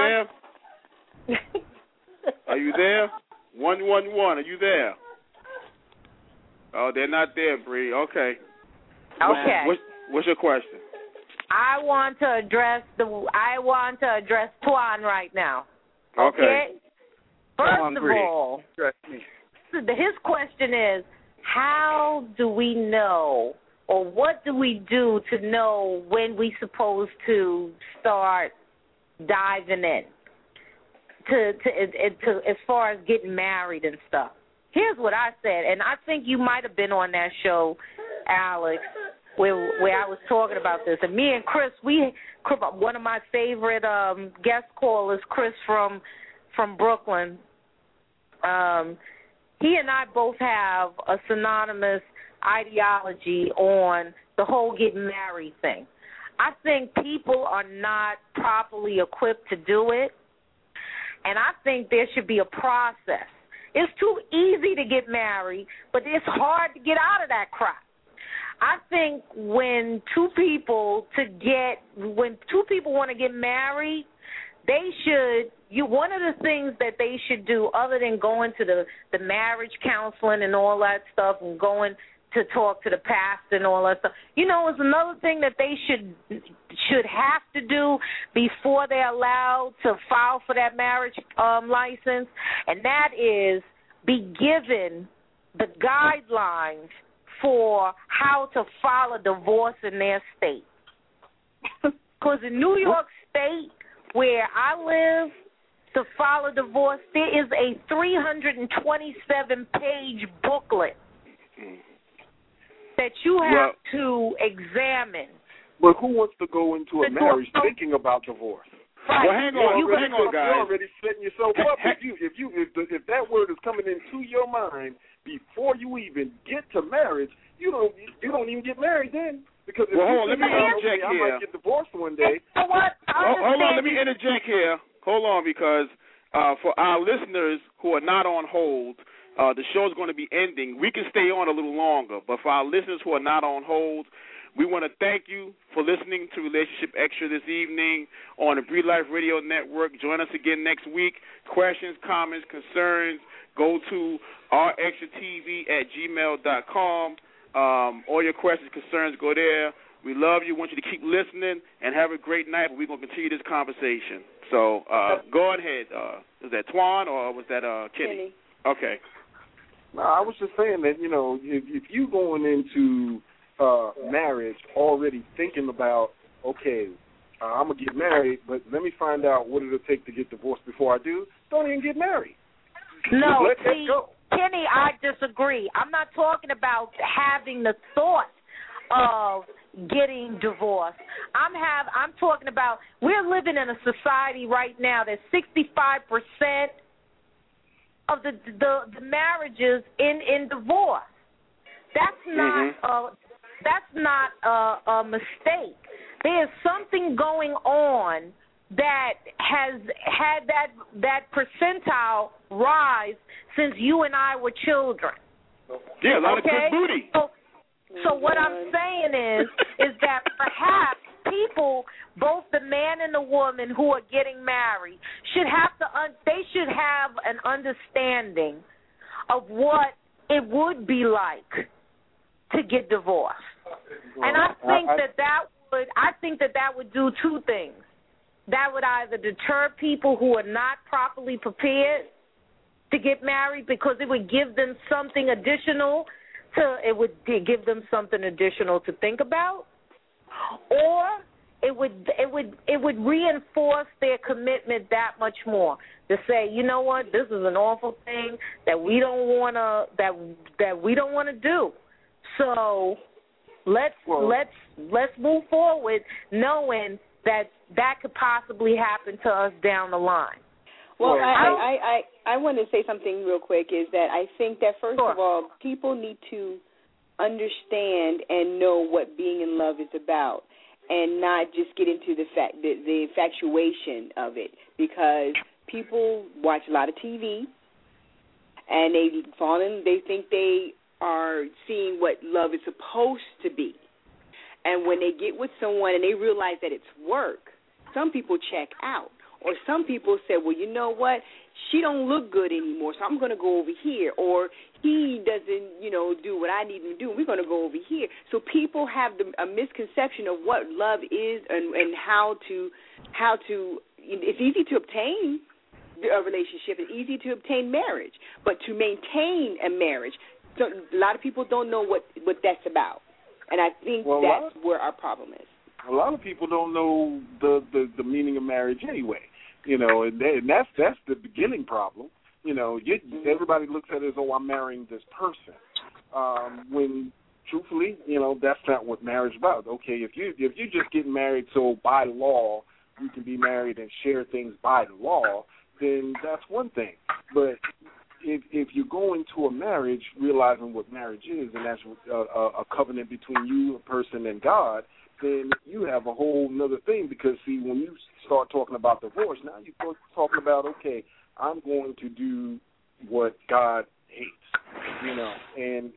there? Are you there? 111. Are you there? Oh, they're not there, Bree. Okay. Okay. What's your question? I want to address Twan right now. Okay. First of all, his question is, how do we know, or what do we do to know when we supposed to start diving in to as far as getting married and stuff? Here's what I said, and I think you might have been on that show, Alex, where I was talking about this. And me and Chris, one of my favorite guest callers, Chris from Brooklyn, he and I both have a synonymous ideology on the whole getting married thing. I think people are not properly equipped to do it, and I think there should be a process. It's too easy to get married, but it's hard to get out of that crap. I think when two people want to get married, one of the things that they should do, other than going to the marriage counseling and all that stuff, and going to talk to the pastor and all that stuff, is another thing that they should have to do before they're allowed to file for that marriage license, and that is be given the guidelines for how to file a divorce in their state. Because in New York State, where I live, to file a divorce, there is a 327-page booklet that you have to examine. But who wants to go into a marriage thinking about divorce? Right. Well, hang on, guys. You're already setting yourself up. If that word is coming into your mind before you even get to marriage, you don't even get married then. Because if let me interject here. I might get divorced one day. What? Hold on, let me interject here. Hold on, because for our listeners who are not on hold, the show's going to be ending. We can stay on a little longer, but for our listeners who are not on hold, we want to thank you for listening to Relationship Extra this evening on the Breathe Life Radio Network. Join us again next week. Questions, comments, concerns, go to rextratv@gmail.com. All your questions, concerns, go there. We love you. Want you to keep listening and have a great night. We're going to continue this conversation. So go ahead. Was that Twan or was that Kenny? Okay. No, I was just saying that, if you going into marriage already thinking about okay, I'm going to get married, but let me find out what it'll take to get divorced before I do. Don't even get married. No, let see, that go. Kenny, I disagree. I'm not talking about having the thought of getting divorced. I'm talking about we're living in a society right now that 65% of the marriages in divorce. That's not a mistake. There's something going on that has had that percentile rise since you and I were children. Yeah, a lot of good booty. So what I'm saying is that perhaps people, both the man and the woman who are getting married, should have an understanding of what it would be like to get divorced. And I think that would do two things. That would either deter people who are not properly prepared to get married because it would give them something additional to think about, or it would reinforce their commitment that much more to say, you know what, this is an awful thing that we don't want to do. So let's move forward knowing that could possibly happen to us down the line. Well, I want to say something real quick, is that I think that, first of all, people need to understand and know what being in love is about and not just get into the infatuation of it, because people watch a lot of TV and they think they are seeing what love is supposed to be. And when they get with someone and they realize that it's work, some people check out. Or some people say, well, you know what, she don't look good anymore, so I'm going to go over here. Or he doesn't, do what I need him to do. We're going to go over here. So people have a misconception of what love is and how to. It's easy to obtain a relationship. It's easy to obtain marriage, but to maintain a marriage, so a lot of people don't know what that's about. And I think that's where our problem is. A lot of people don't know the meaning of marriage anyway, and that's the beginning problem. Everybody looks at it as, I'm marrying this person, when truthfully, that's not what marriage is about. Okay, if you just get married so by law you can be married and share things by law, then that's one thing. But if you go into a marriage realizing what marriage is, and that's a covenant between you, a person, and God, then you have a whole nother thing, because, see, when you start talking about divorce, now you start talking about, okay, I'm going to do what God hates, and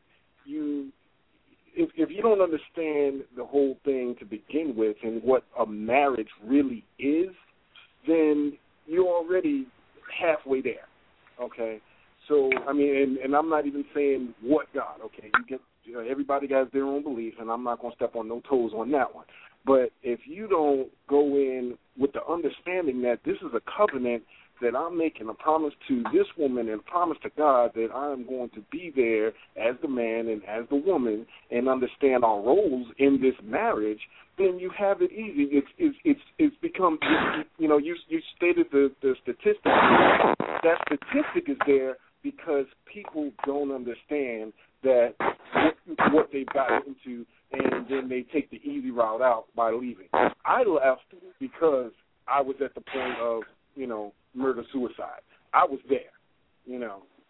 if you don't understand the whole thing to begin with and what a marriage really is, then you're already halfway there, okay? So, I mean, and I'm not even saying what God, okay? Everybody has their own belief, and I'm not going to step on no toes on that one. But if you don't go in with the understanding that this is a covenant, that I'm making a promise to this woman and a promise to God that I'm going to be there as the man and as the woman and understand our roles in this marriage, then you have it easy. It's become, you stated the statistic. That statistic is there because people don't understand that what they've gotten into, and then they take the easy route out by leaving. I left because I was at the point of, murder-suicide. I was there, and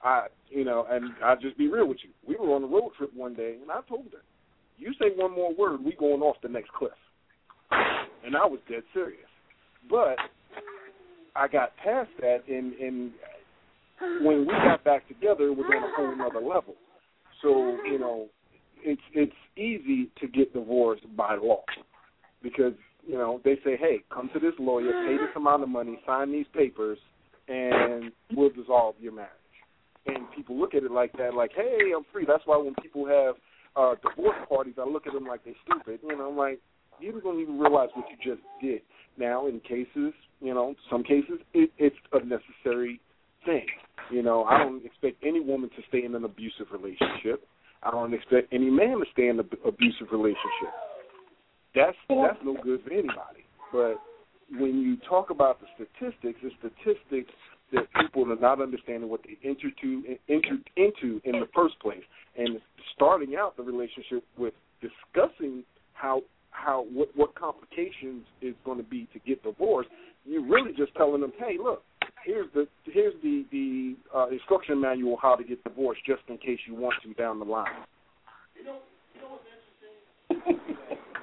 I'll just be real with you. We were on a road trip one day, and I told her, you say one more word, we going off the next cliff. And I was dead serious. But I got past that, and when we got back together, it was on a whole other level. So, it's easy to get divorced by law because, they say, hey, come to this lawyer, pay this amount of money, sign these papers, and we'll dissolve your marriage. And people look at it like that, like, hey, I'm free. That's why when people have divorce parties, I look at them like they're stupid. I'm like, you don't even realize what you just did. Now, in cases, some cases, it's a necessary thing. I don't expect any woman to stay in an abusive relationship. I don't expect any man to stay in an abusive relationship. that's no good for anybody. But when you talk about the statistics, it's statistics that people are not understanding what they entered into in the first place, and starting out the relationship with discussing what complications is going to be to get divorced. You're really just telling them, hey, look, here's the instruction manual how to get divorced, just in case you want to down the line. You know what's interesting?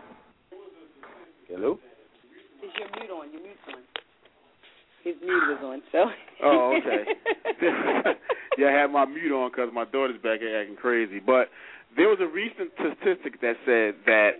Hello? Is your mute on? Your mute's on. His mute was on, so. Oh, okay. Yeah, I had my mute on because my daughter's back here acting crazy. But there was a recent statistic that said that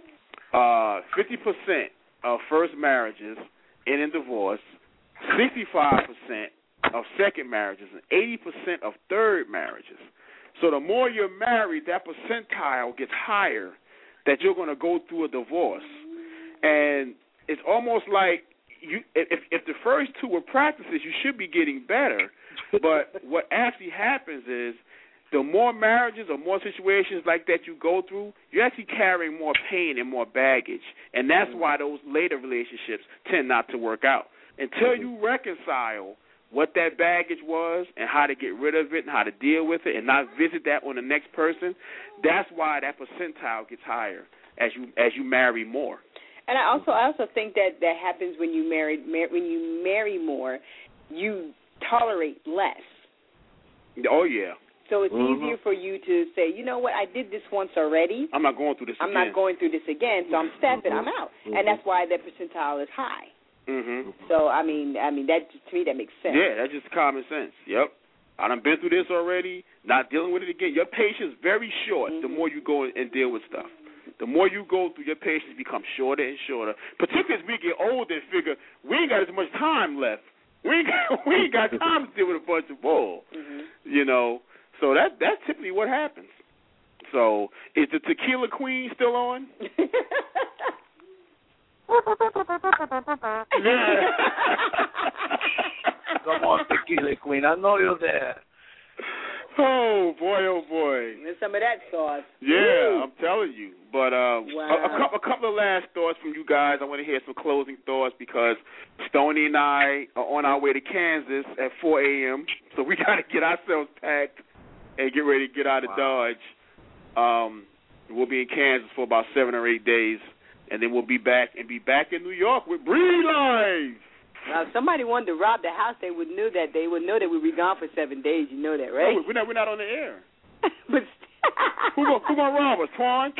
50% of first marriages end in divorce, 65% of second marriages, and 80% of third marriages. So the more you're married, that percentile gets higher that you're going to go through a divorce. And it's almost like if the first two were practices, you should be getting better. But what actually happens is the more marriages or more situations like that you go through, you're actually carrying more pain and more baggage. And that's why those later relationships tend not to work out. Until you reconcile what that baggage was and how to get rid of it and how to deal with it and not visit that on the next person, that's why that percentile gets higher as you marry more. And I also think that happens when you marry more, you tolerate less. Oh yeah. So it's easier for you to say, you know what, I did this once already. I'm not going through this again. I'm not going through this again, so I'm stepping, I'm out. And that's why that percentile is high. So, I mean, that to me, that makes sense. Yeah, that's just common sense. Yep. I done been through this already, not dealing with it again. Your patience is very short the more you go and deal with stuff. The more you go through, your patience becomes shorter and shorter. Particularly as we get older and figure we ain't got as much time left. We ain't got time to deal with a bunch of bull. You know, so that's typically what happens. So is the Tequila Queen still on? Come on, Tequila Queen. I know you're there. Oh boy. And some of that sauce. Yeah, Woo. I'm telling you. But a couple of last thoughts from you guys. I want to hear some closing thoughts because Stoney and I are on our way to Kansas at 4 a.m. So we got to get ourselves packed and get ready to get out of Dodge. We'll be in Kansas for about 7 or 8 days, and then we'll be back in New York with Bree Live. Now, if somebody wanted to rob the house, they would know that we'd be gone for 7 days. You know that, right? No, we're not on the air. But who gonna rob us, Twan?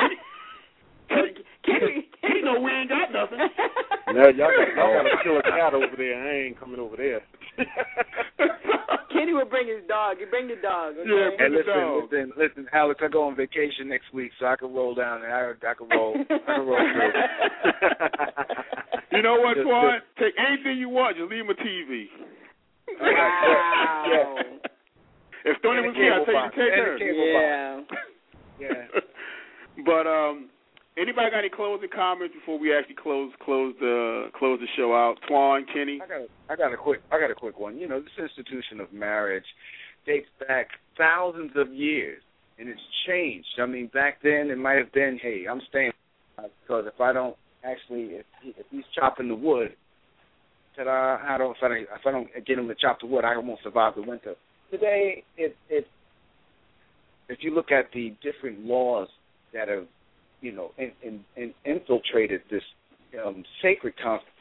Kenny know we ain't got nothing. No, y'all got to kill a cat over there. I ain't coming over there. Kenny will bring his dog. You bring the dog. Okay? Yeah, bring the dog. Listen, Alex, I go on vacation next week, so I can roll down and I can roll through. You know what, Twan? Take anything you want. Just leave him a TV. Wow. Yeah. If Stoney was here, I'd tell you to take her. Yeah. But anybody got any closing comments before we actually close the show out? Twan, Kenny. I got a quick one. You know, this institution of marriage dates back thousands of years, and it's changed. I mean, back then it might have been, hey, I'm staying because if I don't actually, if he's chopping the wood, if I don't get him to chop the wood, I won't survive the winter. Today, if you look at the different laws that have, you know, infiltrated this sacred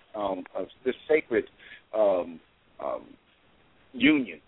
union,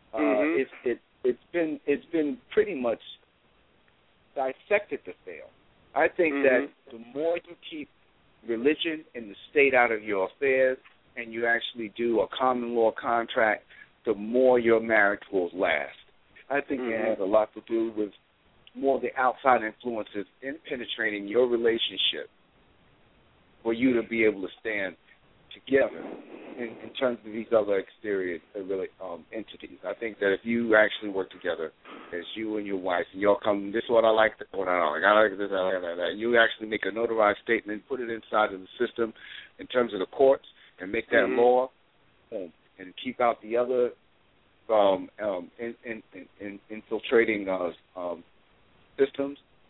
it's been pretty much dissected to fail. I think that the more you keep religion and the state out of your affairs, and you actually do a common law contract, the more your marriage will last. I think it has a lot to do with more of the outside influences in penetrating your relationship for you to be able to stand together in terms of these other exterior entities. I think that if you actually work together as you and your wife, and y'all come, this is what I like, this is what I don't like, I like this, I like that, you actually make a notarized statement, put it inside of the system in terms of the courts, and make that law, and keep out the other infiltrating systems,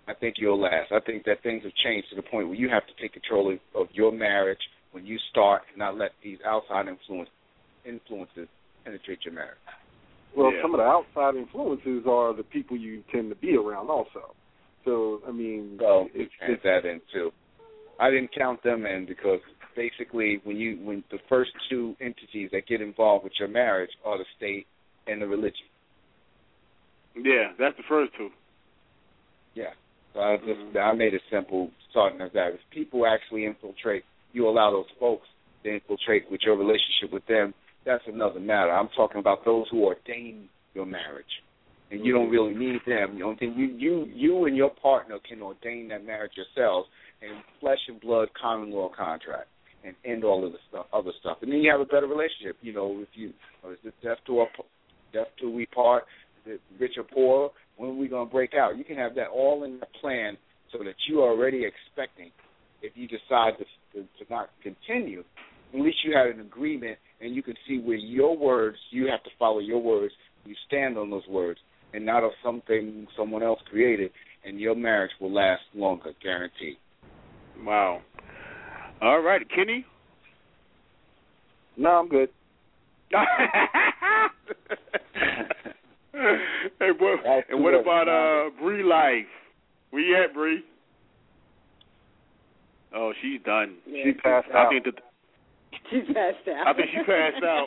I think you'll last. I think that things have changed to the point where you have to take control of your marriage when you start and not let these outside influences penetrate your marriage. Well, some of the outside influences are the people you tend to be around also. So, I mean... Well, it's that in, too. I didn't count them in because basically when the first two entities that get involved with your marriage are the state and the religion. Yeah, that's the first two. Yeah. So I made it simple, starting as that. If people actually infiltrate, you allow those folks to infiltrate with your relationship with them, that's another matter. I'm talking about those who ordain your marriage. And you don't really need them. You don't think you and your partner can ordain that marriage yourselves in flesh and blood common law contract and end all of the other stuff. And then you have a better relationship. You know, if you is it death till we part, is it rich or poor, when are we gonna break out? You can have that all in the plan so that you are already expecting if you decide to not continue, at least you have an agreement and you can see where your words, you have to follow your words, you stand on those words, and not of something someone else created, and your marriage will last longer, guaranteed. Wow. All right, Kenny? No, I'm good. Hey, boy, and what about Bree Life? Where you at, Bree? Oh, she's done. Yeah, she passed out. She's passed out. I think she passed out.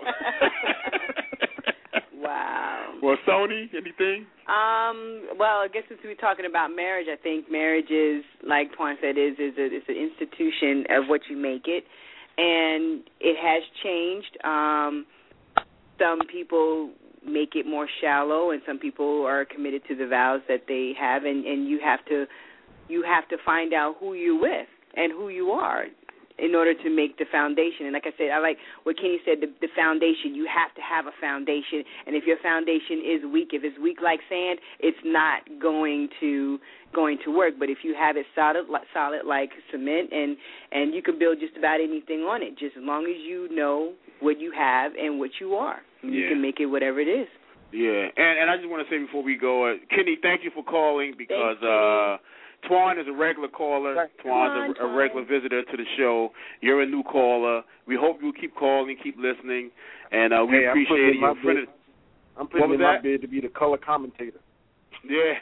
Wow. Well, Sony, anything? Well, I guess since we're talking about marriage, I think marriage is, like Twan said, is an institution of what you make it, and it has changed. Some people make it more shallow, and some people are committed to the vows that they have, and you have to find out who you're with and who you are in order to make the foundation. And like I said, I like what Kenny said, the foundation. You have to have a foundation, and if your foundation is weak, if it's weak like sand, it's not going to work. But if you have it solid like cement, and you can build just about anything on it, just as long as you know what you have and what you are. You can make it whatever it is. Yeah, and I just want to say before we go, Kenny, thank you for calling because Twan is a regular caller. Twan's a regular visitor to the show. You're a new caller. We hope you'll keep calling, keep listening, and we appreciate you. I'm putting in my bid to be the color commentator. Yeah.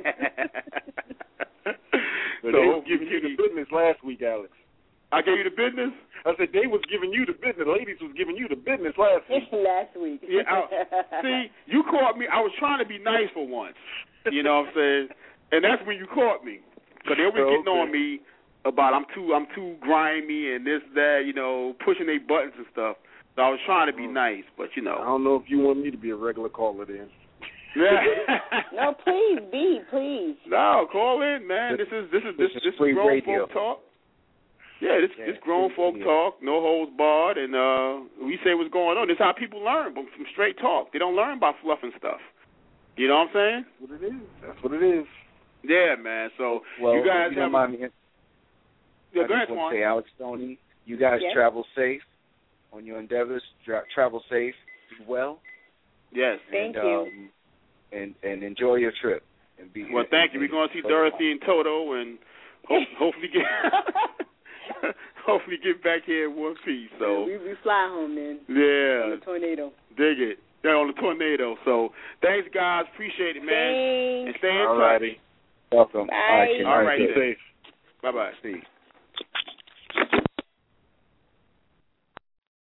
So they was giving you the business last week, Alex. I gave you the business? I said they was giving you the business. The ladies was giving you the business last week. Last week. Yeah, see, you caught me. I was trying to be nice for once. You know what I'm saying? And that's when you caught me. Because they were getting on me about I'm too grimy and this, that, you know, pushing their buttons and stuff. So I was trying to be nice, but, you know. I don't know if you want me to be a regular caller then. Yeah. No, please, please. No, call in, man. This is grown folk talk. Yeah, this grown folk talk, no holds barred, and we say what's going on. This is how people learn, but from straight talk. They don't learn by fluffing stuff. You know what I'm saying? That's what it is. That's what it is. Yeah, man. So you guys have. I just want to say, Alex Stoney, you guys travel safe on your endeavors. Travel safe, be well. Yes. Thank you. And enjoy your trip. And be. Well, thank you. We're going to see Dorothy and Toto, and hopefully get. Hopefully get back here in one piece. So we fly home then. Yeah. On the tornado. Dig it. Yeah, on the tornado. So thanks, guys. Appreciate it, man. Thanks. And stay in touch. touch. Welcome. Bye. All right. Be safe. Bye-bye. See.